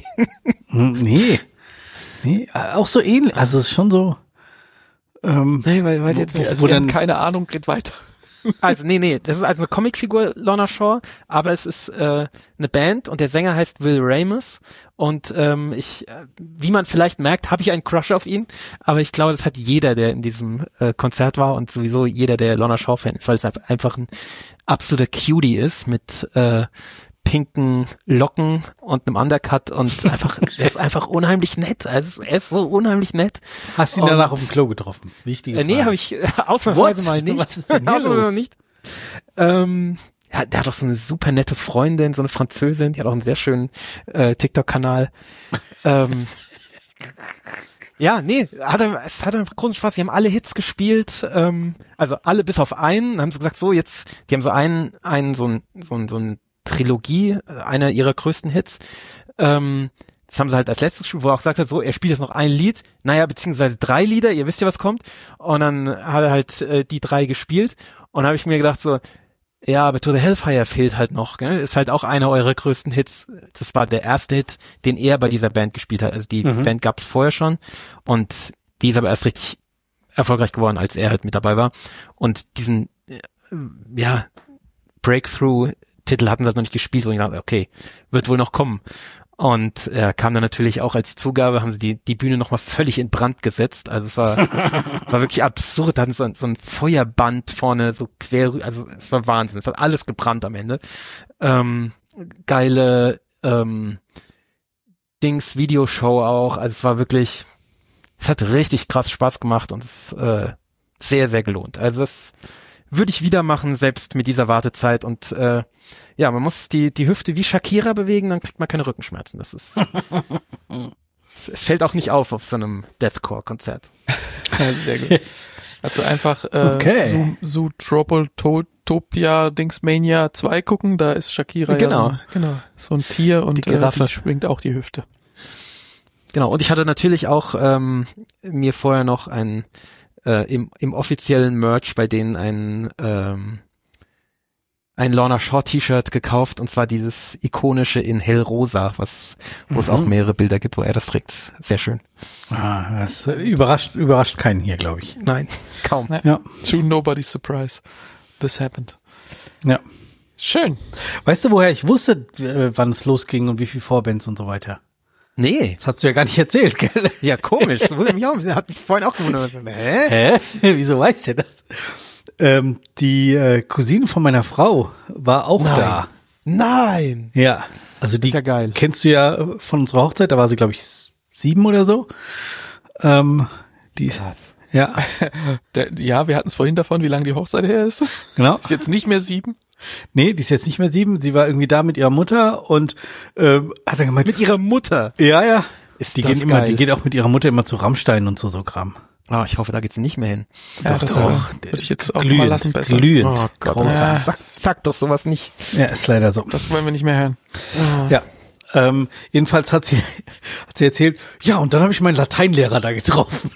nee. Nee, auch so ähnlich. Also es ist schon so. Ähm, nee, weil, weil jetzt, wo, also wo wir dann haben keine Ahnung, geht weiter. Also nee, nee, das ist also eine Comicfigur, Lorna Shore, aber es ist äh, eine Band und der Sänger heißt Will Ramus und ähm, ich, äh, wie man vielleicht merkt, habe ich einen Crush auf ihn, aber ich glaube, das hat jeder, der in diesem äh, Konzert war und sowieso jeder, der Lorna Shore-Fan ist, weil es einfach ein absoluter Cutie ist mit äh, pinken Locken und einem Undercut und einfach, er ist einfach unheimlich nett. Also er ist so unheimlich nett. Hast du ihn und, danach auf dem Klo getroffen? Wichtige Frage. Äh, nee, habe ich äh, ausnahmsweise mal nicht. Was ist denn hier los? Nicht. Ähm, ja, der hat auch so eine super nette Freundin, so eine Französin, die hat auch einen sehr schönen äh, TikTok-Kanal. ähm, ja, nee, hat er, es hat einfach großen Spaß. Die haben alle Hits gespielt, ähm, also alle bis auf einen. Dann haben sie gesagt, so jetzt, die haben so einen, einen so ein, so ein, so ein Trilogie, einer ihrer größten Hits. Ähm, das haben sie halt als letztes gespielt, wo er auch gesagt hat, so, er spielt jetzt noch ein Lied, naja, beziehungsweise drei Lieder, ihr wisst ja, was kommt. Und dann hat er halt äh, die drei gespielt. Und dann habe ich mir gedacht, so, ja, aber To the Hellfire fehlt halt noch, gell? Ist halt auch einer eurer größten Hits. Das war der erste Hit, den er bei dieser Band gespielt hat. Also die mhm. Band gab's vorher schon. Und die ist aber erst richtig erfolgreich geworden, als er halt mit dabei war. Und diesen, ja, Breakthrough Titel hatten sie noch nicht gespielt, wo ich dachte, okay, wird wohl noch kommen. Und er äh, kam dann natürlich auch als Zugabe, haben sie die die Bühne nochmal völlig in Brand gesetzt. Also es war war wirklich absurd. Da hatten so, so ein Feuerband vorne so quer, also es war Wahnsinn. Es hat alles gebrannt am Ende. Ähm, geile ähm, Dings, Videoshow auch. Also es war wirklich, es hat richtig krass Spaß gemacht und es äh, sehr, sehr gelohnt. Also es würde ich wieder machen, selbst mit dieser Wartezeit. Und äh, ja, man muss die die Hüfte wie Shakira bewegen, dann kriegt man keine Rückenschmerzen. Das ist es, es fällt auch nicht auf auf so einem Deathcore-Konzert. Ja, sehr gut. Also einfach äh, okay. Zootropia Dingsmania zwei gucken, da ist Shakira genau, ja so, genau. so ein Tier und die Giraffe äh, die schwingt auch die Hüfte. Genau, und ich hatte natürlich auch ähm, mir vorher noch ein Äh, im, im offiziellen Merch bei denen ein ähm, ein Lorna Shore T-Shirt gekauft, und zwar dieses ikonische in hellrosa, was wo es mhm. auch mehrere Bilder gibt, wo er das trägt. Sehr schön. Ah, das überrascht überrascht keinen hier, glaube ich. Nein, kaum. Ja. To nobody's surprise, this happened. Ja. Schön. Weißt du, woher ich wusste, wann es losging und wie viel Vorbands und so weiter? Nee. Das hast du ja gar nicht erzählt, gell? Ja, komisch. Das wundert mich auch. Das hat mich vorhin auch gewundert. Hä? Hä? Wieso weißt du das? Ähm, die äh, Cousine von meiner Frau war auch Nein. da. Nein. Ja. Also die ja geil. Kennst du ja von unserer Hochzeit. Da war sie, glaube ich, sieben oder so. Ähm, die ist, ja. Der, ja, wir hatten es vorhin davon, wie lange die Hochzeit her ist. Genau. Ist jetzt nicht mehr sieben. Nee, die ist jetzt nicht mehr sieben. Sie war irgendwie da mit ihrer Mutter und ähm, hat dann gemeint, mit ihrer Mutter? Ja, ja. Ist die geht immer, geil. die geht auch mit ihrer Mutter immer zu Rammstein und so so Kram. Ah, oh, ich hoffe, da geht's nicht mehr hin. Ja, doch, das doch. würde ich jetzt auch glühend, mal lassen besser. Glühend. Oh Gott, ja. sag, sag doch sowas nicht. Ja, ist leider so. Das wollen wir nicht mehr hören. Oh. Ja. Ähm, jedenfalls hat sie hat sie erzählt, ja, und dann habe ich meinen Lateinlehrer da getroffen.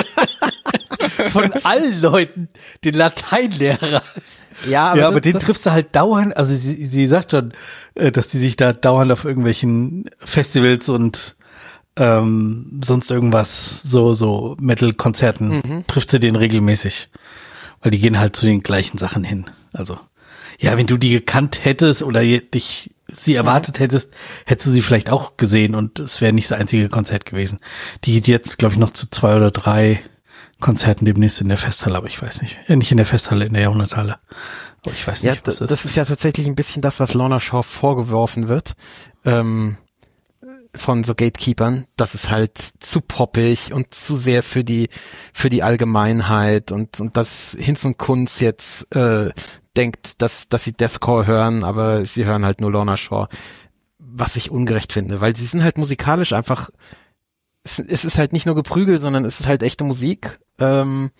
Von allen Leuten den Lateinlehrer. Ja, aber, ja, aber das, den das trifft sie halt dauernd, also sie, sie sagt schon, dass die sich da dauernd auf irgendwelchen Festivals und ähm, sonst irgendwas, so so Metal-Konzerten, mhm. trifft sie den regelmäßig. Weil die gehen halt zu den gleichen Sachen hin. Also, ja, wenn du die gekannt hättest oder dich sie erwartet mhm. hättest, hättest du sie vielleicht auch gesehen und es wäre nicht das einzige Konzert gewesen. Die geht jetzt, glaube ich, noch zu zwei oder drei Konzerten demnächst in der Festhalle, aber ich weiß nicht. Ja, nicht in der Festhalle, in der Jahrhunderthalle. Aber ich weiß nicht, ja, was das ist. Das ist ja tatsächlich ein bisschen das, was Lorna Shore vorgeworfen wird, ähm, von so Gatekeepern, dass es halt zu poppig und zu sehr für die, für die Allgemeinheit und, und dass Hinz und Kunz jetzt, äh, denkt, dass, dass sie Deathcore hören, aber sie hören halt nur Lorna Shore. Was ich ungerecht finde, weil sie sind halt musikalisch einfach, es, es ist halt nicht nur Geprügel, sondern es ist halt echte Musik. Ähm,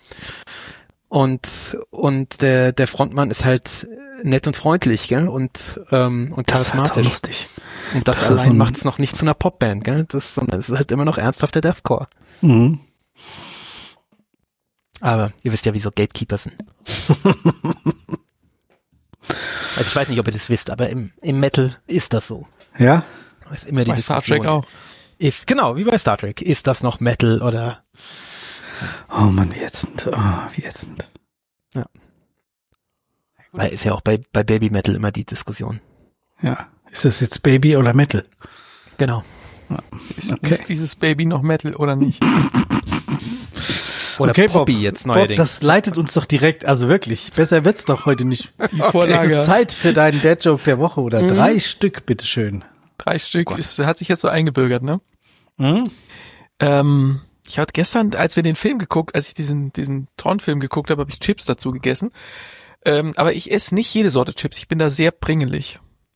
und und der der Frontmann ist halt nett und freundlich, gell? Und ähm, und das charismatisch. Ist halt lustig. Und das, das allein so macht es noch nicht zu einer Popband, gell? Das, sondern es ist halt immer noch ernsthafter Deathcore. Mhm. Aber ihr wisst ja, wieso Gatekeeper sind. Also ich weiß nicht, ob ihr das wisst, aber im im Metal ist das so. Ja? Ist immer die bei Star Trek auch. Ist, genau, wie bei Star Trek. Ist das noch Metal oder? Oh Mann, wie ätzend. Oh, wie ätzend. Ja. Weil ist ja auch bei, bei Baby Metal immer die Diskussion. Ja. Ist das jetzt Baby oder Metal? Genau. Ist, okay. ist dieses Baby noch Metal oder nicht? Oder okay, Poppy Bob, jetzt neuerdings. Bob, das leitet uns doch direkt, also wirklich, besser wird's doch heute nicht. Die Vorlage. Es ist Zeit für deinen Dad-Joke der Woche oder mhm. drei Stück, bitteschön. Drei Stück, ist, hat sich jetzt so eingebürgert, ne? Mhm. Ähm, ich hatte gestern, als wir den Film geguckt, als ich diesen diesen Tron-Film geguckt habe, habe ich Chips dazu gegessen. Ähm, aber ich esse nicht jede Sorte Chips, ich bin da sehr pringelig.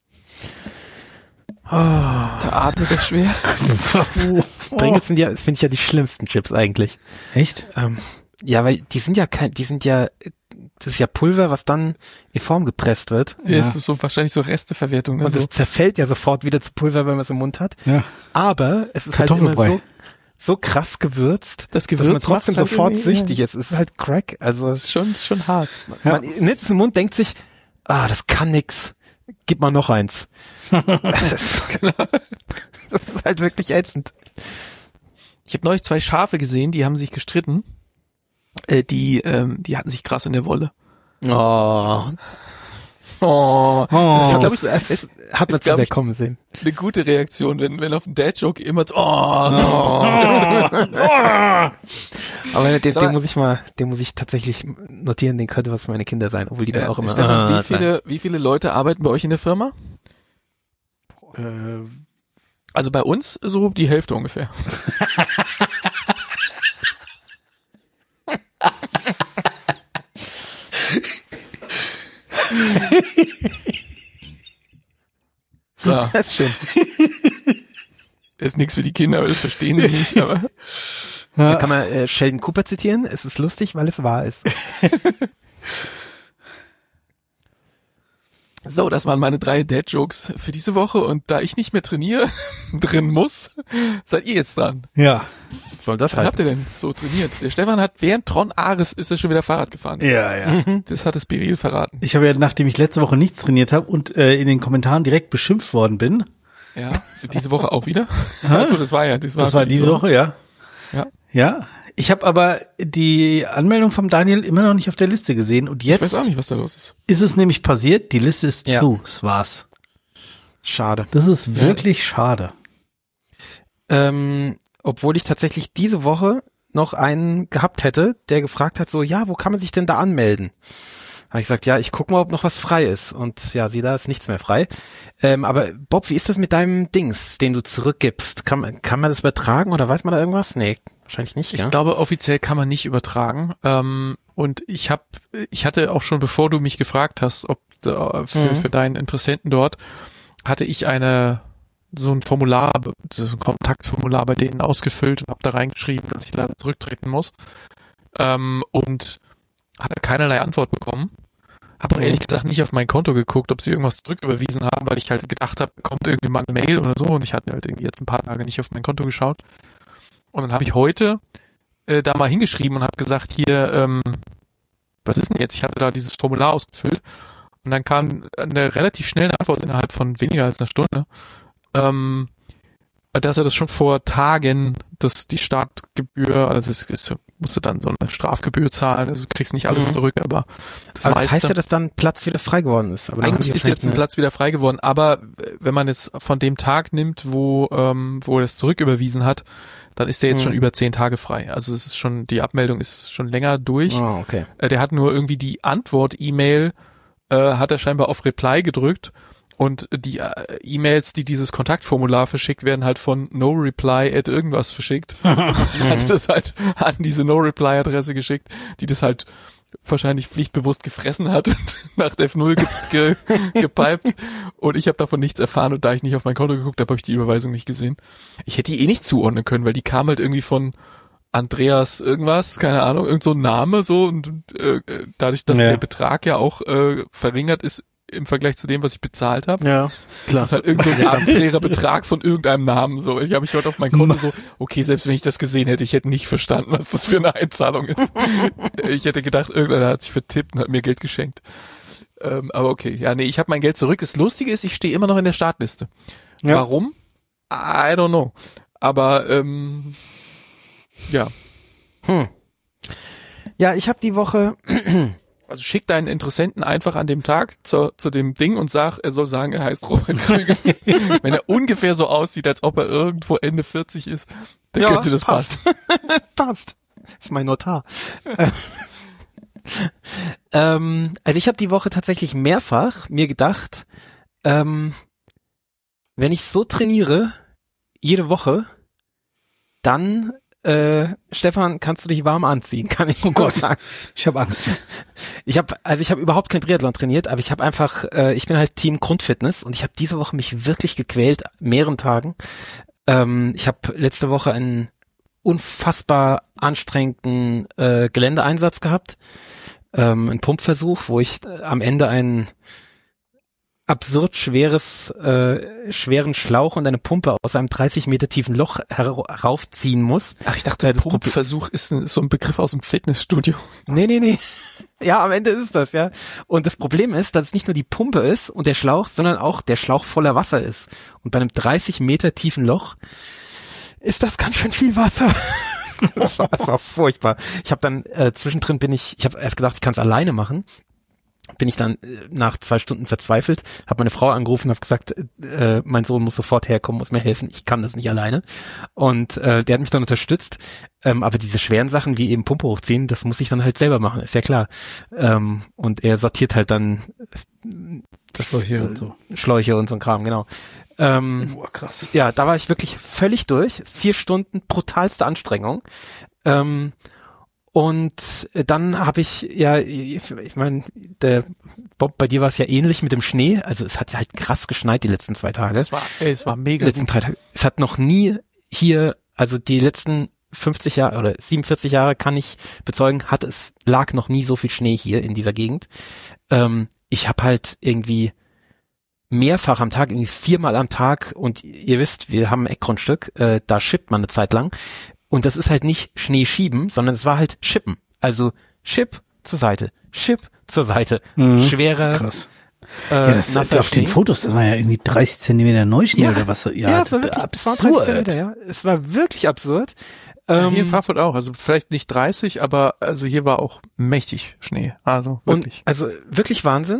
Oh. Da atmet er schwer. Pringles sind ja, das finde ich ja die schlimmsten Chips eigentlich. Echt? Ähm, ja, weil die sind ja kein, die sind ja, das ist ja Pulver, was dann in Form gepresst wird. Ja, es ist so wahrscheinlich so Resteverwertung. Und so. es zerfällt ja sofort wieder zu Pulver, wenn man es im Mund hat. Ja. Aber es ist halt immer so, so krass gewürzt, das Gewürz dass man trotzdem halt sofort süchtig ist. Es ist halt Crack. Also es ist schon, ist schon hart. Ja. Man nimmt es im Mund, denkt sich, ah, das kann nix. Gib mal noch eins. das, ist, das ist halt wirklich ätzend. Ich habe neulich zwei Schafe gesehen, die haben sich gestritten. Äh, die, ähm, die hatten sich krass in der Wolle. Oh. Oh. oh. Das, glaub ich, es hat man zu sehr kommen sehen. Eine gute Reaktion, wenn, wenn auf einen Dad-Joke immer so, oh, oh. Aber den, den muss ich mal, den muss ich tatsächlich notieren, den könnte was für meine Kinder sein, obwohl die dann äh, auch immer. Stefan, ah, wie viele, wie viele Leute arbeiten bei euch in der Firma? Äh, also bei uns so die Hälfte ungefähr. So. Das ist schön. Das ist nichts für die Kinder, aber das verstehen sie nicht, aber. Da kann man äh, Sheldon Cooper zitieren. Es ist lustig, weil es wahr ist. So, das waren meine drei Dad-Jokes für diese Woche und da ich nicht mehr trainiere, drin muss, seid ihr jetzt dran. Ja. Was soll das Was heißen? habt ihr denn so trainiert? Der Stefan hat während Tron Ares ist er schon wieder Fahrrad gefahren. Ja, ja. Das hat das Biril verraten. Ich habe ja, nachdem ich letzte Woche nichts trainiert habe und äh, in den Kommentaren direkt beschimpft worden bin. Ja, für diese Woche auch wieder. Also das war ja, das war, das war die Woche, Woche, ja. Ja. Ja. Ich habe aber die Anmeldung vom Daniel immer noch nicht auf der Liste gesehen und jetzt ich weiß auch nicht, was da los ist. Ist es nämlich passiert, die Liste ist ja. zu, das war's. Schade. Das ist wirklich ja. schade. Ähm, obwohl ich tatsächlich diese Woche noch einen gehabt hätte, der gefragt hat, so, ja, wo kann man sich denn da anmelden? Habe ich gesagt, ja, ich guck mal, ob noch was frei ist. Und ja, sieh da, ist nichts mehr frei. Ähm, aber Bob, wie ist das mit deinem Dings, den du zurückgibst? Kann man, kann man das übertragen oder weiß man da irgendwas? Nee, wahrscheinlich nicht. Ich ja? glaube, offiziell kann man nicht übertragen. Ähm, und ich habe, ich hatte auch schon, bevor du mich gefragt hast, ob äh, für, mhm. für deinen Interessenten dort, hatte ich eine so ein Formular, so ein Kontaktformular bei denen ausgefüllt und habe da reingeschrieben, dass ich leider zurücktreten muss. Ähm, und hatte keinerlei Antwort bekommen. Habe auch ehrlich gesagt nicht auf mein Konto geguckt, ob sie irgendwas zurücküberwiesen haben, weil ich halt gedacht habe, kommt irgendwie mal eine Mail oder so und ich hatte halt irgendwie jetzt ein paar Tage nicht auf mein Konto geschaut. Und dann habe ich heute äh, da mal hingeschrieben und habe gesagt, hier, ähm, was ist denn jetzt? Ich hatte da dieses Formular ausgefüllt und dann kam eine relativ schnelle Antwort innerhalb von weniger als einer Stunde, ähm, dass er das schon vor Tagen, dass die Startgebühr, also es, es musste dann so eine Strafgebühr zahlen, also du kriegst nicht alles mhm. zurück, aber das, aber meiste, das heißt ja, dass dann Platz wieder frei geworden ist. Aber eigentlich ist jetzt ein Platz wieder frei geworden, aber wenn man jetzt von dem Tag nimmt, wo ähm, wo er es zurücküberwiesen hat, dann ist der jetzt mhm. schon über zehn Tage frei. Also es ist schon, die Abmeldung ist schon länger durch. Oh, okay. Äh, der hat nur irgendwie die Antwort-E-Mail, äh, hat er scheinbar auf Reply gedrückt. Und die äh, E-Mails, die dieses Kontaktformular verschickt, werden halt von no-reply at irgendwas verschickt. Hat das halt an diese no-reply-Adresse geschickt, die das halt wahrscheinlich pflichtbewusst gefressen hat und nach der F null ge ge gepiped. Und ich habe davon nichts erfahren und da ich nicht auf mein Konto geguckt habe, habe ich die Überweisung nicht gesehen. Ich hätte die eh nicht zuordnen können, weil die kam halt irgendwie von Andreas irgendwas, keine Ahnung, irgend so ein Name so und, und äh, dadurch, dass ja. der Betrag ja auch äh, verringert ist, im Vergleich zu dem, was ich bezahlt habe. Ja, klar. Das ist halt irgend so ein arbiträrer Betrag von irgendeinem Namen. So, ich habe mich heute auf mein Konto so, okay, selbst wenn ich das gesehen hätte, ich hätte nicht verstanden, was das für eine Einzahlung ist. Ich hätte gedacht, irgendeiner hat sich vertippt und hat mir Geld geschenkt. Ähm, aber okay, ja, nee, ich habe mein Geld zurück. Das Lustige ist, ich stehe immer noch in der Startliste. Ja. Warum? I don't know. Aber ähm, ja. Hm. Ja, ich habe die Woche Also schick deinen Interessenten einfach an dem Tag zu, zu dem Ding und sag, er soll sagen, er heißt Robert Krüger. Wenn er ungefähr so aussieht, als ob er irgendwo Ende vierzig ist, dann ja, könnte das passt. passen. Passt. Das ist mein Notar. ähm, also ich habe die Woche tatsächlich mehrfach mir gedacht, ähm, wenn ich so trainiere, jede Woche, dann Äh, Stefan, kannst du dich warm anziehen? Kann ich oh Gott sagen. Ich habe Angst. Ich habe also ich habe überhaupt kein Triathlon trainiert, aber ich habe einfach äh, ich bin halt Team Grundfitness und ich habe diese Woche mich wirklich gequält, mehreren Tagen. Ähm, ich habe letzte Woche einen unfassbar anstrengenden äh, Geländeeinsatz gehabt, ähm, einen Pumpversuch, wo ich äh, am Ende einen absurd schweres, äh, schweren Schlauch und eine Pumpe aus einem dreißig Meter tiefen Loch heraufziehen muss. Ach, ich dachte, der Pumpversuch ist, ein, ist so ein Begriff aus dem Fitnessstudio. Nee, nee, nee. Ja, am Ende ist das, ja. Und das Problem ist, dass es nicht nur die Pumpe ist und der Schlauch, sondern auch der Schlauch voller Wasser ist. Und bei einem dreißig Meter tiefen Loch ist das ganz schön viel Wasser. das, war, das war furchtbar. Ich habe dann, äh, zwischendrin bin ich, ich habe erst gedacht, ich kann es alleine machen. Bin ich dann äh, nach zwei Stunden verzweifelt, habe meine Frau angerufen, habe gesagt, äh, mein Sohn muss sofort herkommen, muss mir helfen, ich kann das nicht alleine. Und äh, der hat mich dann unterstützt. Ähm, aber diese schweren Sachen wie eben Pumpe hochziehen, das muss ich dann halt selber machen, ist ja klar. Ähm, und er sortiert halt dann das, Schläuche und so. Schläuche und so ein Kram, genau. Ähm, Boah, krass. Ja, da war ich wirklich völlig durch. Vier Stunden brutalste Anstrengung. Ähm, Und dann habe ich, ja, ich meine, der Bob, bei dir war es ja ähnlich mit dem Schnee. Also es hat halt krass geschneit die letzten zwei Tage. Es war, ey, es war mega. Letzten drei Tage. Es hat noch nie hier, also die letzten fünfzig Jahre oder siebenundvierzig Jahre kann ich bezeugen, hat es, lag noch nie so viel Schnee hier in dieser Gegend. Ähm, ich habe halt irgendwie mehrfach am Tag, irgendwie viermal am Tag und ihr wisst, wir haben ein Eckgrundstück, äh, da schippt man eine Zeit lang. Und das ist halt nicht Schnee schieben, sondern es war halt Schippen. Also Chip zur Seite, Chip zur Seite. Mhm. Schwerer. Krass. Äh, ja, das auf Schnee. Den Fotos, das war ja irgendwie dreißig Zentimeter Neuschnee ja. oder was. Ja, ja es war wirklich absurd. Ja. Es war wirklich absurd. Ja, hier in Frankfurt auch. Also vielleicht nicht dreißig, aber also hier war auch mächtig Schnee. Also wirklich. Und, also wirklich Wahnsinn.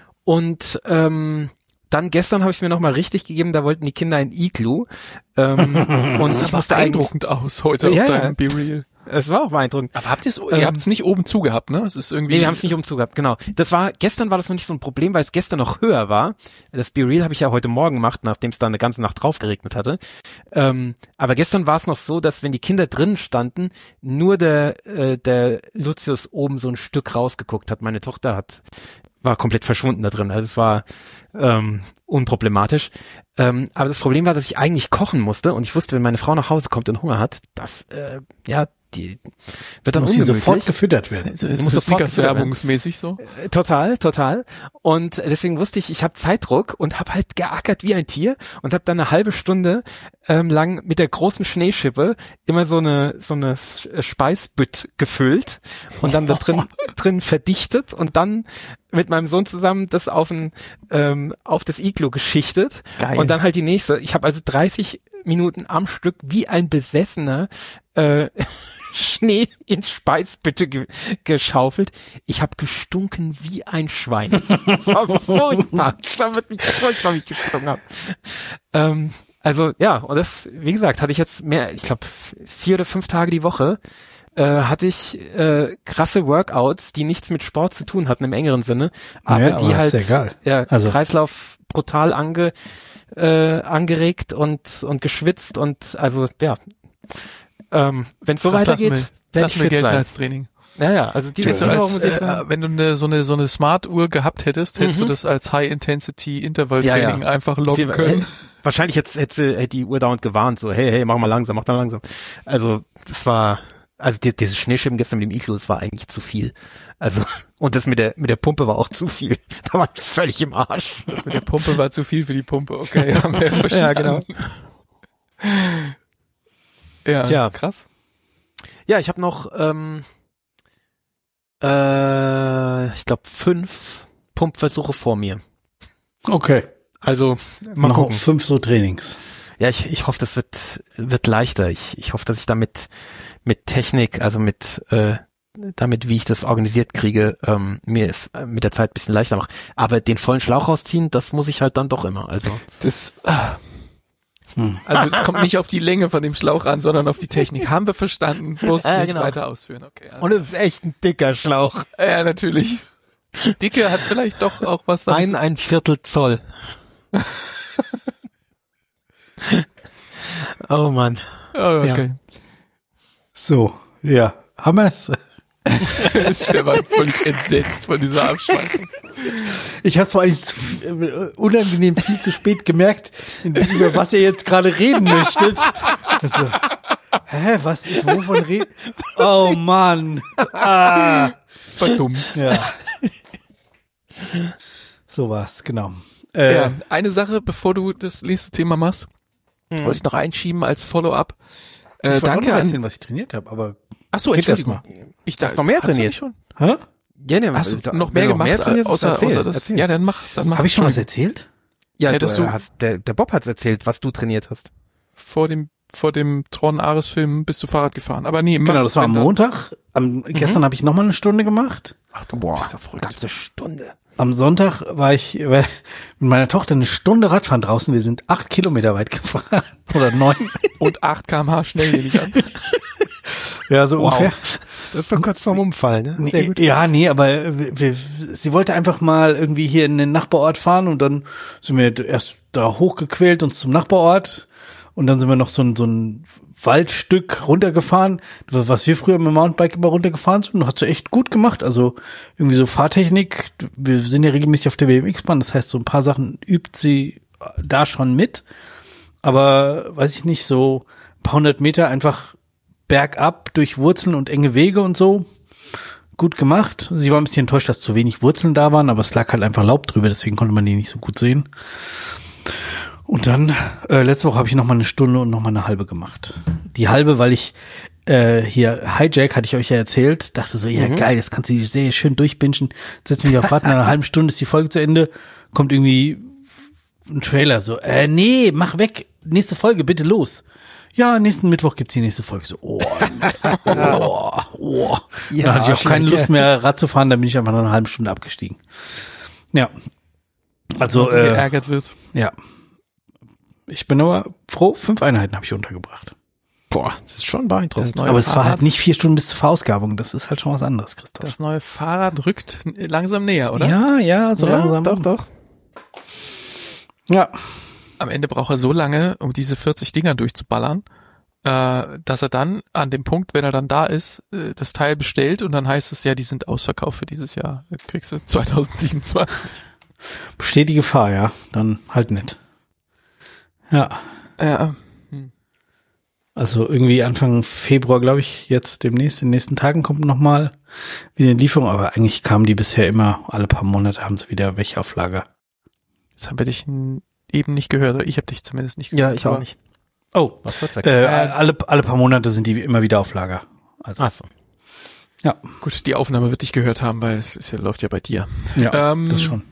Und ähm, dann gestern habe ich es mir nochmal richtig gegeben, da wollten die Kinder ein Igloo. Ähm, und das sah beeindruckend aus heute ja, auf deinem Be Real. Es war auch beeindruckend. Aber habt ihr es, ähm, ihr habt es nicht oben zu gehabt, ne? Es ist irgendwie. Nee, wir haben es nicht oben zu gehabt, genau. Das war, gestern war das noch nicht so ein Problem, weil es gestern noch höher war. Das Be Real habe ich ja heute Morgen gemacht, nachdem es da eine ganze Nacht drauf geregnet hatte. Ähm, aber gestern war es noch so, dass wenn die Kinder drinnen standen, nur der, äh, der Lucius oben so ein Stück rausgeguckt hat. Meine Tochter hat, war komplett verschwunden da drin. Also es war ähm, unproblematisch. Ähm, aber das Problem war, dass ich eigentlich kochen musste und ich wusste, wenn meine Frau nach Hause kommt und Hunger hat, dass, äh, ja, die wird dann muss sie sofort gefüttert werden. Also, muss das werbungsmäßig so? Äh, total, total. Und deswegen wusste ich, ich habe Zeitdruck und habe halt geackert wie ein Tier und habe dann eine halbe Stunde ähm, lang mit der großen Schneeschippe immer so eine so eine Speisbütt gefüllt und dann da drin drin verdichtet und dann mit meinem Sohn zusammen das auf ein ähm, auf das Iglu geschichtet. Geil. Und dann halt die nächste. Ich habe also dreißig Minuten am Stück wie ein Besessener äh, Schnee in Speisbütte ge- geschaufelt. Ich habe gestunken wie ein Schwein. Das war furchtbar. Das war wirklich furchtbar, wie ich gestunken habe. Ähm, also ja, und das, wie gesagt, hatte ich jetzt mehr, ich glaube vier oder fünf Tage die Woche, äh, hatte ich äh, krasse Workouts, die nichts mit Sport zu tun hatten im engeren Sinne, aber ja, die aber halt ist ja, ja, also. Kreislauf brutal ange äh, angeregt und und geschwitzt und also ja. Ähm, wenn es so weitergeht, werde ich fit Geld sein. Als Training. Ja, ja, also die also als, muss ich sagen, äh, wenn du eine, so eine so eine Smart-Uhr gehabt hättest, hättest mhm. du das als High-Intensity-Intervall-Training ja, ja. einfach loggen können. Äh, wahrscheinlich hätte, hätte, hätte die Uhr dauernd gewarnt, so hey, hey, mach mal langsam, mach mal langsam. Also das war, also die, dieses Schneeschippen gestern mit dem Iglu, das war eigentlich zu viel. Also und das mit der mit der Pumpe war auch zu viel. Da war ich völlig im Arsch. Das mit der Pumpe war zu viel für die Pumpe, okay. Haben wir verstanden. Ja, genau. Ja, Tja. krass. Ja, ich habe noch, ähm, äh, ich glaube, fünf Pumpversuche vor mir. Okay. Also, mal noch gucken. Fünf so Trainings. Ja, ich, ich hoffe, das wird wird leichter. Ich, ich hoffe, dass ich damit mit Technik, also mit äh, damit, wie ich das organisiert kriege, ähm, mir es äh, mit der Zeit ein bisschen leichter mache. Aber den vollen Schlauch rausziehen, das muss ich halt dann doch immer. Also das. Ah. Hm. Also es kommt nicht auf die Länge von dem Schlauch an, sondern auf die Technik. Haben wir verstanden? Bloß äh, nicht genau. weiter ausführen. Okay. Also. Und es ist echt ein dicker Schlauch. Ja, natürlich. Dicke hat vielleicht doch auch was. Ein ein Viertel Zoll. Oh Mann. Oh, okay. Ja. So, ja, haben wir's. Stefan völlig entsetzt von dieser Abschweifung. Ich habe es vor allem zu, äh, unangenehm viel zu spät gemerkt, über was ihr jetzt gerade reden möchtet. Also, hä, was ist, wovon reden? Oh Mann. Ah. Verdummt. Ja. So war's, genau. Äh, ja, eine Sache, bevor du das nächste Thema machst, hm. wollte ich noch einschieben als Follow-up. Äh, ich wollte danke auch noch erzählen, an, was ich trainiert habe, aber ach so, Entschuldigung. Ich dachte, noch mehr trainiert schon. Hä? Ja, nee, hast du noch mehr gemacht, noch mehr außer, außer das? Erzähl. Ja, dann mach, dann mach. Habe ich schon was erzählt? Ja, ja du, du hast, der, der Bob hat's erzählt, was du trainiert hast. Vor dem, vor dem Tron Ares Film bist du Fahrrad gefahren. Aber nee, genau, das war am Montag. Am, mhm. Gestern habe ich noch mal eine Stunde gemacht. Ach du boah, bist ja verrückt. Ganze Stunde. Am Sonntag war ich mit meiner Tochter eine Stunde Radfahren draußen. Wir sind acht Kilometer weit gefahren. Oder neun. Und acht Kilometer pro Stunde schnell, nehme ich an. Ja, so wow. Ungefähr. Das ist doch kurz vorm Umfall, ne? Sehr gut. Ja, nee, aber wir, wir, sie wollte einfach mal irgendwie hier in den Nachbarort fahren und dann sind wir erst da hochgequält, uns zum Nachbarort und dann sind wir noch so ein, so ein Waldstück runtergefahren, was wir früher mit dem Mountainbike immer runtergefahren sind und hat sie echt gut gemacht. Also irgendwie so Fahrtechnik, wir sind ja regelmäßig auf der B M X-Bahn, das heißt so ein paar Sachen übt sie da schon mit, aber weiß ich nicht, so ein paar hundert Meter einfach bergab durch Wurzeln und enge Wege und so. Gut gemacht. Sie war ein bisschen enttäuscht, dass zu wenig Wurzeln da waren, aber es lag halt einfach Laub drüber, deswegen konnte man die nicht so gut sehen. Und dann, äh, letzte Woche habe ich noch mal eine Stunde und noch mal eine halbe gemacht. Die halbe, weil ich äh, hier, Hijack, hatte ich euch ja erzählt, dachte so, ja mhm. geil, jetzt kannst du die Serie schön durchbingen, setz mich auf Warten, nach einer halben Stunde ist die Folge zu Ende, kommt irgendwie ein Trailer, so, äh, nee, mach weg, nächste Folge, bitte los. Ja, nächsten Mittwoch gibt's die nächste Folge. So, oh, oh, oh. Ja, dann hatte ich auch keine Lust mehr, Rad zu fahren, dann bin ich einfach nach einer halben Stunde abgestiegen. Ja. Also, äh, geärgert wird. Ja. Ich bin aber froh, fünf Einheiten habe ich untergebracht. Boah, das ist schon beeindruckend. Aber es war halt nicht vier Stunden bis zur Verausgabung. Das ist halt schon was anderes, Christoph. Das neue Fahrrad rückt langsam näher, oder? Ja, ja, so ja, langsam. Doch, doch. Ja. Am Ende braucht er so lange, um diese vierzig Dinger durchzuballern, äh, dass er dann an dem Punkt, wenn er dann da ist, äh, das Teil bestellt und dann heißt es ja, die sind ausverkauft für dieses Jahr. Das kriegst du zwanzig siebenundzwanzig. Besteht die Gefahr, ja. Dann halt nicht. Ja. Ja. Hm. Also irgendwie Anfang Februar, glaube ich, jetzt demnächst, in den nächsten Tagen kommt nochmal wieder eine Lieferung, aber eigentlich kamen die bisher immer, alle paar Monate haben sie wieder welche auf Lager. Das habe ich eben nicht gehört, oder ich habe dich zumindest nicht gehört. Ja, ich auch nicht. Oh, äh, alle, alle paar Monate sind die immer wieder auf Lager. Also. Ach so. Ja. Gut, die Aufnahme wird dich gehört haben, weil es ist ja, läuft ja bei dir. Ja, ähm, das schon.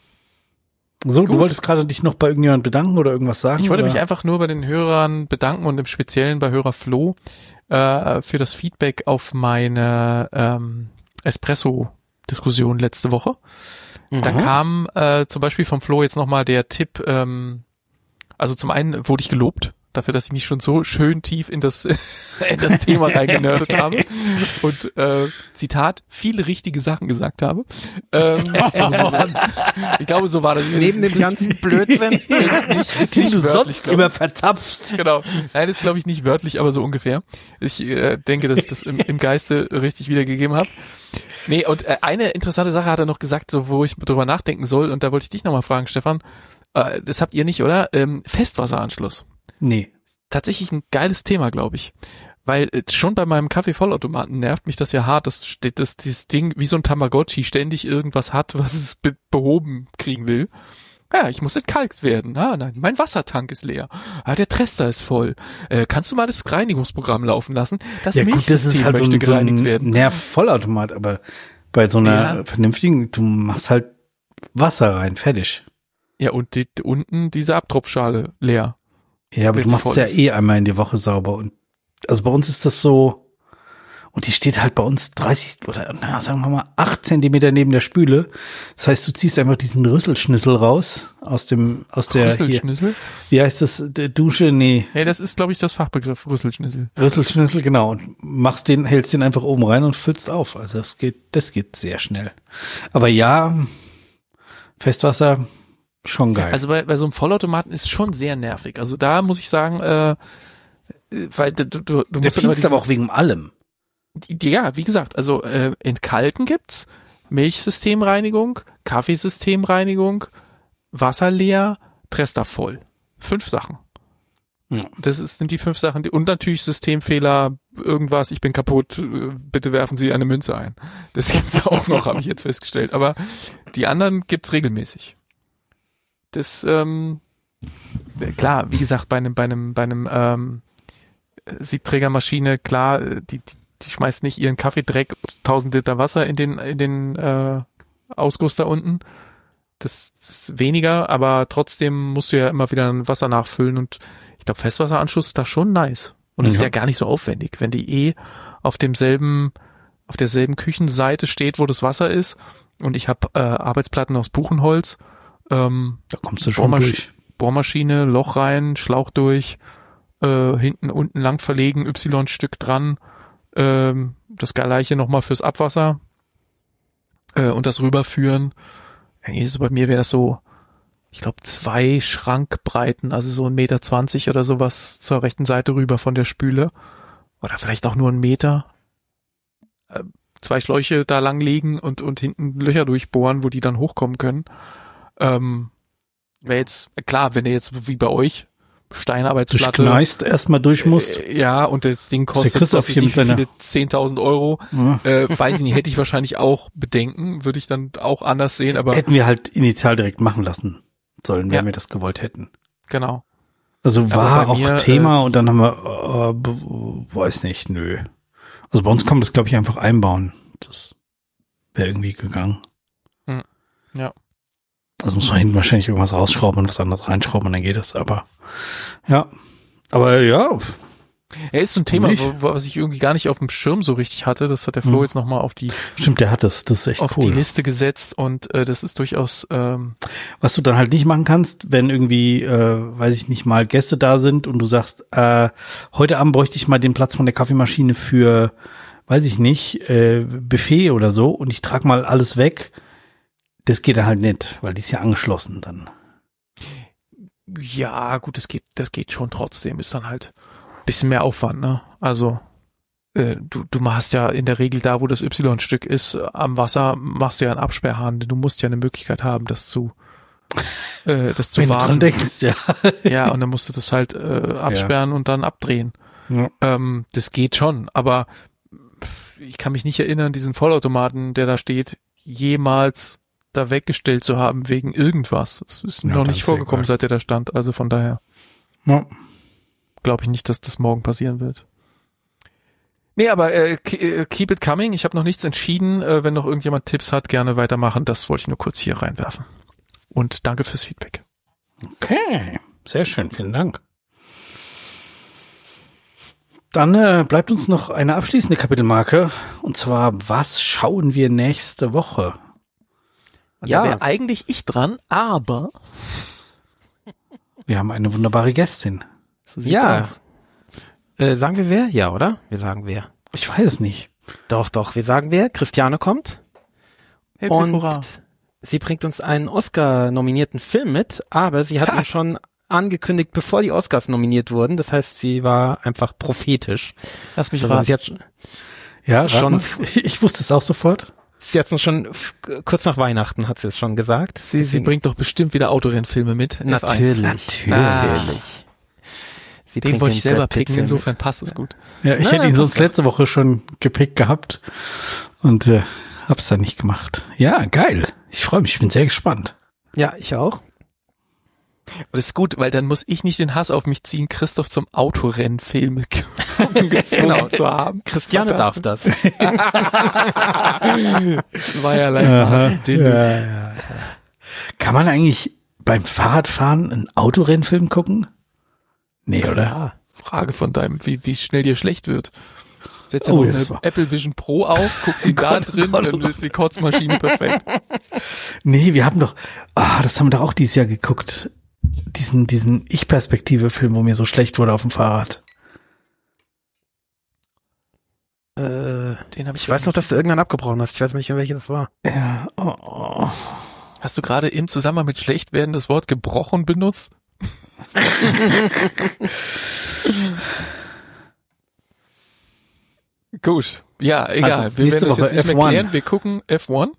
So, gut. Du wolltest gerade dich noch bei irgendjemand bedanken oder irgendwas sagen? Ich wollte oder? mich einfach nur bei den Hörern bedanken und im Speziellen bei Hörer Flo äh, für das Feedback auf meine ähm, Espresso-Diskussion letzte Woche. Mhm. Da kam äh, zum Beispiel vom Flo jetzt nochmal der Tipp, ähm, also zum einen wurde ich gelobt dafür, dass ich mich schon so schön tief in das in das Thema reingenördet habe und äh, Zitat, viele richtige Sachen gesagt habe. Ähm, ich, glaube, so war, ich glaube, so war das. Neben dem ganzen Blödsinn ist nicht, ist nicht du wörtlich, sonst immer verzapfst. Genau. Nein, das ist, glaube ich, nicht wörtlich, aber so ungefähr. Ich äh, denke, dass ich das im, im Geiste richtig wiedergegeben habe. Nee, und äh, eine interessante Sache hat er noch gesagt, so wo ich drüber nachdenken soll, und da wollte ich dich nochmal fragen, Stefan. Äh, das habt ihr nicht, oder? Ähm, Festwasseranschluss. Nee. Tatsächlich ein geiles Thema, glaube ich. Weil äh, schon bei meinem Kaffeevollautomaten nervt mich das ja hart, dass steht, dass dieses Ding wie so ein Tamagotchi ständig irgendwas hat, was es be- behoben kriegen will. Ja, ich muss entkalkt werden. Ah, nein, mein Wassertank ist leer. Ah, der Trester ist voll. Äh, kannst du mal das Reinigungsprogramm laufen lassen? Das ja, gut, das ist halt so ein, so ein werden. Nerv-Vollautomat, aber bei so einer ja. vernünftigen, du machst halt Wasser rein, fertig. Ja, und die, unten diese Abtropfschale leer. Ja, aber du machst es ja eh einmal in die Woche sauber. Und also bei uns ist das so, Und die steht halt bei uns dreißig oder na, sagen wir mal acht Zentimeter neben der Spüle. Das heißt, du ziehst einfach diesen Rüsselschnüssel raus aus dem, aus der, Rüsselschnüssel? Hier, wie heißt das, der Dusche? Nee. Nee, das ist, glaube ich, das Fachbegriff, Rüsselschnüssel. Rüsselschnüssel, genau. Und machst den, hältst den einfach oben rein und füllst auf. Also das geht, das geht sehr schnell. Aber ja, Festwasser, schon geil. Also bei, bei so einem Vollautomaten ist schon sehr nervig. Also da muss ich sagen, äh, weil du, du, du der musst piekst aber auch wegen allem. Ja, wie gesagt, also äh, entkalken gibt's, Milchsystemreinigung, Kaffeesystemreinigung, Wasser leer, Trester voll. Fünf Sachen. Ja. Das ist, sind die fünf Sachen, die, und natürlich Systemfehler, irgendwas, ich bin kaputt, bitte werfen Sie eine Münze ein. Das gibt's auch noch, habe ich jetzt festgestellt. Aber die anderen gibt's regelmäßig. Das, ähm, klar, wie gesagt, bei einem, bei einem, bei einem ähm, Siebträgermaschine, klar, die, die Die schmeißt nicht ihren Kaffeedreck tausend Liter Wasser in den in den äh, Ausguss da unten. Das, das ist weniger, aber trotzdem musst du ja immer wieder ein Wasser nachfüllen und ich glaube, Festwasseranschluss ist da schon nice. Und es ja. ist ja gar nicht so aufwendig, wenn die eh auf demselben, auf derselben Küchenseite steht, wo das Wasser ist und ich habe äh, Arbeitsplatten aus Buchenholz. Ähm, da kommst du schon Bohrmasch- durch. Bohrmaschine, Loch rein, Schlauch durch, äh, hinten unten lang verlegen, Y-Stück dran. Ähm, das Gleiche nochmal fürs Abwasser äh, und das rüberführen. Also bei mir wäre das so, ich glaube, zwei Schrankbreiten, also so ein Meter zwanzig oder sowas zur rechten Seite rüber von der Spüle. Oder vielleicht auch nur ein Meter. Äh, zwei Schläuche da langlegen und, und hinten Löcher durchbohren, wo die dann hochkommen können. Ähm, wäre jetzt, klar, wenn ihr jetzt wie bei euch Steinarbeitsplatte. Durchkneist erstmal durch musst. Äh, ja, und das Ding kostet das was weiß ich, viele zehntausend Euro. Ja. Äh, weiß ich nicht, hätte ich wahrscheinlich auch Bedenken, würde ich dann auch anders sehen, aber. Hätten wir halt initial direkt machen lassen sollen, wenn ja. wir das gewollt hätten. Genau. Also war auch mir, Thema äh, und dann haben wir, äh, weiß nicht, nö. Also bei uns kann man das, glaube ich, einfach einbauen. Das wäre irgendwie gegangen. Ja. Also muss man hinten wahrscheinlich irgendwas rausschrauben und was anderes reinschrauben und dann geht es, aber ja, aber ja. Er ist so ein Thema, wo, was ich irgendwie gar nicht auf dem Schirm so richtig hatte. Das hat der Flo hm. jetzt nochmal auf die Stimmt, der hat das, das ist echt auf cool. die Liste gesetzt und äh, das ist durchaus ähm, was du dann halt nicht machen kannst, wenn irgendwie, äh, weiß ich nicht, mal Gäste da sind und du sagst, äh, heute Abend bräuchte ich mal den Platz von der Kaffeemaschine für, weiß ich nicht, äh, Buffet oder so und ich trage mal alles weg. Das geht dann halt nicht, weil die ist ja angeschlossen dann. Ja, gut, das geht, das geht schon trotzdem. Ist dann halt ein bisschen mehr Aufwand, ne? Also äh, du, du machst ja in der Regel da, wo das Y-Stück ist, am Wasser machst du ja einen Absperrhahn. Du musst ja eine Möglichkeit haben, das zu äh, das zu Wenn warten. du dran denkst, ja. Ja, und dann musst du das halt äh, absperren ja. und dann abdrehen. Ja. Ähm, das geht schon, aber ich kann mich nicht erinnern, diesen Vollautomaten, der da steht, jemals da weggestellt zu haben wegen irgendwas. Das ist ja, noch nicht vorgekommen, seit der da stand. Also von daher ja. glaube ich nicht, dass das morgen passieren wird. Nee, aber äh, keep it coming. Ich habe noch nichts entschieden. Äh, wenn noch irgendjemand Tipps hat, gerne weitermachen. Das wollte ich nur kurz hier reinwerfen. Und danke fürs Feedback. Okay, sehr schön. Vielen Dank. Dann äh, bleibt uns noch eine abschließende Kapitelmarke. Und zwar, was schauen wir nächste Woche? Und ja, da wäre eigentlich ich dran, aber wir haben eine wunderbare Gästin. So sieht's ja. aus. Äh, sagen wir wer? Ja, oder? Wir sagen wer. Ich weiß es nicht. Doch, doch, wir sagen wer. Christiane kommt. Hey, und hurra. Sie bringt uns einen Oscar-nominierten Film mit, aber sie hat ha. ihn schon angekündigt, bevor die Oscars nominiert wurden. Das heißt, sie war einfach prophetisch. Lass mich also, raten. Sie hat schon, ja, schon. Ich wusste es auch sofort. Sie hat es schon kurz nach Weihnachten, hat sie es schon gesagt. Sie, sie bringt doch bestimmt wieder Autorennfilme mit. Natürlich. Natürlich. Ah. Sie den wollte ich selber picken, insofern passt es gut. Ja, ich Na, hätte ihn sonst letzte Woche schon gepickt gehabt und äh, hab's dann nicht gemacht. Ja, geil. Ich freue mich, ich bin sehr gespannt. Ja, ich auch. Und das ist gut, weil dann muss ich nicht den Hass auf mich ziehen, Christoph zum Autorennfilme gezwungen genau. zu haben. Christiane darf das. Das war ja leider. Ja, ja, ja. Kann man eigentlich beim Fahrradfahren einen Autorennfilm gucken? Nee, oder? Ja, Frage von deinem, wie, wie schnell dir schlecht wird. Setz ja oh, noch eine Apple Vision Pro auf, guck ihn da drin, Gott, dann ist die Kotzmaschine perfekt. Nee, wir haben doch, ah, das haben wir doch auch dieses Jahr geguckt. Diesen, diesen Ich-Perspektive-Film, wo mir so schlecht wurde auf dem Fahrrad. Äh, Den hab ich ich weiß noch, dass du irgendwann abgebrochen hast. Ich weiß nicht mehr, welche das war. Ja, oh, oh. Hast du gerade im Zusammenhang mit schlecht werden das Wort gebrochen benutzt? Gut, ja, egal. Also, wir werden das Woche jetzt nicht F eins. mehr klären. Wir gucken F eins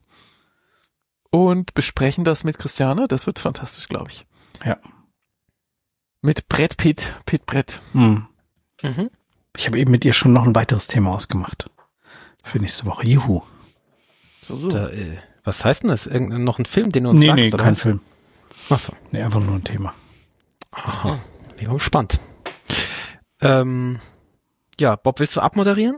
und besprechen das mit Christiane. Das wird fantastisch, glaube ich. Ja. Mit Brett Pitt, Pitt Brett. Hm. Mhm. Ich habe eben mit ihr schon noch ein weiteres Thema ausgemacht. Für nächste Woche. Juhu. So, so. Da, äh, was heißt denn das? Irgend, noch ein Film, den du uns nee, sagst? Nee, nee, kein was? Film. Ach so. Nee, einfach nur ein Thema. Aha. Bin mal gespannt. Ähm, ja, Bob, willst du abmoderieren?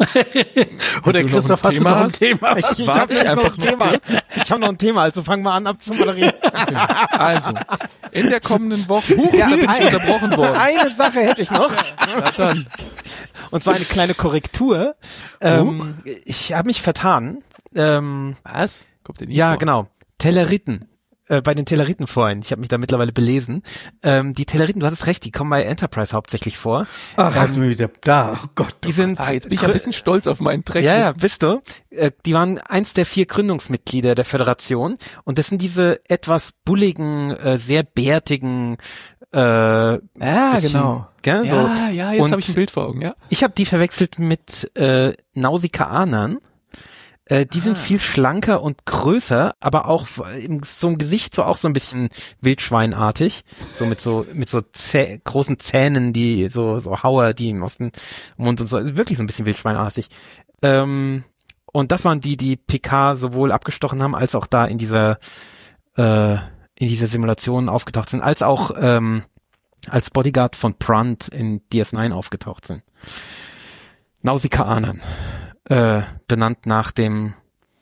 Oder Christoph, hast du noch ein Thema? Ich, ich habe einfach ein Thema. Ich habe noch ein Thema, also fangen wir an abzumoderieren. Okay. Also, in der kommenden Woche, huch, ja, da bin ich unterbrochen worden. Eine Sache hätte ich noch. Na dann. Und zwar eine kleine Korrektur. Ähm, uh. Ich habe mich vertan. Ähm, Was? Kommt der nie ja, vor? genau. Telleriten. Äh, bei den Telleriten vorhin. Ich habe mich da mittlerweile belesen. Ähm, die Telleriten, du hattest recht, die kommen bei Enterprise hauptsächlich vor. Ach, ähm, mir wieder da. Oh Gott. Die sind. Ah, jetzt bin ich ein bisschen stolz auf meinen Dreck. Ja, ja, bist du. Äh, die waren eins der vier Gründungsmitglieder der Föderation. Und das sind diese etwas bulligen, äh, sehr bärtigen, äh, ja, bisschen, genau. Gell, ja, so. ja, jetzt habe ich ein Bild vor Augen, ja. Ich habe die verwechselt mit äh, Nausikaanern. Äh, die ah. sind viel schlanker und größer, aber auch im, so im Gesicht so auch so ein bisschen wildschweinartig, so mit so mit so Zäh- großen Zähnen, die so so Hauer, die ihm aus dem Mund und so, also wirklich so ein bisschen wildschweinartig. Ähm, und das waren die, die Picard sowohl abgestochen haben, als auch da in dieser äh, in dieser Simulation aufgetaucht sind, als auch ähm, als Bodyguard von Brunt in D S neun aufgetaucht sind. Nausikaanern. Äh, benannt nach dem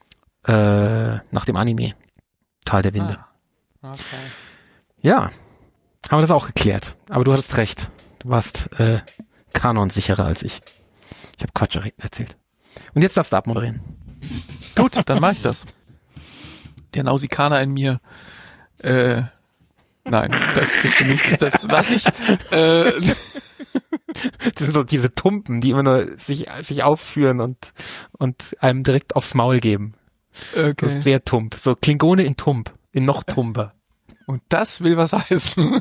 äh, nach dem Anime Tal der Winde. Ah, okay. Ja, haben wir das auch geklärt. Aber du hattest recht. Du warst äh, kanonsicherer als ich. Ich habe Quatsch erzählt. Und jetzt darfst du abmoderieren. Gut, dann mache ich das. Der Nausikaner in mir äh, nein, das bitte nicht. Das lasse ich. Äh, Das sind so diese Tumpen, die immer nur sich sich aufführen und und einem direkt aufs Maul geben. Okay. Das ist sehr tump. So Klingone in tump, in noch tumper. Und das will was heißen.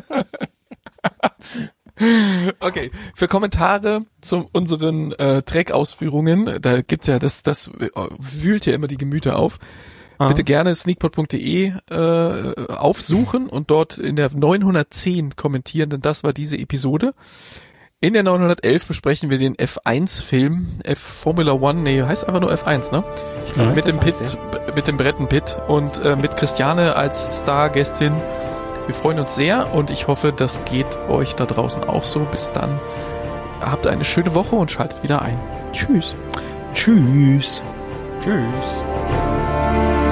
Okay, für Kommentare zu unseren äh, Track-Ausführungen, da gibt's ja, das das wühlt ja immer die Gemüter auf. Aha. Bitte gerne sneakpot punkt de äh, aufsuchen und dort in der neunhundertzehn kommentieren, denn das war diese Episode. In der neunhundertelf besprechen wir den F eins Film, F Formula One, nee, heißt einfach nur F eins, ne? Ja, mit dem Pitt, eins, ja. mit dem Bretten Pitt und äh, mit Christiane als Stargästin. Wir freuen uns sehr und ich hoffe, das geht euch da draußen auch so. Bis dann. Habt eine schöne Woche und schaltet wieder ein. Tschüss. Tschüss. Tschüss.